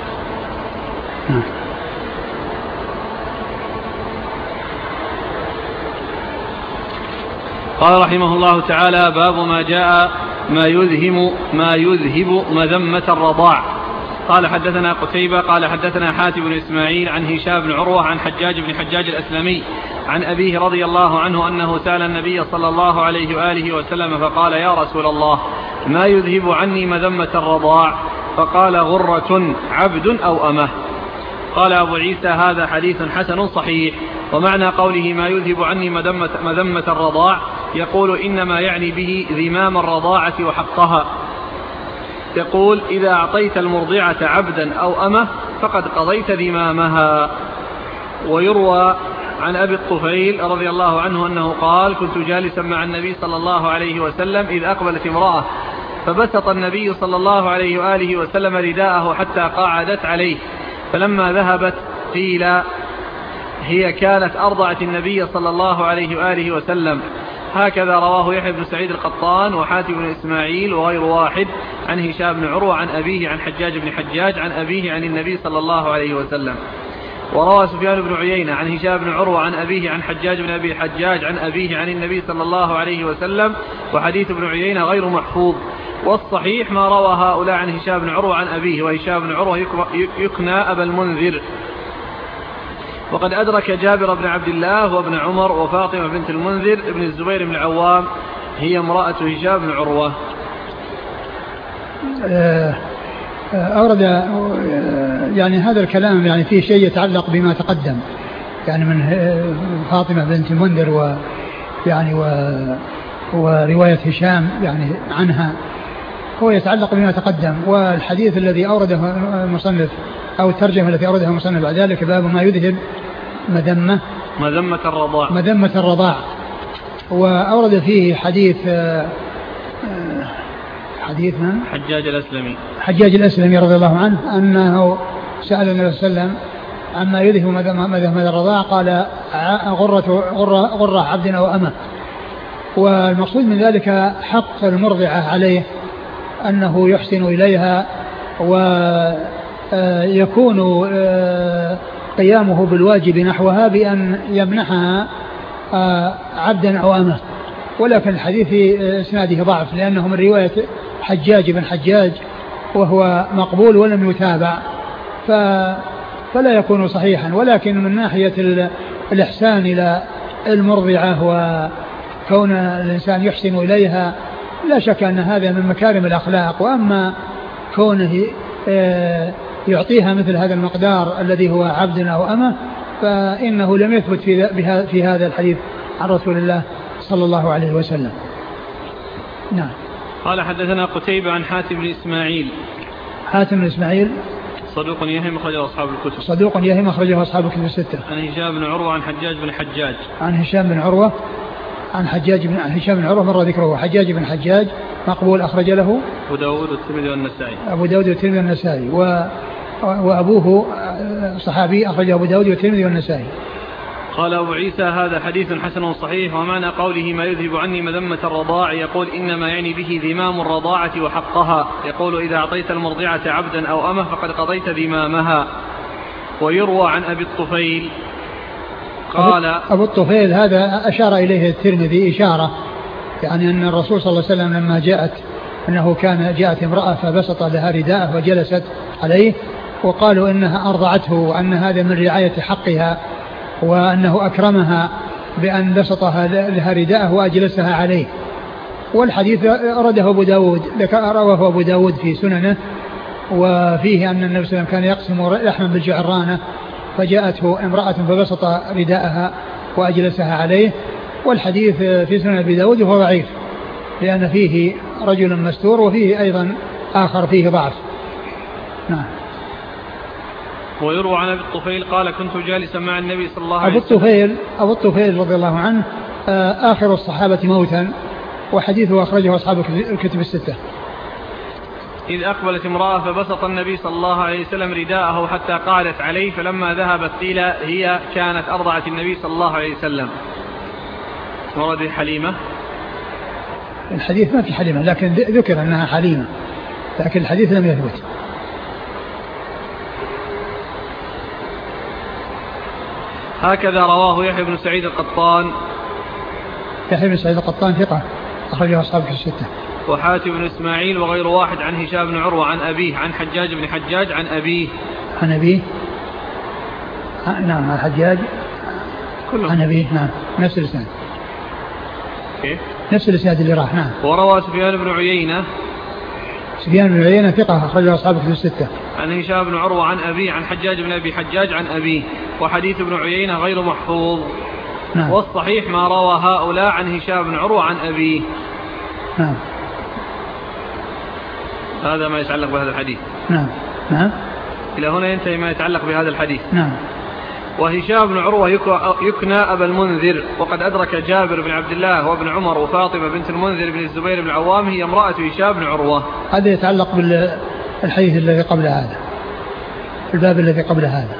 قال رحمه الله تعالى باب ما جاء ما يذهب ما يذهب مذمة الرضاع. قال حدثنا قتيبة قال حدثنا حاتم بن إسماعيل عن هشام بن عروة عن حجاج بن حجاج الأسلمي عن أبيه رضي الله عنه أنه سأل النبي صلى الله عليه وآله وسلم فقال يا رسول الله ما يذهب عني مذمة الرضاع؟ فقال غرة عبد أو أمه. قال أبو عيسى هذا حديث حسن صحيح. ومعنى قوله ما يذهب عني مذمة, مذمة الرضاع يقول إنما يعني به ذمام الرضاعة وحقها. يقول إذا أعطيت المرضعة عبدا أو أمه فقد قضيت ذمامها. ويروى عن أبي الطفيل رضي الله عنه أنه قال كنت جالسا مع النبي صلى الله عليه وسلم إذ أقبلت امرأة فبسط النبي صلى الله عليه وآله وسلم رداءه حتى قاعدت عليه، فلما ذهبت قيل هي كانت أرضعت النبي صلى الله عليه وآله وسلم. هكذا رواه يحيى بن سعيد القطان وحاتم بن إسماعيل وغير واحد عن هشام بن عروة عن أبيه عن حجاج بن حجاج عن أبيه عن النبي صلى الله عليه وسلم. وروى سفيان بن عيينة عن هشام بن عروة عن أبيه عن حجاج بن أبي حجاج عن أبيه عن النبي صلى الله عليه وسلم، وحديث ابن عيينة غير محفوظ. والصحيح ما روى هؤلاء عن هشام بن عروة عن أبيه، وهشام بن عروة يكنى أبا المنذر. وقد أدرك جابر بن عبد الله وابن عمر وفاطمة بنت المنذر ابن الزبير بن العوام هي امرأة هشام بن عروة. أورد يعني هذا الكلام يعني فيه شيء يتعلق بما تقدم، يعني من فاطمة بنت المنذر و يعني و ورواية هشام يعني عنها هو يتعلق بما تقدم. والحديث الذي أورده المصنف أو الترجمة التي أوردها المصنف بعد ذلك باب ما يذهب مذمة مذمة الرضاع مذمة الرضاع. وأورد فيه حديث حديث من حجاج الأسلمي حجاج الأسلمي رضي الله عنه أنه سأل النبي صلى الله عليه وسلم عما يذهب مذمة الرضاع قال غرة, غرة, غرة عبد أو أمه. والمقصود من ذلك حق المرضعة عليه أنه يحسن إليها ويكون قيامه بالواجب نحوها بأن يمنحها عبدا أو أمه. ولكن الحديث في اسناده ضعف لأنه من رواية حجاج بن حجاج وهو مقبول ولم يتابع فلا يكون صحيحا. ولكن من ناحية الإحسان إلى المرضعة وكون الإنسان يحسن إليها لا شك أن هذا من مكارم الأخلاق. وأما كونه يعطيها مثل هذا المقدار الذي هو عبد أو أمه فإنه لم يثبت في, في هذا الحديث عن رسول الله صلى الله عليه وسلم. نعم. قال حدثنا قتيبة عن حاتم بن إسماعيل. حاتم بن إسماعيل صدوق يهم أخرجه أصحاب الكتب. صدوق يهم أخرجه أصحاب الكتب الستة. عن هشام بن عروة عن حجاج بن حجاج. عن هشام بن عروة عن حجاج بن عن هشام بن عروة مر ذكره. حجاج بن حجاج مقبول أخرج له أبو داود والترمذي والنسائي. أبو داود والترمذي والنسائي و... وأبوه صحابي أخرجه أبو داود والترمذي والنسائي. قال أبو عيسى هذا حديث حسن صحيح. ومعنى قوله ما يذهب عني مذمة الرضاع يقول إنما يعني به ذمام الرضاعة وحقها. يقول إذا أعطيت المرضعة عبدا أو أمه فقد قضيت ذمامها. ويروى عن أبي الطفيل قال أبو الطفيل هذا أشار إليه الترمذي إشارة يعني أن الرسول صلى الله عليه وسلم لما جاءت أنه كان جاءت امرأة فبسط لها رداءه وجلست عليه وقالوا إنها أرضعته وأن هذا من رعاية حقها وأنه أكرمها بأن بسطها لها رداءه وأجلسها عليه. والحديث أرده أبو داود رواه أبو داود في سننه وفيه أن النبي صلى الله عليه وسلم كان يقسم لحما بالجعرانة فجاءته امرأة فبسط رداءها وأجلسها عليه. والحديث في سنن أبي داود وهو ضعيف لأن فيه رجل مستور وفيه أيضا آخر فيه ضعف. نعم. ويروى عن أبي الطفيل قال كنت جالسا مع النبي صلى الله عليه وسلم. أبو الطفيل أبو الطفيل رضي الله عنه آخر الصحابة موتا وحديثه أخرجه أصحاب الكتب الستة. إذ أقبلت امرأة فبسط النبي صلى الله عليه وسلم رداءه حتى قعدت عليه فلما ذهبت قيل هي كانت أرضعت النبي صلى الله عليه وسلم. ورد حليمة. الحديث ما في حليمة لكن ذكر أنها حليمة لكن الحديث لم يثبت. هكذا رواه يحيى بن سعيد القطان. يحيى بن سعيد القطان ثقة أخرجه أصحاب الستة. وحاتم بن إسماعيل وغير واحد عن هشام بن عروة عن أبيه عن حجاج بن حجاج عن أبيه عن أبيه نعم عن حجاج كله. عن أبيه نعم نفس الإسناد كيف نفس الإسناد اللي راح. نعم. وروى سفيان بن عيينة. سفيان بن عيينة ثقة أخرجه أصحاب الكتب الستة. عن هشام بن عروة عن أبيه عن حجاج بن أبي حجاج عن أبيه. وحديث ابن عيينة غير محفوظ. نعم. والصحيح ما روى هؤلاء عن هشام بن عروة عن أبيه. نعم. هذا ما يتعلق بهذا الحديث. نعم. نعم. إلى هنا ينتهي ما يتعلق بهذا الحديث. نعم. وهشام بن عروة يكنى أبا المنذر وقد أدرك جابر بن عبد الله وابن عمر وفاطمة بنت المنذر بن الزبير بن العوام هي امرأة هشام بن عروة. هذا يتعلق بالحديث الذي قبل هذا الباب الذي قبل هذا.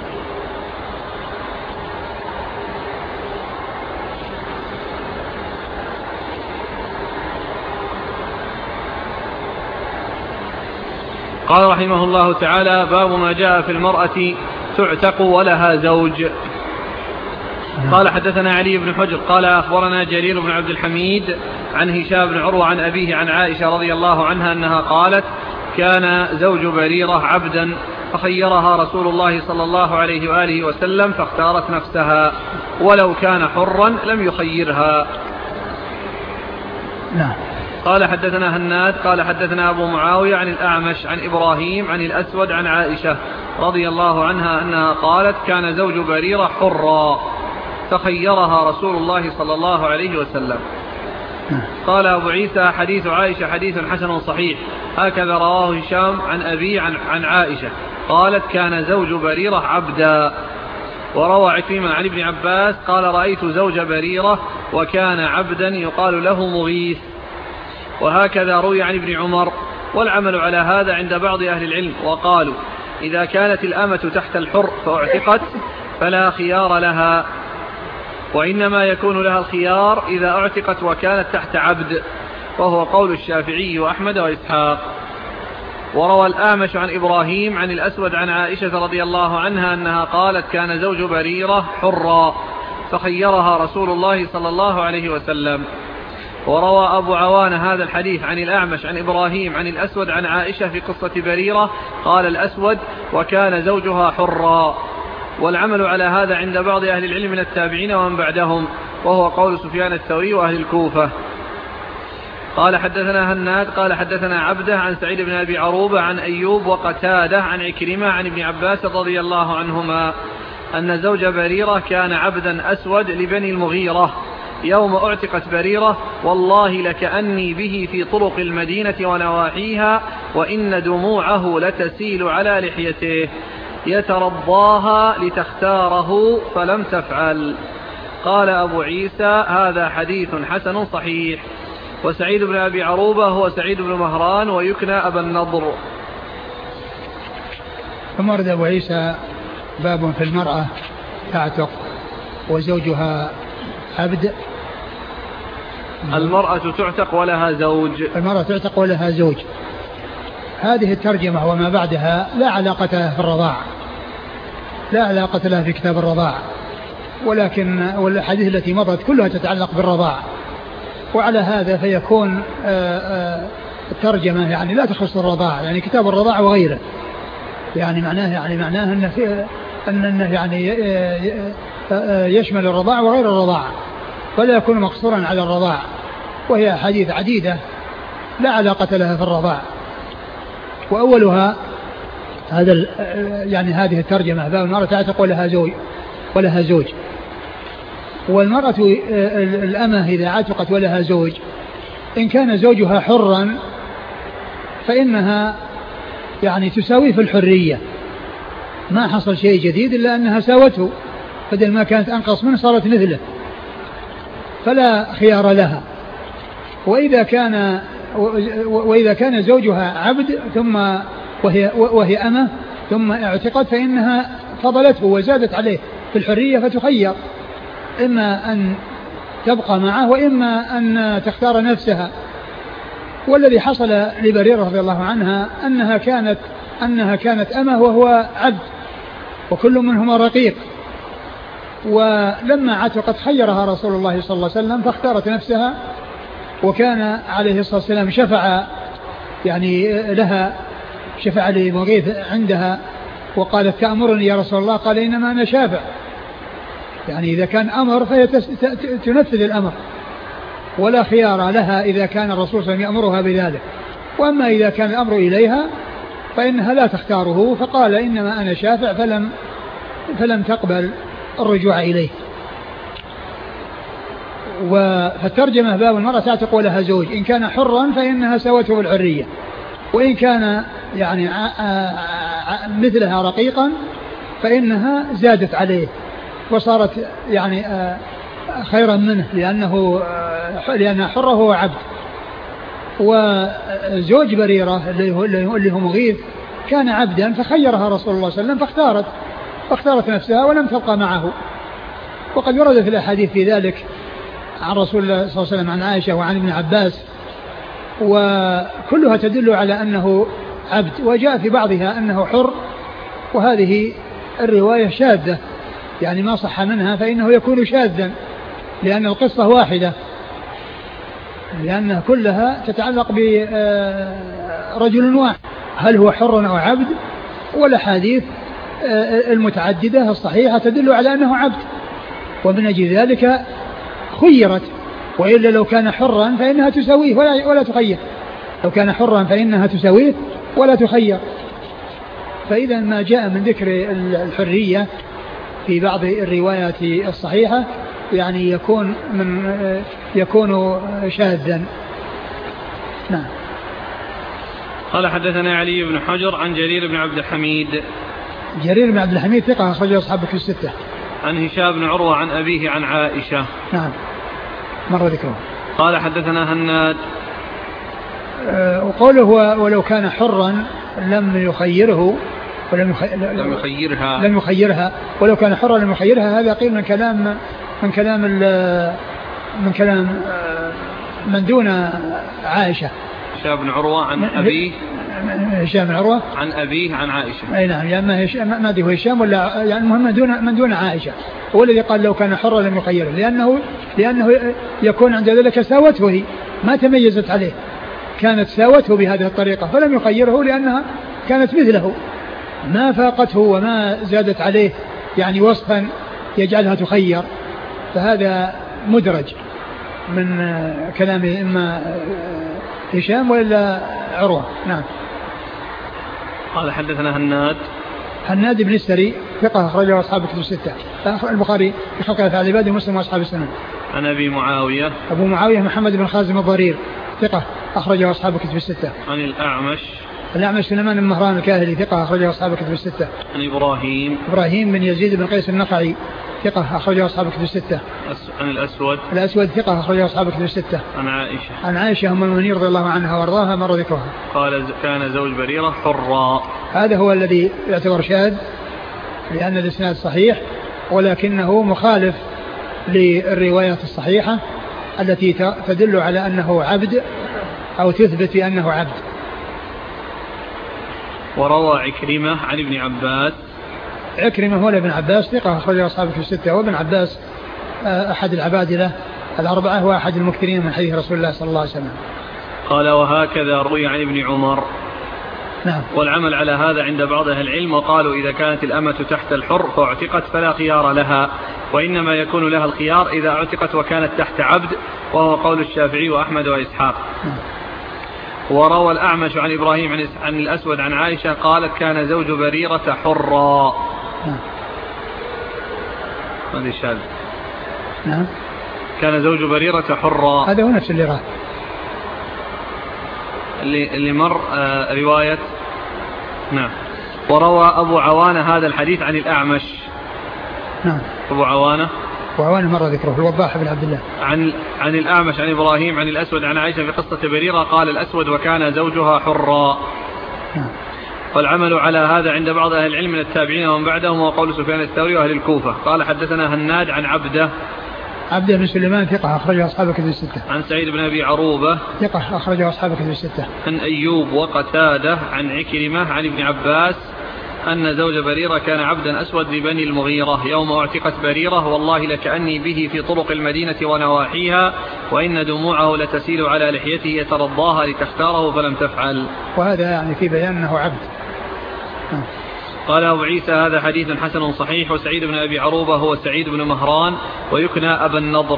قال رحمه الله تعالى باب ما جاء في المرأة تعتق ولها زوج. قال حدثنا علي بن حجر قال أخبرنا جرير بن عبد الحميد عن هشام بن عروة عن أبيه عن عائشة رضي الله عنها أنها قالت كان زوج بريرة عبدا فخيرها رسول الله صلى الله عليه وآله وسلم فاختارت نفسها ولو كان حرا لم يخيرها. نعم. قال حدثنا هناد قال حدثنا أبو معاوية عن الأعمش عن إبراهيم عن الأسود عن عائشة رضي الله عنها أنها قالت كان زوج بريرة حرا فخيرها رسول الله صلى الله عليه وسلم. قال أبو عيسى حديث عائشة حديث حسن صحيح. هكذا رواه هشام عن أبي عن, عن عائشة قالت كان زوج بريرة عبدا. وروى عكرمة عن ابن عباس قال رأيت زوج بريرة وكان عبدا يقال له مغيث. وهكذا روي عن ابن عمر. والعمل على هذا عند بعض أهل العلم وقالوا إذا كانت الأمة تحت الحر فاعتقت فلا خيار لها وإنما يكون لها الخيار إذا اعتقت وكانت تحت عبد وهو قول الشافعي وأحمد وإسحاق. وروى الأعمش عن إبراهيم عن الأسود عن عائشة رضي الله عنها أنها قالت كان زوج بريرة حرا فخيرها رسول الله صلى الله عليه وسلم. وروى أبو عوان هذا الحديث عن الأعمش عن إبراهيم عن الأسود عن عائشة في قصة بريرة قال الأسود وكان زوجها حرا. والعمل على هذا عند بعض أهل العلم من التابعين ومن بعدهم وهو قول سفيان الثوري وأهل الكوفة. قال حدثنا هناد قال حدثنا عبده عن سعيد بن أبي عروبة عن أيوب وقتادة عن عكرمة عن ابن عباس رضي الله عنهما أن زوج بريرة كان عبدا أسود لبني المغيرة، يوم اعتقت بريرة والله لكأني به في طرق المدينة ونواحيها، وإن دموعه لتسيل على لحيته يترضاها لتختاره فلم تفعل. قال أبو عيسى هذا حديث حسن صحيح. وسعيد بن أبي عروبة هو سعيد بن مهران ويكنى أبا النضر. ثم ورد أبو عيسى باب في المرأة تعتق وزوجها عبد. المرأة تعتق ولها زوج. المرأة تعتق ولها زوج. هذه الترجمة وما بعدها لا علاقة لها في الرضاع، لا علاقة لها في كتاب الرضاع، ولكن والحديث التي مضت كلها تتعلق بالرضاع، وعلى هذا فيكون الترجمة يعني لا تخص الرضاع، يعني كتاب الرضاع وغيره، يعني معناه يعني معناه أن في أنه يعني يشمل الرضاع وغير الرضاع، فلا يكون مقصورا على الرضاع، وهي حديث عديدة لا علاقة لها في الرضاع. وأولها هذا يعني هذه الترجمة باب المرأة تعتق ولها زوج ولها زوج. والمرأة الأمة إذا عتقت ولها زوج إن كان زوجها حرا فإنها يعني تساوي في الحرية، ما حصل شيء جديد إلا أنها ساوته، بدل ما كانت أنقص منه صارت مثله، فلا خيار لها. وإذا كان وإذا كان زوجها عبد ثم وهي وهي أمة ثم اعتقت فإنها فضلته وزادت عليه في الحرية، فتخير إما أن تبقى معه وإما أن تختار نفسها. والذي حصل لبريرة رضي الله عنها أنها كانت أنها كانت أمة وهو عبد، وكل منهما رقيق، ولما عتقت خيرها رسول الله صلى الله عليه وسلم فاختارت نفسها، وكان عليه الصلاة والسلام شفع يعني لها، شفع لمغيث عندها وقالت تأمرني يا رسول الله؟ قال إنما أنا شافع، يعني إذا كان أمر فهي تنفذ الأمر ولا خيار لها إذا كان الرسول صلى الله عليه وسلم يأمرها بذلك. وأما إذا كان الأمر إليها فإنها لا تختاره، فقال إنما أنا شافع، فلم فلم تقبل الرجوع إليه. فالترجمة باب المرأة تعتق ولها زوج، إن كان حرا فإنها سوته بالحرية، وإن كان يعني مثلها رقيقا فإنها زادت عليه وصارت يعني خيرا منه، لأنه لأنها حرة هو عبد. وزوج بريرة اللي هو مغيث كان عبدا، فخيرها رسول الله صلى الله عليه وسلم فاختارت فاختارت نفسها ولم تبقى معه. وقد ورد في الأحاديث في ذلك عن رسول الله صلى الله عليه وسلم عن عائشة وعن ابن عباس، وكلها تدل على أنه عبد، وجاء في بعضها أنه حر، وهذه الرواية شاذة يعني ما صح منها، فإنه يكون شاذا لأن القصة واحدة، لأنها كلها تتعلق برجل واحد، هل هو حر أو عبد؟ والأحاديث المتعددة الصحيحة تدل على أنه عبد، ومن أجل ذلك خيرت، وإلا لو كان حرا فإنها تساويه ولا, ولا تخير، لو كان حرا فإنها تساويه ولا تخير. فإذا ما جاء من ذكر الحرية في بعض الروايات الصحيحة يعني يكون من يكون شاذا. نعم. قال حدثنا علي بن حجر عن جرير بن عبد الحميد. جرير بن عبد الحميد ثقة أخرجه أصحابه في الستة. عن هشام بن عروة عن أبيه عن عائشة. نعم مر ذكره. قال حدثنا هناد. أه وقوله ولو كان حرا لم يخيره ولم يخي... لم يخيرها لم يخيرها ولو كان حرا لم يخيرها. هذا قيل من كلام من كلام من كلام من دون عائشة. هشام بن عروة عن أبيه. هشام بن عروة عن أبيه عن عائشة. أي نعم، يعني ما هشام ما أدري هشام ولا يعني المهم من دون من دون عائشة. هو الذي قال لو كان حرا لم يخيره، لأنه لأنه يكون عند ذلك ساوته، هي ما تميزت عليه، كانت ساوته بهذه الطريقة فلم يخيره لأنها كانت مثله، ما فاقته وما زادت عليه يعني وصفا يجعلها تخير. فهذا مدرج من كلام إما هشام ولا عروة. نعم. قال حدثنا هناد. هناد بن السري ثقة أخرجه أصحاب الكتب الستة. البخاري في خلق الأفعال العباد ومسلم وأصحاب السنن. عن أبي معاوية أبو معاوية محمد بن خازم الضرير ثقة أخرجه أصحاب الكتب الستة. عن الأعمش الأعمش سليمان بن مهران الكاهلي ثقة أخرجه أصحاب الكتب الستة. عن إبراهيم إبراهيم بن يزيد بن قيس النخعي ثقة أخرجه أصحاب الكتب الستة. عن الأسود الأسود ثقة أخرجه أصحاب الكتب الستة. عن عائشة عن عائشة أم المؤمنين رضي الله عنها وارضاها مر ذكرها. قال كان زوج بريرة حرا. هذا هو الذي يعتبر شاذ لأن الإسناد صحيح ولكنه مخالف للروايات الصحيحة التي تدل على أنه عبد أو تثبت بأنه عبد. وروى عكرمة عن ابن عباس. عكرمة هو ابن عباس ثقة أخرجه أصحاب الكتب الستة. وابن عباس أحد العبادلة الأربعة وأحد المكثرين من حديث رسول الله صلى الله عليه وسلم. قال وهكذا روي عن ابن عمر. نعم. والعمل على هذا عند بعض أهل العلم وقالوا إذا كانت الأمة تحت الحر فاعتقت فلا خيار لها وإنما يكون لها الخيار إذا اعتقت وكانت تحت عبد وهو قول الشافعي وأحمد وإسحاق. نعم. وروى الأعمش عن إبراهيم عن الأسود عن عائشة قالت كان زوج بريرة حرا. نعم. هذه شاذ. نعم. كان زوج بريرة حرا. هذا هو نفس اللي راه اللي, اللي مر آه رواية. نعم. وروى أبو عوانة هذا الحديث عن الأعمش. نعم. أبو عوانة وعوانة مر ذكره الوضاح بن عبد الله عن عن الأعمش عن إبراهيم عن الأسود عن عائشة في قصة بريرة قال الأسود وكان زوجها حرا. نعم. والعمل على هذا عند بعض أهل العلم من التابعين ومن بعدهم وقول سفيان الثوري وأهل الكوفة. قال حدثنا هناد عن عبده عبده بن سليمان ثقة أخرجه أصحاب الكتب الستة. عن سعيد بن أبي عروبة ثقة أخرجه أصحاب الكتب الستة. عن أيوب وقتادة عن عكرمة عن ابن عباس أن زوج بريرة كان عبدا أسود لبني المغيرة يوم اعتقت بريرة والله لكأني به في طرق المدينة ونواحيها وإن دموعه لتسيل على لحيته يترضاها لتختاره فلم تفعل. وهذا يعني في بيان أنه عبد. قال أبو عيسى هذا حديث حسن صحيح. وسعيد بن أبي عروبة هو سعيد بن مهران ويكنى أبا النضر.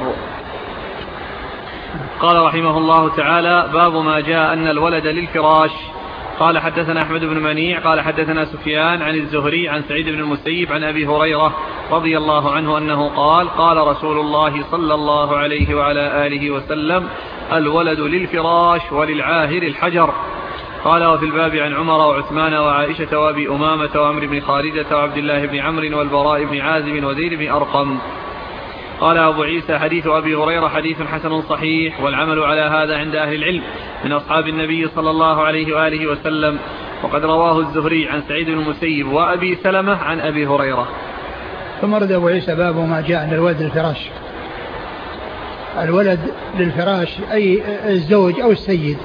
قال رحمه الله تعالى باب ما جاء أن الولد للفراش. قال حدثنا أحمد بن منيع قال حدثنا سفيان عن الزهري عن سعيد بن المسيب عن أبي هريرة رضي الله عنه أنه قال قال رسول الله صلى الله عليه وعلى آله وسلم الولد للفراش وللعاهر الحجر. قال وفي الباب عن عمر وعثمان وعائشة وأبي أمامة وعمر بن خالدة وعبد الله بن عمرو والبراء بن عازب وزيد بن أرقم. قال أبو عيسى حديث أبي هريرة حديث حسن صحيح. والعمل على هذا عند أهل العلم من أصحاب النبي صلى الله عليه وآله وسلم. وقد رواه الزهري عن سعيد بن المسيب وأبي سلمة عن أبي هريرة. ثم رد أبو عيسى باب ما جاء أن الولد للفراش. الولد للفراش أي الزوج أو السيد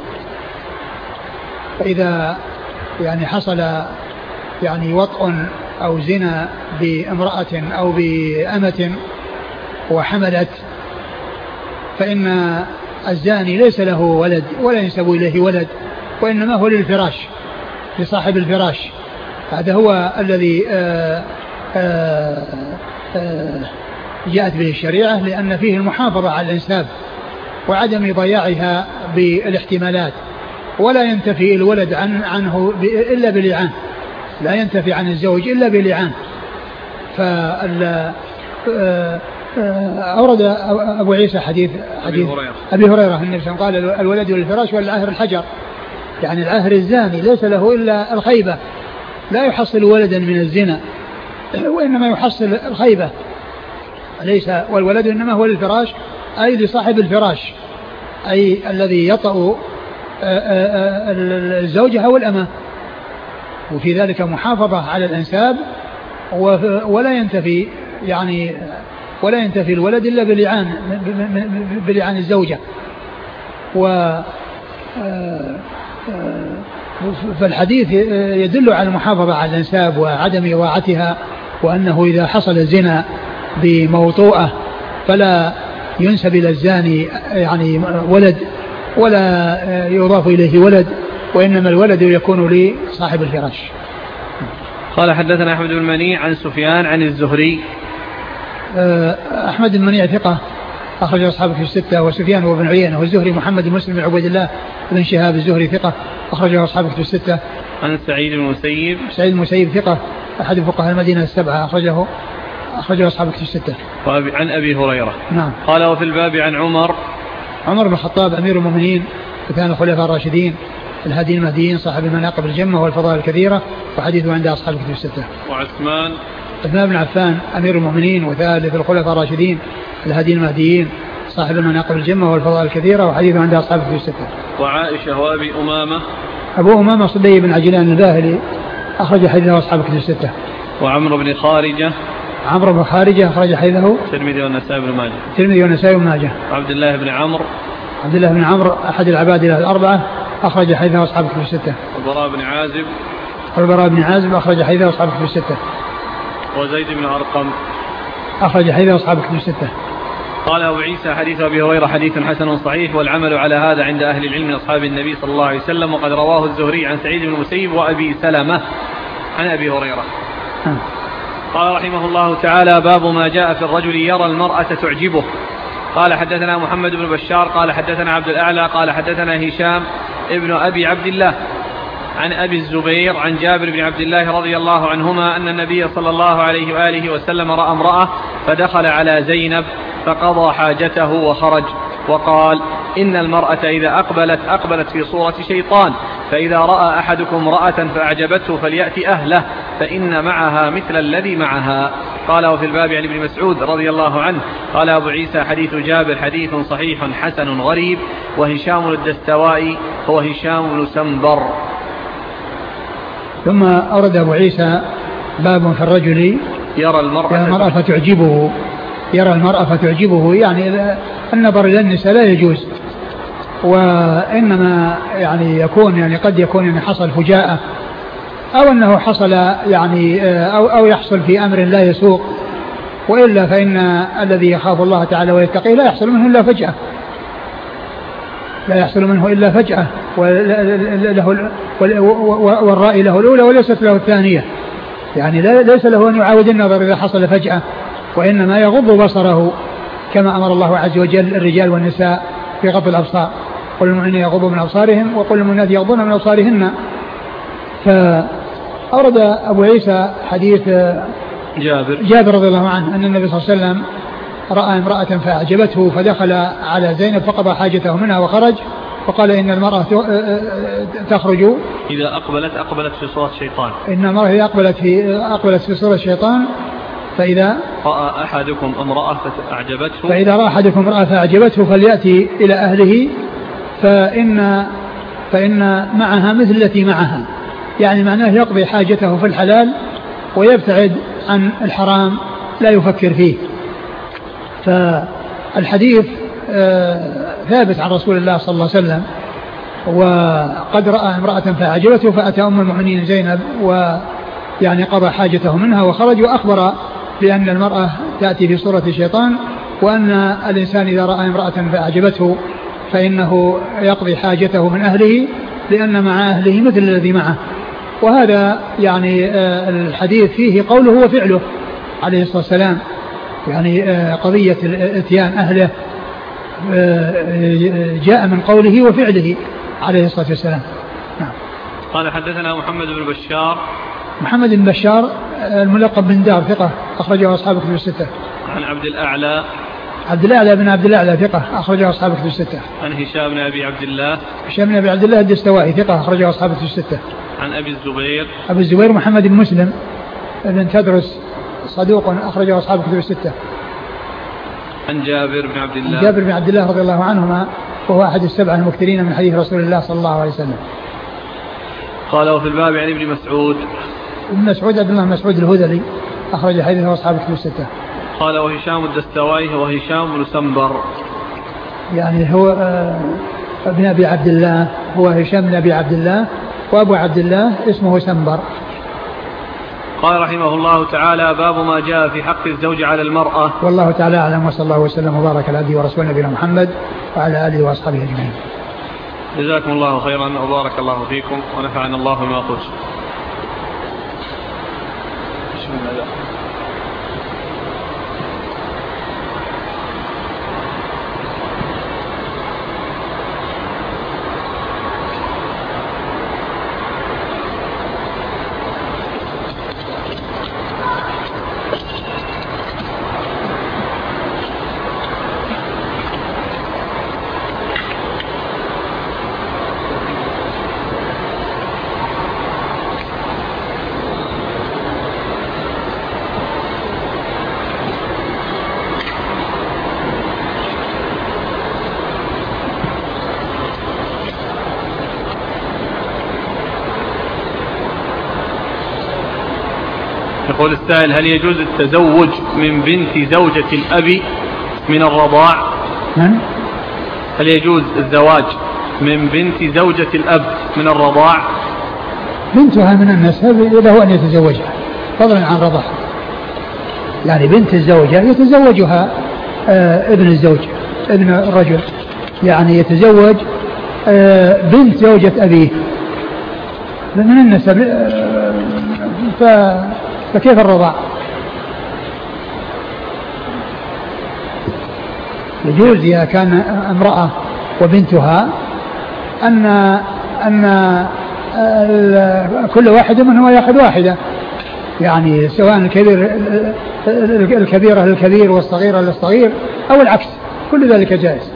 فإذا يعني حصل يعني وطء أو زنا بامرأة أو بأمة وحملت فإن الزاني ليس له ولد ولا ينسب إليه ولد وإنما هو للفراش لصاحب الفراش. هذا هو الذي آآ آآ آآ جاءت به الشريعة لأن فيه المحافظة على الإنساب وعدم ضياعها بالاحتمالات. ولا ينتفي الولد عن عنه إلا بلعان. لا ينتفي عن الزوج إلا بلعان. فال أورد أبو عيسى حديث حديث أبي هريرة النبي صلى الله عليه وسلم قال الولد للفراش والعاهر الحجر. يعني العاهر الزاني ليس له إلا الخيبة لا يحصل ولدا من الزنا وإنما يحصل الخيبة ليس. والولد إنما هو للفراش أي لصاحب الفراش أي الذي يطأ الزوجة أو الأمة. وفي ذلك محافظة على الأنساب ولا ينتفي يعني ولا ينتفي الولد إلا بلعان بلعان الزوجة. و فالحديث يدل على المحافظة على الأنساب وعدم إضاعتها وأنه إذا حصل الزنا بموطوءة فلا ينسب إلى الزاني يعني ولد ولا يضاف إليه ولد وإنما الولد يكون لصاحب الفراش. قال حدثنا أحمد بن منيع عن سفيان عن الزهري. أحمد بن منيع ثقة أخرج أصحابه في الستة. وسفيان هو بن عيينة والزهري محمد بن مسلم بن عبيد الله بن شهاب الزهري ثقة أخرجه أصحابه في الستة. عن سعيد بن المسيب. سعيد بن المسيب ثقة أحد فقهاء المدينة السبعة أخرجه أخرجه أصحاب الكتب الستة. عن أبي هريرة. نعم. قال وفي الباب عن عمر عمر بن الخطاب أمير المؤمنين وكان الخلفاء الراشدين الهادي المهديين صاحب المناقب الجمة والفضائل الكثيرة وحديثه عند أصحاب الكتب الستة. وعثمان عثمان بن عفان أمير المؤمنين وثالث الخلفاء الراشدين الهادي المهديين صاحب المناقب الجمة والفضائل الكثيرة وحديثه عند أصحاب الكتب الستة. وعائشة وأبي أمامة أبو أمامة صدي بن عجلان الباهلي أخرج حديثه أصحاب الكتب الستة. وعمرو بن خارجة عمرو بن خارجة أخرج حديثه الترمذي والنسائي بن ماجه الترمذي والنسائي بن ماجه. عبد الله بن عمرو عبد الله بن عمرو أحد العبادلة الأربعة أخرج حديثه أصحاب الكتب الستة. البراء بن عازب البراء بن عازب أخرج حديثه أصحاب الكتب الستة. وزيد بن أرقم أخرج حديثه أصحاب الكتب الستة. قال أبو عيسى حديث أبي هريرة حديث حسن صحيح والعمل على هذا عند أهل العلم من أصحاب النبي صلى الله عليه وسلم وقد رواه الزهري عن سعيد بن المسيب وأبي سلمة عن أبي هريرة. م. قال رحمه الله تعالى باب ما جاء في الرجل يرى المرأة تعجبه. قال حدثنا محمد بن بشار قال حدثنا عبد الأعلى قال حدثنا هشام ابن أبي عبد الله عن أبي الزبير عن جابر بن عبد الله رضي الله عنهما أن النبي صلى الله عليه وآله وسلم رأى امرأة فدخل على زينب فقضى حاجته وخرج وقال إن المرأة إذا أقبلت أقبلت في صورة شيطان فإذا رأى أحدكم امرأة فأعجبته فليأتي أهله فإن معها مثل الذي معها. قال وفي الباب عن ابن مسعود رضي الله عنه قال أبو عيسى حديث جابر حديث صحيح حسن غريب. وهشام الدستوائي هو هشام بن سنبر. ثم أورد أبو عيسى باب في الرجل يرى المرأة, يرى المرأة فتعجبه يرى المرأة فتعجبه يعني النظر إلى النساء لا يجوز وإنما يعني يكون يعني قد يكون يعني حصل فجاءة أو أنه حصل يعني أو, أو يحصل في أمر لا يسوق وإلا فإن الذي يخاف الله تعالى ويتقي لا يحصل منه إلا فجأة لا يحصل منه إلا فجأة وله والرأي له الأولى وليست له الثانية يعني ليس له أن يعاود النظر إذا حصل فجأة وإنما يغض بصره كما أمر الله عز وجل الرجال والنساء في غض الأبصار قل المؤمنين يغضوا من أبصارهم وقل المؤمنات يغضون من أبصارهن. فأورد أبو عيسى حديث جابر جابر رضي الله عنه أن النبي صلى الله عليه وسلم رأى امرأة فأعجبته فدخل على زينب فقضى حاجته منها وخرج وقال إن المرأة تخرج إذا أقبلت أقبلت في صورة شيطان إن المرأة إذا أقبلت في أقبلت في صورة شيطان فإذا رأى أحدكم امرأة فأعجبته فإذا رأى أحدكم امرأة فأعجبته فليأتي إلى أهله فإن فإن معها مثل التي معها يعني معناه يقضي حاجته في الحلال ويبتعد عن الحرام لا يفكر فيه. فالحديث ثابت عن رسول الله صلى الله عليه وسلم وقد رأى امرأة فأعجبته فأتى أم المؤمنين زينب ويعني قضى حاجته منها وخرج وأخبر بأن المرأة تأتي في صورة الشيطان وأن الإنسان إذا رأى امرأة فأعجبته فإنه يقضي حاجته من أهله لأن مع أهله مثل الذي معه. وهذا يعني الحديث فيه قوله وفعله عليه الصلاة والسلام يعني قضية اتيان أهله جاء من قوله وفعله عليه الصلاة والسلام. نعم. قال حدثنا محمد بن بشار محمد بن بشار الملقب بن دار ثقة أخرجه أصحاب الكتب الستة. عن عبد الأعلى عبد الأعلى بن عبد الأعلى ثقة أخرجه أصحاب الكتب الستة. عن هشام بن أبي عبد الله هشام بن أبي عبد الله الدستوائي ثقة أخرجه أصحاب الكتب الستة. عن أبي الزبير أبي الزبير محمد بن مسلم بن تدرس صدوق أخرجه أصحاب الكتب الستة. عن جابر بن عبد الله جابر بن عبد الله رضي الله عنهما وهو أحد السبعة المكثرين من حديث رسول الله صلى الله عليه وسلم. قال وفي الباب عن ابن مسعود ابن مسعود عبد الله مسعود الهذلي أخرج حديثه أصحاب الكتب الستة. قال وهشام الدستوائي هو هشام بن سنبر يعني هو ابن أبي عبد الله هو هشام بن أبي عبد الله وأبو عبد الله اسمه سنبر. قال رحمه الله تعالى باب ما جاء في حق الزوج على المرأة. والله تعالى أعلم وصلى الله وسلم وبارك على عبده ورسوله نبينا محمد وعلى آله وأصحابه أجمعين. جزاكم الله خيرا وبارك الله فيكم ونفعنا الله بما قلت. بسم الله. يقول السائل: هل يجوز التزوج من بنت زوجة الأب من الرضاع؟ من؟ هل يجوز الزواج من بنت زوجة الأب من الرضاع؟ بنتها من النسب له أن يتزوجها فضلا عن رضاع. يعني بنت الزوجة يتزوجها آه ابن الزوج، ابن الرجل، يعني يتزوج آه بنت زوجة أبيه من النسب، آه فكيف الرضاع؟ يجوز إذا كان امرأة وبنتها أن أن كل واحد منهما يأخذ واحدة، يعني سواء الكبير الكبيرة للكبير والصغيرة للصغير أو العكس، كل ذلك جائز.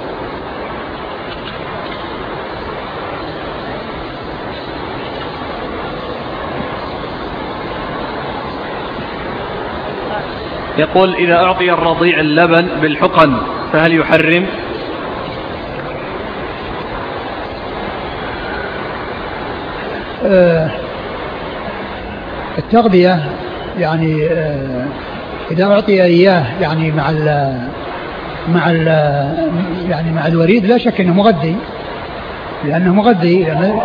يقول: إذا أعطي الرضيع اللبن بالحقن فهل يحرم؟ آه التغذية يعني آه إذا أعطي إياه يعني مع ال مع ال يعني مع الوريد لا شك أنه مغذي، لأنه مغذي، لأن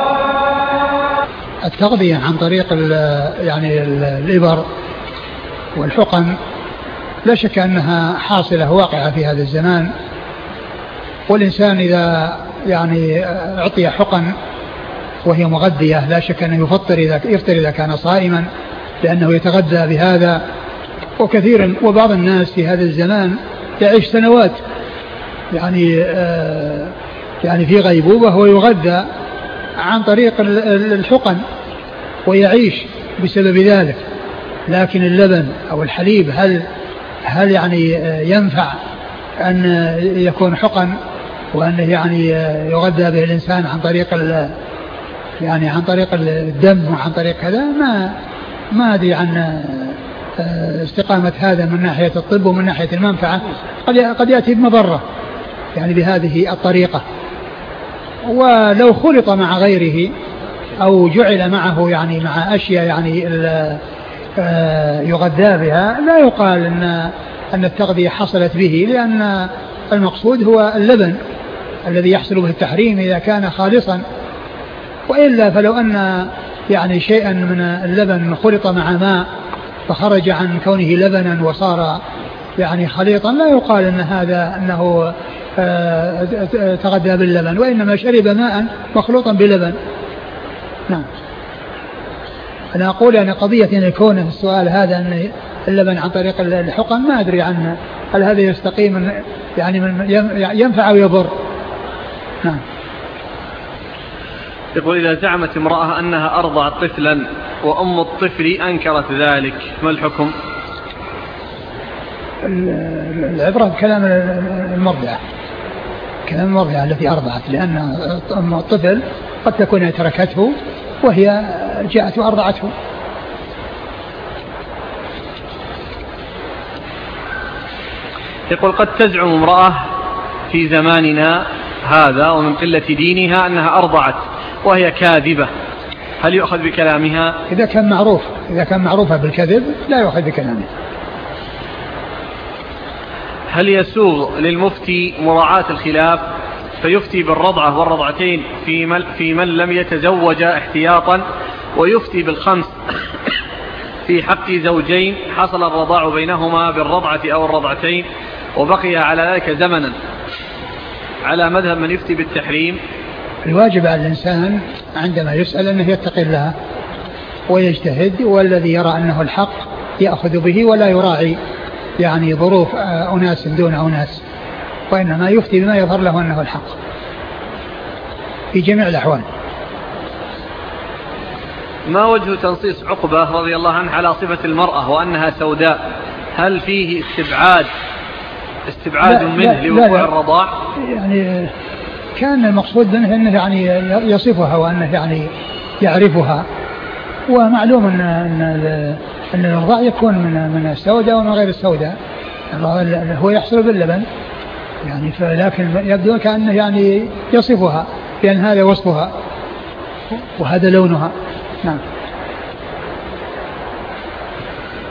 التغذية عن طريق ال يعني الإبر والحقن لا شك أنها حاصلة واقعة في هذا الزمان. والإنسان إذا يعني أعطي حقن وهي مغذية لا شك أنه يفطر إذا يفطر إذا كان صائما، لأنه يتغذى بهذا. وكثيرا وبعض الناس في هذا الزمان يعيش سنوات يعني آه يعني في غيبوبة ويغذى عن طريق الحقن ويعيش بسبب ذلك. لكن اللبن أو الحليب هل هل يعني ينفع أن يكون حقن وأن يعني يغذى به الإنسان عن طريق يعني عن طريق الدم وعن طريق كذا؟ ما ما أدري عن استقامة هذا من ناحية الطب ومن ناحية المنفعة. قد قد يأتي بمضرة يعني بهذه الطريقة. ولو خلط مع غيره أو جعل معه يعني مع أشياء يعني يغذى بها لا يقال أن أن التغذية حصلت به، لأن المقصود هو اللبن الذي يحصل به التحريم إذا كان خالصا. وإلا فلو أن يعني شيئا من اللبن خلط مع ماء فخرج عن كونه لبنا وصار يعني خليطا لا يقال أن هذا أنه تغذى باللبن، وإنما شرب ماء مخلوطا بلبن. نعم. أنا أقول أن قضية أن يكون السؤال هذا أن اللبن عن طريق الحقن ما أدري عنه هل هذا يستقيم يعني ينفع أو يضر. نعم. يقول: إذا زعمت امرأة أنها أرضعت طفلا وأم الطفل أنكرت ذلك ما الحكم؟ العبرة بكلام المرضعة، كلام المرضعة التي أرضعت، لأن أم الطفل قد تكون تركته وهي جاءت وأرضعته. يقول: قد تزعم امرأة في زماننا هذا ومن قلة دينها أنها أرضعت وهي كاذبة، هل يؤخذ بكلامها؟ إذا كان معروف إذا كان معروفة بالكذب لا يؤخذ بكلامها. هل يسوغ للمفتي مراعاة الخلاف فيفتي بالرضعة والرضعتين في من, في من لم يتزوج احتياطا، ويفتي بالخمس في حق زوجين حصل الرضاع بينهما بالرضعة أو الرضعتين وبقي على ذلك زمنا، على مذهب من يفتي بالتحريم؟ الواجب على الإنسان عندما يسأل أنه يتقي الله ويجتهد، والذي يرى أنه الحق يأخذ به ولا يراعي يعني ظروف أناس دون أناس، وإنما يفتي بما يظهر له أنه الحق في جميع الأحوال. ما وجه تنصيص عقبة رضي الله عنه على صفة المرأة وأنها سوداء؟ هل فيه استبعاد استبعاد لا منه لا لوقوع لا لا الرضاع؟ يعني كان المقصود منه أنه يعني يصفها وأنه يعني يعرفها، ومعلوم أن أن أن الرضاع يكون من من السوداء ومن غير السوداء، هو يحصل باللبن يعني، لكن يبدو كأنه يعني يصفها بأن هذا وصفها وهذا لونها. نعم.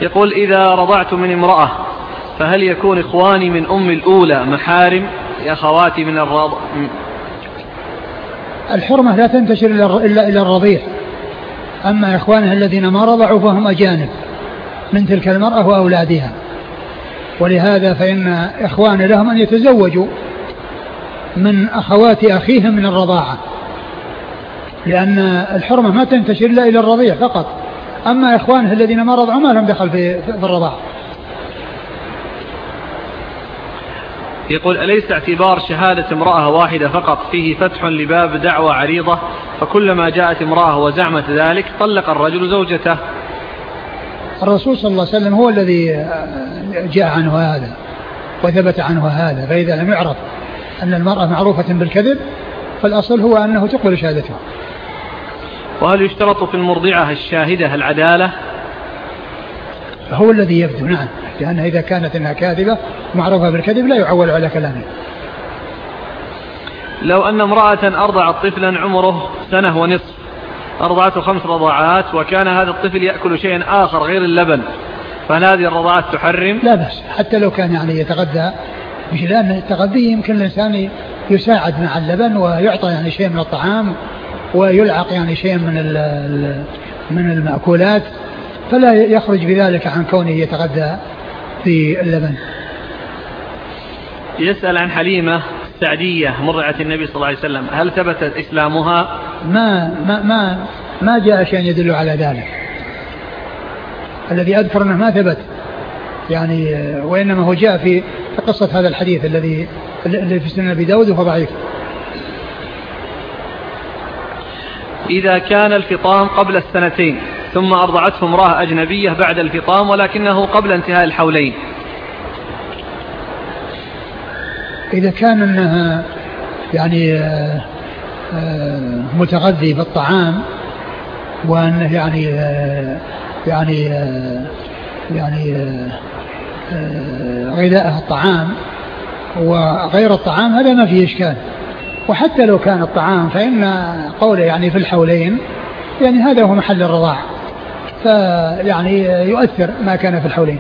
يقول إذا رضعت من امرأة فهل يكون إخواني من أم الأولى محارم أخواتي من الرضع؟ الحرمة لا تنتشر إلا إلى الرضيع، أما إخوانها الذين ما رضعوا فهم أجانب من تلك المرأة وأولادها، ولهذا فإن إخوان لهم أن يتزوجوا من أخوات أخيهم من الرضاعة، لأن الحرمة ما تنتشر إلا إلى الرضيع فقط، أما إخوانها الذين ما رضعوا ما لهم دخل في, في الرضاعة. يقول أليس اعتبار شهادة امرأة واحدة فقط فيه فتح لباب دعوى عريضة، فكلما جاءت امرأة وزعمت ذلك طلق الرجل زوجته؟ الرسول صلى الله عليه وسلم هو الذي جاء عنه هذا وثبت عنه هذا، فإذا لم يعرف أن المرأة معروفة بالكذب فالأصل هو أنه تقبل شهادتها. وهل يشترط في المرضعة الشاهدة العدالة؟ هو الذي يبدو، نعم، لأن إذا كانت إنها كاذبة معروفة بالكذب لا يعول على كلامه. لو أن امرأة أرضعت طفلا عمره سنة ونصف، أرضعته خمس رضاعات، وكان هذا الطفل يأكل شيئا آخر غير اللبن، فهل هذه الرضاعات تحرم؟ لا بأس، حتى لو كان يعني يتغذى، مش لأن التغذية يمكن الإنسان يساعد مع اللبن ويعطى يعني شيء من الطعام ويلعق يعني شيء من من المأكولات، فلا يخرج بذلك عن كونه يتغذى في اللبن. يسأل عن حليمة السعدية مرضعة النبي صلى الله عليه وسلم، هل ثبت إسلامها؟ ما ما ما ما جاء شيء يدل على ذلك. الذي أذكر أنه ما ثبت يعني، وإنما هو جاء في قصة هذا الحديث الذي الذي في سنن أبي داود وهو ضعيف. إذا كان الفطام قبل السنتين ثم أرضعته امرأة أجنبية بعد الفطام ولكنه قبل انتهاء الحولين، إذا كان أنها يعني متغذي بالطعام وأنه يعني يعني يعني غذاءها الطعام وغير الطعام هذا ما فيه إشكال. وحتى لو كان الطعام فإن قوله يعني في الحولين يعني هذا هو محل الرضاع، فيعني يؤثر ما كان في الحولين.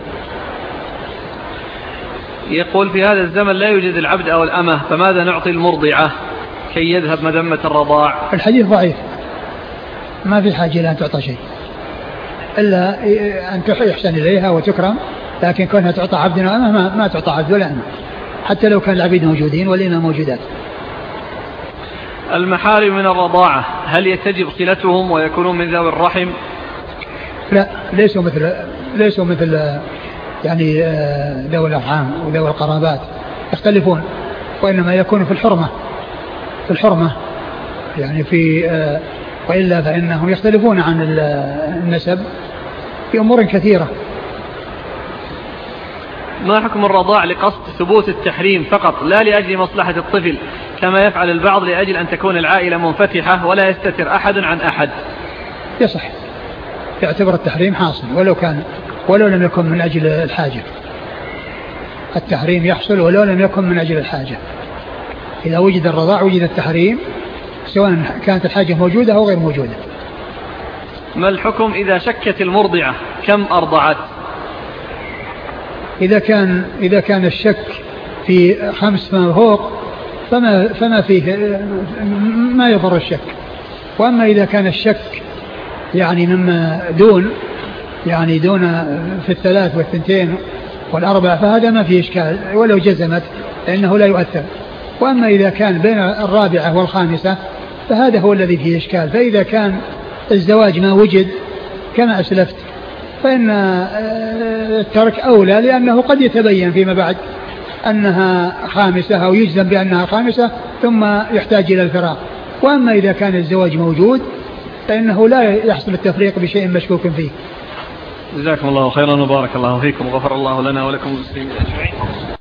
يقول في هذا الزمن لا يوجد العبد أو الأمة، فماذا نعطي المرضعة كي يذهب مذمة الرضاع؟ الحديث ضعيف، ما في حاجة إلى أن تعطى شيء إلا أن يحسن إليها وتكرم، لكن كونها تعطى عبد وأمة ما, ما تعطى عبد ولا أمة، حتى لو كان العبيد موجودين والإمة موجودات. المحارم من الرضاعة هل يتجب صلتهم ويكونون من ذوي الرحم؟ لا، ليسوا مثل ليسوا مثل يعني ذوي الأرحام وذوي القرابات، يختلفون، وإنما يكون في الحرمة في الحرمة يعني في وإلا فإنهم يختلفون عن النسب في أمور كثيرة. ما حكم الرضاع لقصد ثبوت التحريم فقط لا لأجل مصلحة الطفل كما يفعل البعض لأجل أن تكون العائلة منفتحة ولا يستتر أحد عن أحد؟ يصح، يعتبر التحريم حاصل ولو كان ولو لم يكن من أجل الحاجة. التحريم يحصل ولو لم يكن من أجل الحاجة. إذا وجد الرضاع وجد التحريم سواء كانت الحاجة موجودة أو غير موجودة. ما الحكم إذا شكت المرضعة كم أرضعت؟ إذا كان إذا كان الشك في خمس فما فوق فما فما فيه ما يضر الشك. وأما إذا كان الشك يعني مما دون يعني دون في الثلاث والثنتين والأربع فهذا ما فيه إشكال ولو جزمت لأنه لا يؤثر. وأما إذا كان بين الرابعة والخامسة فهذا هو الذي فيه إشكال. فإذا كان الزواج ما وجد كما أسلفت فإن الترك أولى، لأنه قد يتبين فيما بعد أنها خامسة أو يجزم بأنها خامسة ثم يحتاج إلى الفراق. وأما إذا كان الزواج موجود فإنه لا يحصل التفريق بشيء مشكوك فيه. جزاكم الله خيرا وبارك الله فيكم وغفر الله لنا ولكم المسلمين أجمعين.